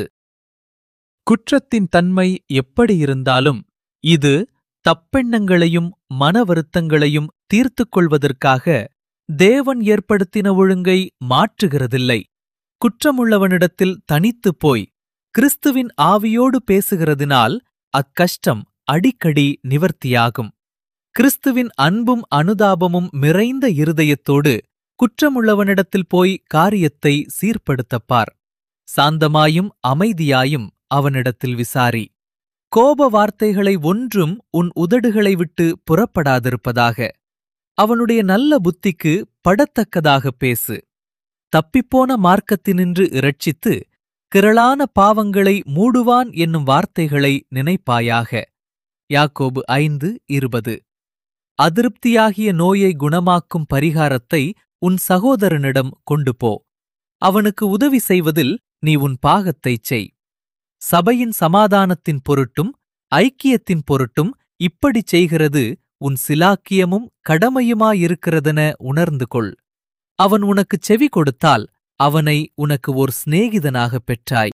குற்றத்தின் தன்மை எப்படியிருந்தாலும் இது தப்பெண்ணங்களையும் மன வருத்தங்களையும் தீர்த்துக் கொள்வதற்காக தேவன் ஏற்படுத்தின ஒழுங்கை மாற்றுகிறதில்லை. குற்றமுள்ளவனிடத்தில் தனித்துப் போய் கிறிஸ்துவின் ஆவியோடு பேசுகிறதினால் அக்கஷ்டம் அடிக்கடி நிவர்த்தியாகும். கிறிஸ்துவின் அன்பும் அனுதாபமும் நிறைந்த இருதயத்தோடு குற்றமுள்ளவனிடத்தில் போய் காரியத்தை சீர்படுத்தப்பார். சாந்தமாயும் அமைதியாயும் அவனிடத்தில் விசாரி. கோப வார்த்தைகளை ஒன்றும் உன் உதடுகளை விட்டு புறப்படாதிருப்பதாக. அவனுடைய நல்ல புத்திக்கு படத்தக்கதாகப் பேசு. தப்பிப்போன மார்க்கத்தினின்று இரட்சித்து கிரளான பாவங்களை மூடுவான் என்னும் வார்த்தைகளை நினைப்பாயாக. யாக்கோபு ஐந்து இருபது. அதிருப்தியாகிய நோயை குணமாக்கும் பரிகாரத்தை உன் சகோதரனிடம் கொண்டு போ. அவனுக்கு உதவி செய்வதில் நீ உன் பாகத்தைச் செய். சபையின் சமாதானத்தின் பொருட்டும் ஐக்கியத்தின் பொருட்டும் இப்படிச் செய்கிறது உன் சிலாக்கியமும் கடமையுமாயிருக்கிறதென உணர்ந்து கொள். அவன் உனக்குச் செவி கொடுத்தால் அவனை உனக்கு ஓர் சிநேகிதனாகப் பெற்றாய்.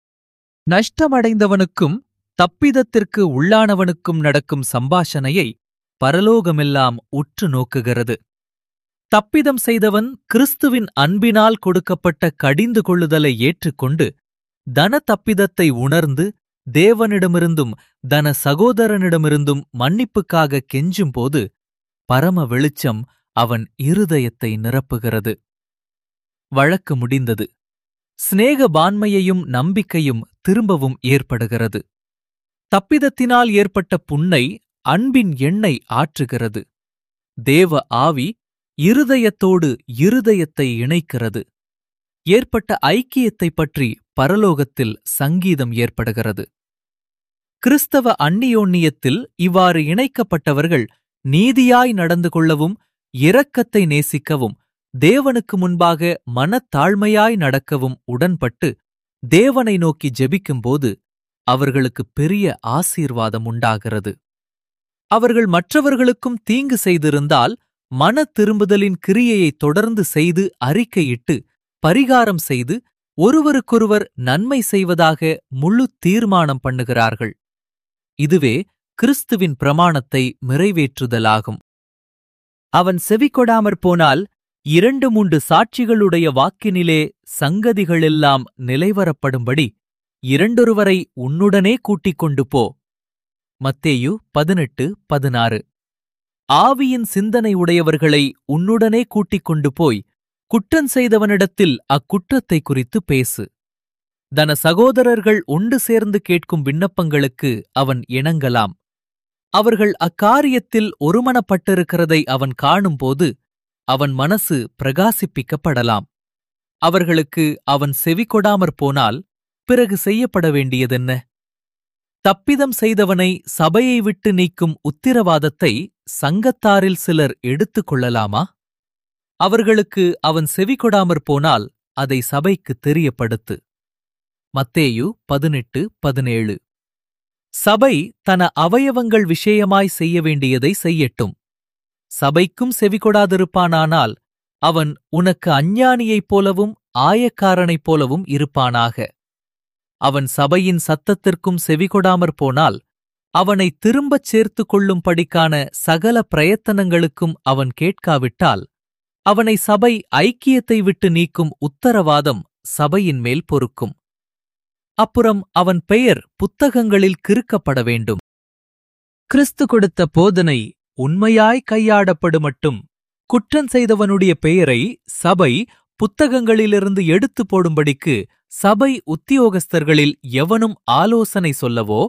நஷ்டமடைந்தவனுக்கும் தப்பிதத்திற்கு உள்ளானவனுக்கும் நடக்கும் சம்பாஷணையை பரலோகமெல்லாம் உற்று நோக்குகிறது. தப்பிதம் செய்தவன் கிறிஸ்துவின் அன்பினால் கொடுக்கப்பட்ட கடிந்து கொள்ளுதலை ஏற்றுக்கொண்டு தன தப்பிதத்தை உணர்ந்து தேவனிடமிருந்தும் தன சகோதரனிடமிருந்தும் மன்னிப்புக்காக கெஞ்சும்போது பரம வெளிச்சம் அவன் இருதயத்தை நிரப்புகிறது. வழக்கு முடிந்தது. சிநேகபான்மையையும் நம்பிக்கையும் திரும்பவும் ஏற்படுகிறது. தப்பிதத்தினால் ஏற்பட்ட புண்ணை அன்பின் எண்ணெய் ஆற்றுகிறது. தேவ ஆவி இருதயத்தோடு இருதயத்தை இணைக்கிறது. ஏற்பட்ட ஐக்கியத்தைப் பற்றி பரலோகத்தில் சங்கீதம் ஏற்படுகிறது. கிறிஸ்தவ அந்நியோன்னியத்தில் இவ்வாறு இணைக்கப்பட்டவர்கள் நீதியாய் நடந்து கொள்ளவும் இரக்கத்தை நேசிக்கவும் தேவனுக்கு முன்பாக மனத்தாழ்மையாய் நடக்கவும் உடன்பட்டு தேவனை நோக்கி ஜெபிக்கும்போது அவர்களுக்கு பெரிய ஆசீர்வாதம் உண்டாகிறது. அவர்கள் மற்றவர்களுக்கும் தீங்கு செய்திருந்தால் மன திரும்புதலின் கிரியையை தொடர்ந்து செய்து அறிக்கையிட்டு பரிகாரம் செய்து ஒருவருக்கொருவர் நன்மை செய்வதாக முழு தீர்மானம் பண்ணுகிறார்கள். இதுவே கிறிஸ்துவின் பிரமாணத்தை நிறைவேற்றுதலாகும். அவன் செவிகொடாமற் போனால் இரண்டு மூன்று சாட்சிகளுடைய வாக்கினிலே சங்கதிகளெல்லாம் நிலைவரப்படும்படி இரண்டொருவரை உன்னுடனே கூட்டிக் கொண்டு போ. மத்தேயு பதினெட்டு பதினாறு. ஆவியின் சிந்தனை உடையவர்களை உன்னுடனே கூட்டிக் கொண்டு போய் குற்றஞ் செய்தவனிடத்தில் அக்குற்றத்தை குறித்து பேசு. தன சகோதரர்கள் ஒன்று சேர்ந்து கேட்கும் விண்ணப்பங்களுக்கு அவன் இணங்கலாம். அவர்கள் அக்காரியத்தில் ஒருமனப்பட்டிருக்கிறதை அவன் காணும்போது அவன் மனசு பிரகாசிப்பிக்கப்படலாம். அவர்களுக்கு அவன் செவிகொடாமற் போனால் பிறகு செய்யப்பட வேண்டியதென்ன? தப்பிதம் செய்தவனை சபையை விட்டு நீக்கும் உத்திரவாதத்தை சங்கத்தாரில் சிலர் எடுத்துக் கொள்ளலாமா? அவர்களுக்கு அவன் செவிகொடாமற் போனால் அதை சபைக்கு தெரியப்படுத்து. மத்தேயு பதினெட்டு பதினேழு. சபை தன அவயவங்கள் விஷயமாய் செய்ய வேண்டியதை செய்யட்டும். சபைக்கும் செவிகொடாதிருப்பானானால் அவன் உனக்கு அஞ்ஞானியைப் போலவும் ஆயக்காரனைப் போலவும் இருப்பானாக. அவன் சபையின் சத்தத்திற்கும் செவிகொடாமற் போனால் அவனை திரும்பச் சேர்த்து கொள்ளும்படிக்கான சகல பிரயத்தனங்களுக்கும் அவன் கேட்காவிட்டால் அவனை சபை ஐக்கியத்தை விட்டு நீக்கும் உத்தரவாதம் சபையின் மேல் பொறுக்கும். அப்புறம் அவன் பெயர் புத்தகங்களில் கிறுக்கப்பட வேண்டும். கிறிஸ்து கொடுத்த போதனை உண்மையாய் கையாடப்படுமட்டும் குற்றஞ் செய்தவனுடைய பெயரை சபை புத்தகங்களிலிருந்து எடுத்து போடும்படிக்கு சபை உத்தியோகஸ்தர்களில் எவனும் ஆலோசனை சொல்லவோ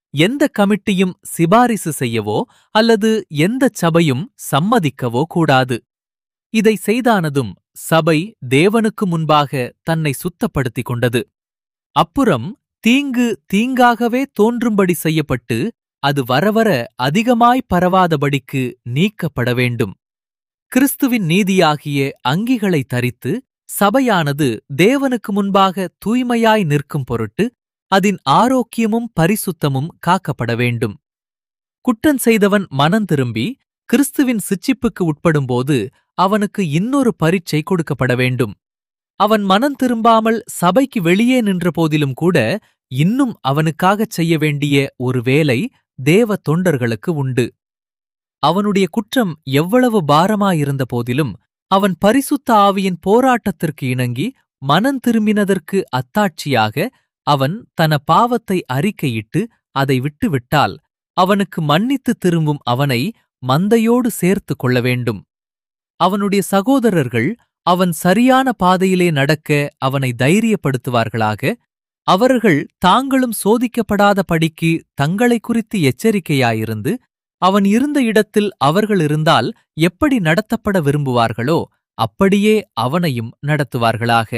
எந்த கமிட்டியும் சிபாரிசு செய்யவோ அல்லது எந்த சபையும் சம்மதிக்கவோ கூடாது. இதை செய்தானதும் சபை தேவனுக்கு முன்பாக தன்னை சுத்தப்படுத்திக் கொண்டது. அப்புறம் தீங்கு தீங்காகவே தோன்றும்படி செய்யப்பட்டு அது வரவர அதிகமாய் பரவாதபடிக்கு நீக்கப்பட வேண்டும். கிறிஸ்துவின் நீதியாகிய அங்கிகளை தரித்து சபையானது தேவனுக்கு முன்பாக தூய்மையாய் நிற்கும் பொருட்டு அதன் ஆரோக்கியமும் பரிசுத்தமும் காக்கப்பட வேண்டும். குற்றஞ் செய்தவன் மனம் திரும்பி கிறிஸ்துவின் சிட்சிப்புக்கு உட்படும்போது அவனுக்கு இன்னொரு பரீட்சை கொடுக்கப்பட வேண்டும். அவன் மனம் திரும்பாமல் சபைக்கு வெளியே நின்ற போதிலும் கூட இன்னும் அவனுக்காகச் செய்ய வேண்டிய ஒரு வேலை தேவ தொண்டர்களுக்கு உண்டு. அவனுடைய குற்றம் எவ்வளவு பாரமாயிருந்த போதிலும் அவன் பரிசுத்த ஆவியின் போராட்டத்திற்கு இணங்கி மனம் திரும்பினதற்கு அத்தாட்சியாக அவன் தன பாவத்தை அறிக்கையிட்டு அதை விட்டுவிட்டால் அவனுக்கு மன்னித்து திரும்பும் அவனை மந்தையோடு சேர்த்து கொள்ள வேண்டும். அவனுடைய சகோதரர்கள் அவன் சரியான பாதையிலே நடக்க அவனை தைரியப்படுத்துவார்களாக. அவர்கள் தாங்களும் சோதிக்கப்படாத படிக்கு தங்களை குறித்து எச்சரிக்கையாயிருந்து அவன் இருந்த இடத்தில் அவர்கள் இருந்தால் எப்படி நடத்தப்பட விரும்புவார்களோ அப்படியே அவனையும் நடத்துவார்களாக.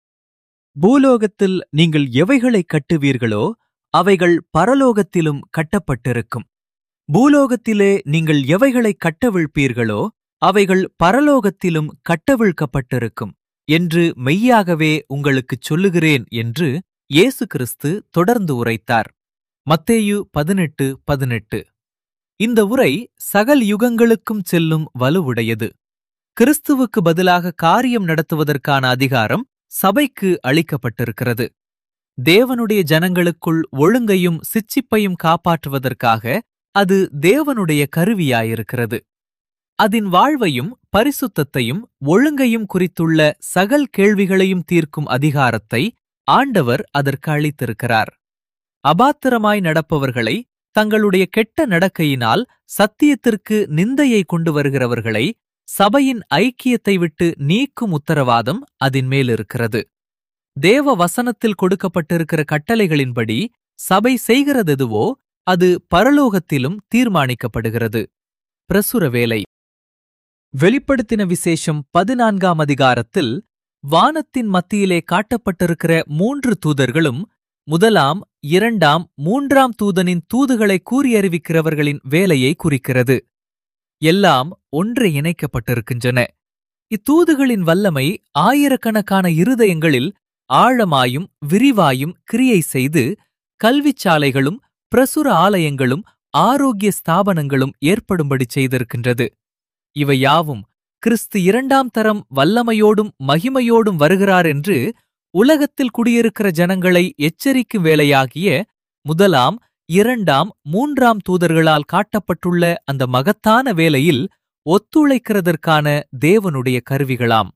பூலோகத்தில் நீங்கள் எவைகளைக் கட்டுவீர்களோ அவைகள் பரலோகத்திலும் கட்டப்பட்டிருக்கும். பூலோகத்திலே நீங்கள் எவைகளைக் கட்டவிழ்ப்பீர்களோ அவைகள் பரலோகத்திலும் கட்டவிழ்க்கப்பட்டிருக்கும் என்று மெய்யாகவே உங்களுக்குச் சொல்லுகிறேன் என்று இயேசு கிறிஸ்து தொடர்ந்து உரைத்தார். மத்தேயு பதினெட்டு பதினெட்டு. இந்த உரை சகல் யுகங்களுக்கும் செல்லும் வலுவுடையது. கிறிஸ்துவுக்கு பதிலாக காரியம் நடத்துவதற்கான அதிகாரம் சபைக்கு அளிக்கப்பட்டிருக்கிறது. தேவனுடைய ஜனங்களுக்குள் ஒழுங்கையும் சிட்சிப்பையும் காப்பாற்றுவதற்காக அது தேவனுடைய கருவியாயிருக்கிறது. அதன் வாழ்வையும் பரிசுத்தத்தையும் ஒழுங்கையும் குறித்துள்ள சகல் கேள்விகளையும் தீர்க்கும் அதிகாரத்தை ஆண்டவர் அதற்கு அளித்திருக்கிறார். அபாத்திரமாய் நடப்பவர்களை, தங்களுடைய கெட்ட நடக்கையினால் சத்தியத்திற்கு நிந்தையை கொண்டு வருகிறவர்களை சபையின் ஐக்கியத்தை விட்டு நீக்கும் உத்தரவாதம் அதன் மேலிருக்கிறது. தேவ வசனத்தில் கொடுக்கப்பட்டிருக்கிற கட்டளைகளின்படி சபை செய்கிறதெதுவோ அது பரலோகத்திலும் தீர்மானிக்கப்படுகிறது. பிரசுர வேலை. வெளிப்படுத்தின விசேஷம் பதினான்காம் அதிகாரத்தில் வானத்தின் மத்தியிலே காட்டப்பட்டிருக்கிற மூன்று தூதர்களும் முதலாம், இரண்டாம், மூன்றாம் தூதனின் தூதுகளை கூறியறிவிக்கிறவர்களின் வேலையை குறிக்கிறது. எல்லாம் ஒன்றே இணைக்கப்பட்டிருக்கின்றன. இத்தூதுகளின் வல்லமை ஆயிரக்கணக்கான இருதயங்களில் ஆழமாயும் விரிவாயும் கிரியை செய்து கல்விச்சாலைகளும் பிரசுர ஆலயங்களும் ஆரோக்கிய ஸ்தாபனங்களும் ஏற்படும்படி செய்திருக்கின்றது. இவை யாவும் கிறிஸ்து இரண்டாம் தரம் வல்லமையோடும் மகிமையோடும் வருகிறார் என்று உலகத்தில் குடியிருக்கிற ஜனங்களை எச்சரிக்கும் வேலையாகிய முதலாம், இரண்டாம், மூன்றாம் தூதர்களால் காட்டப்பட்டுள்ள அந்த மகத்தான வேலையில் ஒத்துழைக்கிறதற்கான தேவனுடைய கருவிகளாம்.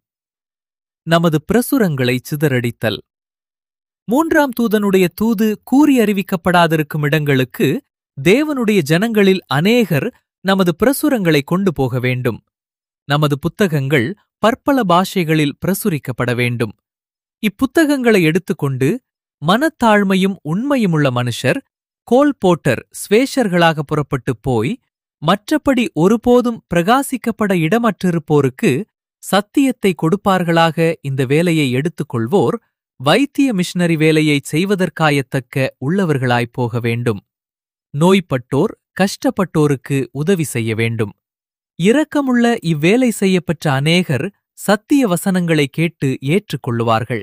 நமது பிரசுரங்களை சிதறடித்தல். மூன்றாம் தூதனுடைய தூது கூறி அறிவிக்கப்படாதிருக்கும் இடங்களுக்கு தேவனுடைய ஜனங்களில் அநேகர் நமது பிரசுரங்களை கொண்டு போக வேண்டும். நமது புத்தகங்கள் பற்பல பாஷைகளில் பிரசுரிக்கப்பட வேண்டும். இப்புத்தகங்களை எடுத்துக்கொண்டு மனத்தாழ்மையும் உண்மையுமுள்ள மனுஷர் கோல் போட்டர் ஸ்வேஷர்களாக புறப்பட்டுப் போய் மற்றபடி ஒருபோதும் பிரகாசிக்கப்பட இடமற்றிருப்போருக்கு சத்தியத்தை கொடுப்பார்களாக இந்த வேலையை எடுத்துக்கொள்வோர் வைத்திய மிஷனரி வேலையைச் செய்வதற்காயத்தக்க உள்ளவர்களாய்ப் போக வேண்டும். நோய்பட்டோர், கஷ்டப்பட்டோருக்கு உதவி செய்ய வேண்டும். இரக்கமுள்ள இவ்வேலை செய்யப்பெற்ற அநேகர் சத்திய வசனங்களை கேட்டு ஏற்றுக்கொள்ளுவார்கள்.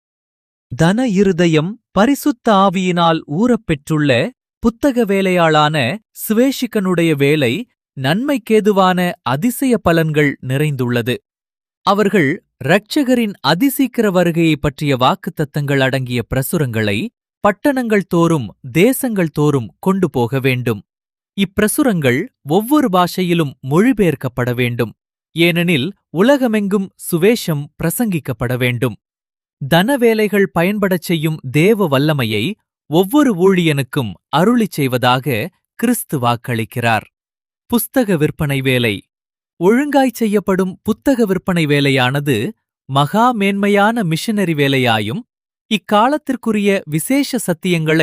தன இருதயம் பரிசுத்த ஆவியினால் ஊறப்பெற்றுள்ள புத்தக வேலையாளான சுவேஷிகனுடைய வேலை நன்மைக்கேதுவான அதிசய பலன்கள் நிறைந்துள்ளது. அவர்கள் இரட்சகரின் அதிசீக்கிர வருகையை பற்றிய வாக்குத்தத்தங்கள் அடங்கிய பிரசுரங்களை பட்டணங்கள் தோறும் தேசங்கள் தோறும் கொண்டு போக வேண்டும். இப்பிரசுரங்கள் ஒவ்வொரு பாஷையிலும் மொழிபெயர்க்கப்பட வேண்டும். ஏனெனில் உலகமெங்கும் சுவேஷம் பிரசங்கிக்கப்பட வேண்டும். தனவேலைகள் பயன்படச் செய்யும் தேவ வல்லமையை ஒவ்வொரு ஊழியனுக்கும் அருளிச் செய்வதாக கிறிஸ்து வாக்களிக்கிறார். புஸ்தக விற்பனை வேலை. ஒழுங்காய்ச் செய்யப்படும் புத்தக விற்பனை வேலையானது மகா மேன்மையான மிஷனரி வேலையாயும் இக்காலத்திற்குரிய விசேஷ சத்தியங்களை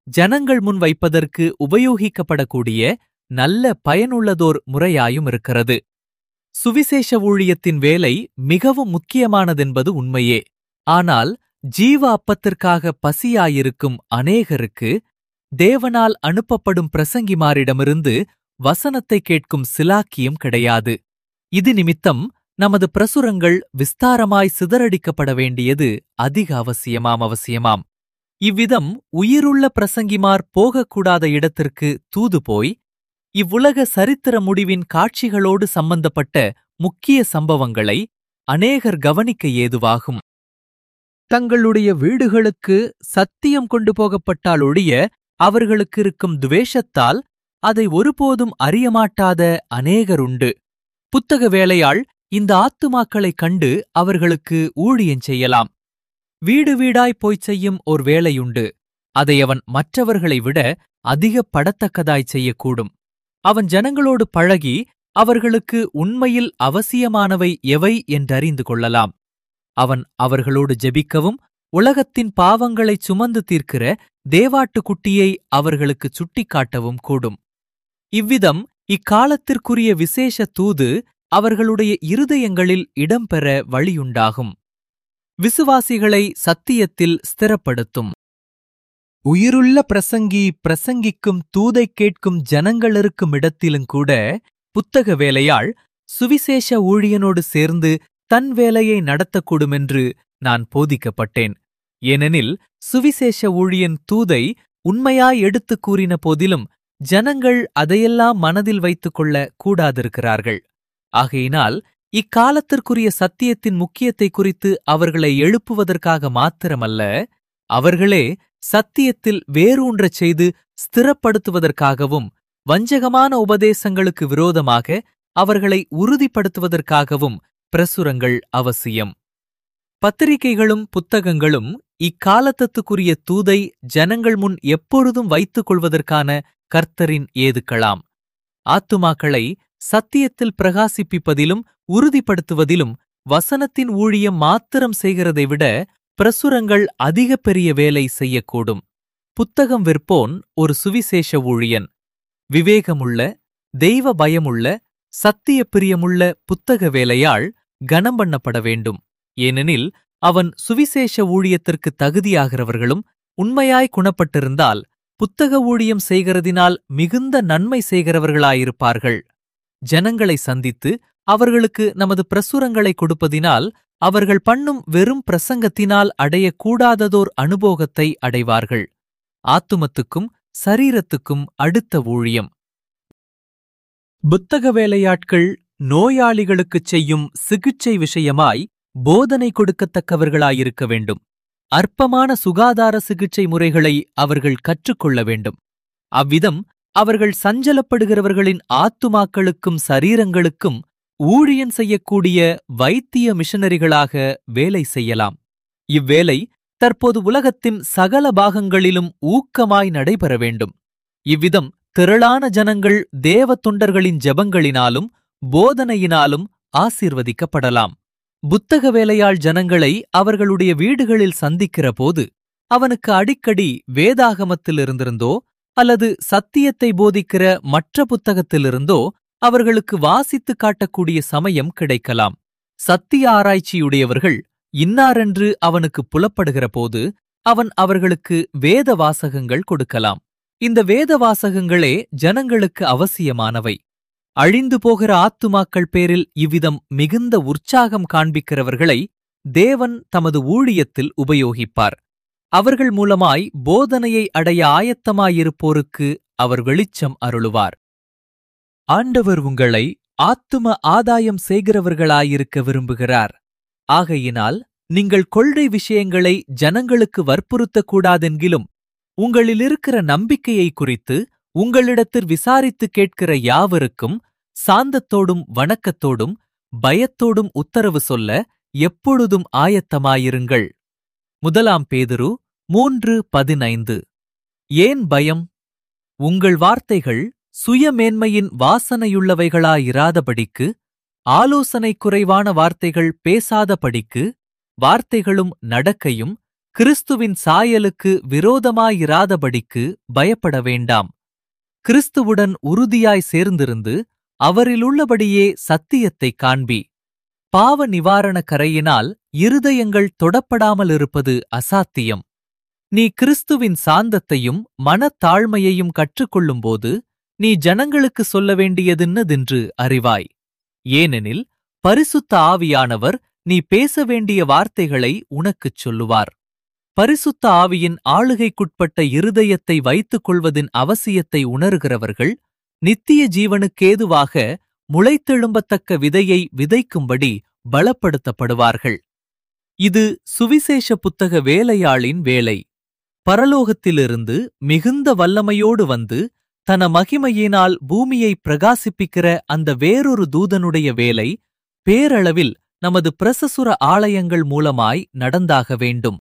ஜனங்கள் முன் வைப்பதற்கு உபயோகிக்கப்படக்கூடிய நல்ல பயனுள்ளதோர் முறையாயும் இருக்கிறது. சுவிசேஷ ஊழியத்தின் வேலை மிகவும் முக்கியமானதென்பது உண்மையே. ஆனால் ஜீவ அப்பத்திற்காக பசியாயிருக்கும் அநேகருக்கு தேவனால் அனுப்பப்படும் பிரசங்கிமாரிடமிருந்து வசனத்தை கேட்கும் சிலாக்கியம் கிடையாது. இது நிமித்தம் நமது பிரசுரங்கள் விஸ்தாரமாய் சிதறடிக்கப்பட வேண்டியது அதிக அவசியமாம் அவசியமாம். இவ்விதம் உயிருள்ள பிரசங்கிமார் போகக்கூடாத இடத்திற்கு தூது போய் இவ்வுலக சரித்திர முடிவின் காட்சிகளோடு சம்பந்தப்பட்ட முக்கிய சம்பவங்களை அநேகர் கவனிக்க ஏதுவாகும். தங்களுடைய வீடுகளுக்கு சத்தியம் கொண்டு போகப்பட்டாலொழிய அவர்களுக்கு இருக்கும் துவேஷத்தால் அதை ஒருபோதும் அறியமாட்டாத அநேகருண்டு. புத்தக வேலையாள் இந்த ஆத்துமாக்களைக் கண்டு அவர்களுக்கு ஊழியஞ் செய்யலாம். வீடு வீடாய் போய்ச் செய்யும் ஓர் வேலையுண்டு. அதை அவன் மற்றவர்களை விட அதிக படத்தக்கதாய் செய்யக்கூடும். அவன் ஜனங்களோடு பழகி அவர்களுக்கு உண்மையில் அவசியமானவை எவை என்றறிந்து கொள்ளலாம். அவன் அவர்களோடு ஜெபிக்கவும் உலகத்தின் பாவங்களைச் சுமந்து தீர்க்கிற தேவாட்டுக்குட்டியை அவர்களுக்குச் சுட்டிக்காட்டவும் கூடும். இவ்விதம் இக்காலத்திற்குரிய விசேஷ தூது அவர்களுடைய இருதயங்களில் இடம்பெற வழியுண்டாகும். விசுவாசிகளை சத்தியத்தில் ஸ்திரப்படுத்தும். உயிருள்ள பிரசங்கி பிரசங்கிக்கும் தூதைக் கேட்கும் ஜனங்களிருக்கும் இடத்திலுங்கூட புத்தக வேலையாள் சுவிசேஷ ஊழியனோடு சேர்ந்து தன் வேலையை நடத்தக்கூடுமென்று நான் போதிக்கப்பட்டேன். ஏனெனில் சுவிசேஷ ஊழியன் தூதை உண்மையாய் எடுத்துக் கூறின போதிலும் ஜனங்கள் அதையெல்லாம் மனதில் வைத்துக் கொள்ள கூடாதிருக்கிறார்கள். ஆகையினால் இக்காலத்திற்குரிய சத்தியத்தின் முக்கியத்தை குறித்து அவர்களை எழுப்புவதற்காக மாத்திரமல்ல, அவர்களே சத்தியத்தில் வேரூன்றச் செய்து ஸ்திரப்படுத்துவதற்காகவும் வஞ்சகமான உபதேசங்களுக்கு விரோதமாக அவர்களை உறுதிப்படுத்துவதற்காகவும் பிரசுரங்கள் அவசியம். பத்திரிகைகளும் புத்தகங்களும் இக்காலத்துக்குரிய தூதை ஜனங்கள் முன் எப்பொழுதும் வைத்துக் கொள்வதற்கான கர்த்தரின் ஏதுக்களாம். ஆத்துமாக்களை சத்தியத்தில் பிரகாசிப்பிப்பதிலும் உறுதிப்படுத்துவதிலும் வசனத்தின் ஊழியம் மாத்திரம் செய்கிறதை விட பிரசுரங்கள் அதிக பெரிய வேலை செய்யக்கூடும். புத்தகம் விற்போன் ஒரு சுவிசேஷ ஊழியன். விவேகமுள்ள, தெய்வ பயமுள்ள, சத்திய பிரியமுள்ள புத்தக வேலையாள் கனம் பண்ணப்பட வேண்டும். ஏனெனில் அவன் சுவிசேஷ ஊழியத்திற்கு தகுதியாகிறவர்களும் உண்மையாய் குணப்பட்டிருந்தால் புத்தக ஊழியம் செய்கிறதினால் மிகுந்த நன்மை செய்கிறவர்களாயிருப்பார்கள். ஜனங்களை சந்தித்து அவர்களுக்கு நமது பிரசுரங்களை கொடுப்பதினால் அவர்கள் பண்ணும் வெறும் பிரசங்கத்தினால் அடையக்கூடாததோர் அனுபோகத்தை அடைவார்கள். ஆத்துமத்துக்கும் சரீரத்துக்கும் அடுத்த ஊழியம். புத்தக வேலையாட்கள் நோயாளிகளுக்குச் செய்யும் சிகிச்சை விஷயமாய் போதனை கொடுக்கத்தக்கவர்களாயிருக்க வேண்டும். அற்பமான சுகாதார சிகிச்சை முறைகளை அவர்கள் கற்றுக்கொள்ள வேண்டும். அவ்விதம் அவர்கள் சஞ்சலப்படுகிறவர்களின் ஆத்துமாக்களுக்கும் சரீரங்களுக்கும் ஊழியன் செய்யக்கூடிய வைத்திய மிஷனரிகளாக வேலை செய்யலாம். இவ்வேலை தற்போது உலகத்தின் சகல பாகங்களிலும் ஊக்கமாய் நடைபெற வேண்டும். இவ்விதம் திரளான ஜனங்கள் தேவ தொண்டர்களின் ஜெபங்களினாலும் போதனையினாலும் ஆசீர்வதிக்கப்படலாம். புத்தக வேலையாள் ஜனங்களை அவர்களுடைய வீடுகளில் சந்திக்கிற போது அவனுக்கு அடிக்கடி வேதாகமத்திலிருந்திருந்தோ அல்லது சத்தியத்தை போதிக்கிற மற்ற புத்தகத்திலிருந்தோ அவர்களுக்கு வாசித்து காட்டக்கூடிய சமயம் கிடைக்கலாம். சத்திய ஆராய்ச்சியுடையவர்கள் இன்னாரென்று அவனுக்கு புலப்படுகிற போது அவன் அவர்களுக்கு வேத வாசகங்கள் கொடுக்கலாம். இந்த வேத வாசகங்களே ஜனங்களுக்கு அவசியமானவை. அழிந்து போகிற ஆத்துமாக்கள் பேரில் இவ்விதம் மிகுந்த உற்சாகம் காண்பிக்கிறவர்களை தேவன் தமது ஊழியத்தில் உபயோகிப்பார். அவர்கள் மூலமாய் போதனையை அடைய ஆயத்தமாயிருப்போருக்கு அவர் வெளிச்சம் அருளுவார். ஆண்டவர் உங்களை ஆத்தும ஆதாயம் செய்கிறவர்களாயிருக்க விரும்புகிறார். ஆகையினால் நீங்கள் கொள்கை விஷயங்களை ஜனங்களுக்கு வற்புறுத்தக்கூடாதென்கிலும் உங்களிலிருக்கிற நம்பிக்கையை குறித்து உங்களிடத்தில் விசாரித்து கேட்கிற யாவருக்கும் சாந்தத்தோடும் வணக்கத்தோடும் பயத்தோடும் உத்தரவு சொல்ல எப்பொழுதும் ஆயத்தமாயிருங்கள். முதலாம் பேதுரு மூன்று பதினைந்து. ஏன் பயம்? உங்கள் வார்த்தைகள் சுயமேன்மையின் வாசனையுள்ளவைகளாயிராதபடிக்கு, ஆலோசனை குறைவான வார்த்தைகள் பேசாதபடிக்கு, வார்த்தைகளும் நடக்கையும் கிறிஸ்துவின் சாயலுக்கு விரோதமாயிராதபடிக்கு பயப்பட வேண்டாம். கிறிஸ்துவுடன் உறுதியாய் சேர்ந்திருந்து அவரிலுள்ளபடியே சத்தியத்தைக் காண்பி. பாவ நிவாரண கரையினால் இருதயங்கள் தொடப்படாமலிருப்பது அசாத்தியம். நீ கிறிஸ்துவின் சாந்தத்தையும் மனத்தாழ்மையையும் கற்றுக்கொள்ளும்போது நீ ஜனங்களுக்கு சொல்ல வேண்டியதென்னதென்று அறிவாய். ஏனெனில் பரிசுத்த ஆவியானவர் நீ பேச வேண்டிய வார்த்தைகளை உனக்குச் சொல்லுவார். பரிசுத்த ஆவியின் ஆளுகைக்குட்பட்ட இருதயத்தை வைத்துக் கொள்வதின் அவசியத்தை உணர்கிறவர்கள் நித்திய ஜீவனுக்கேதுவாக முளைத்தெழும்பத்தக்க விதையை விதைக்கும்படி பலப்படுத்தப்படுவார்கள். இது சுவிசேஷ புத்தக வேலையாளின் வேலை. பரலோகத்திலிருந்து மிகுந்த வல்லமையோடு வந்து தன மகிமையினால் பூமியை பிரகாசிப்பிக்கிற அந்த வேறொரு தூதனுடைய வேலை பேரளவில் நமது பிரசசுர ஆலயங்கள் மூலமாய் நடந்தாக வேண்டும்.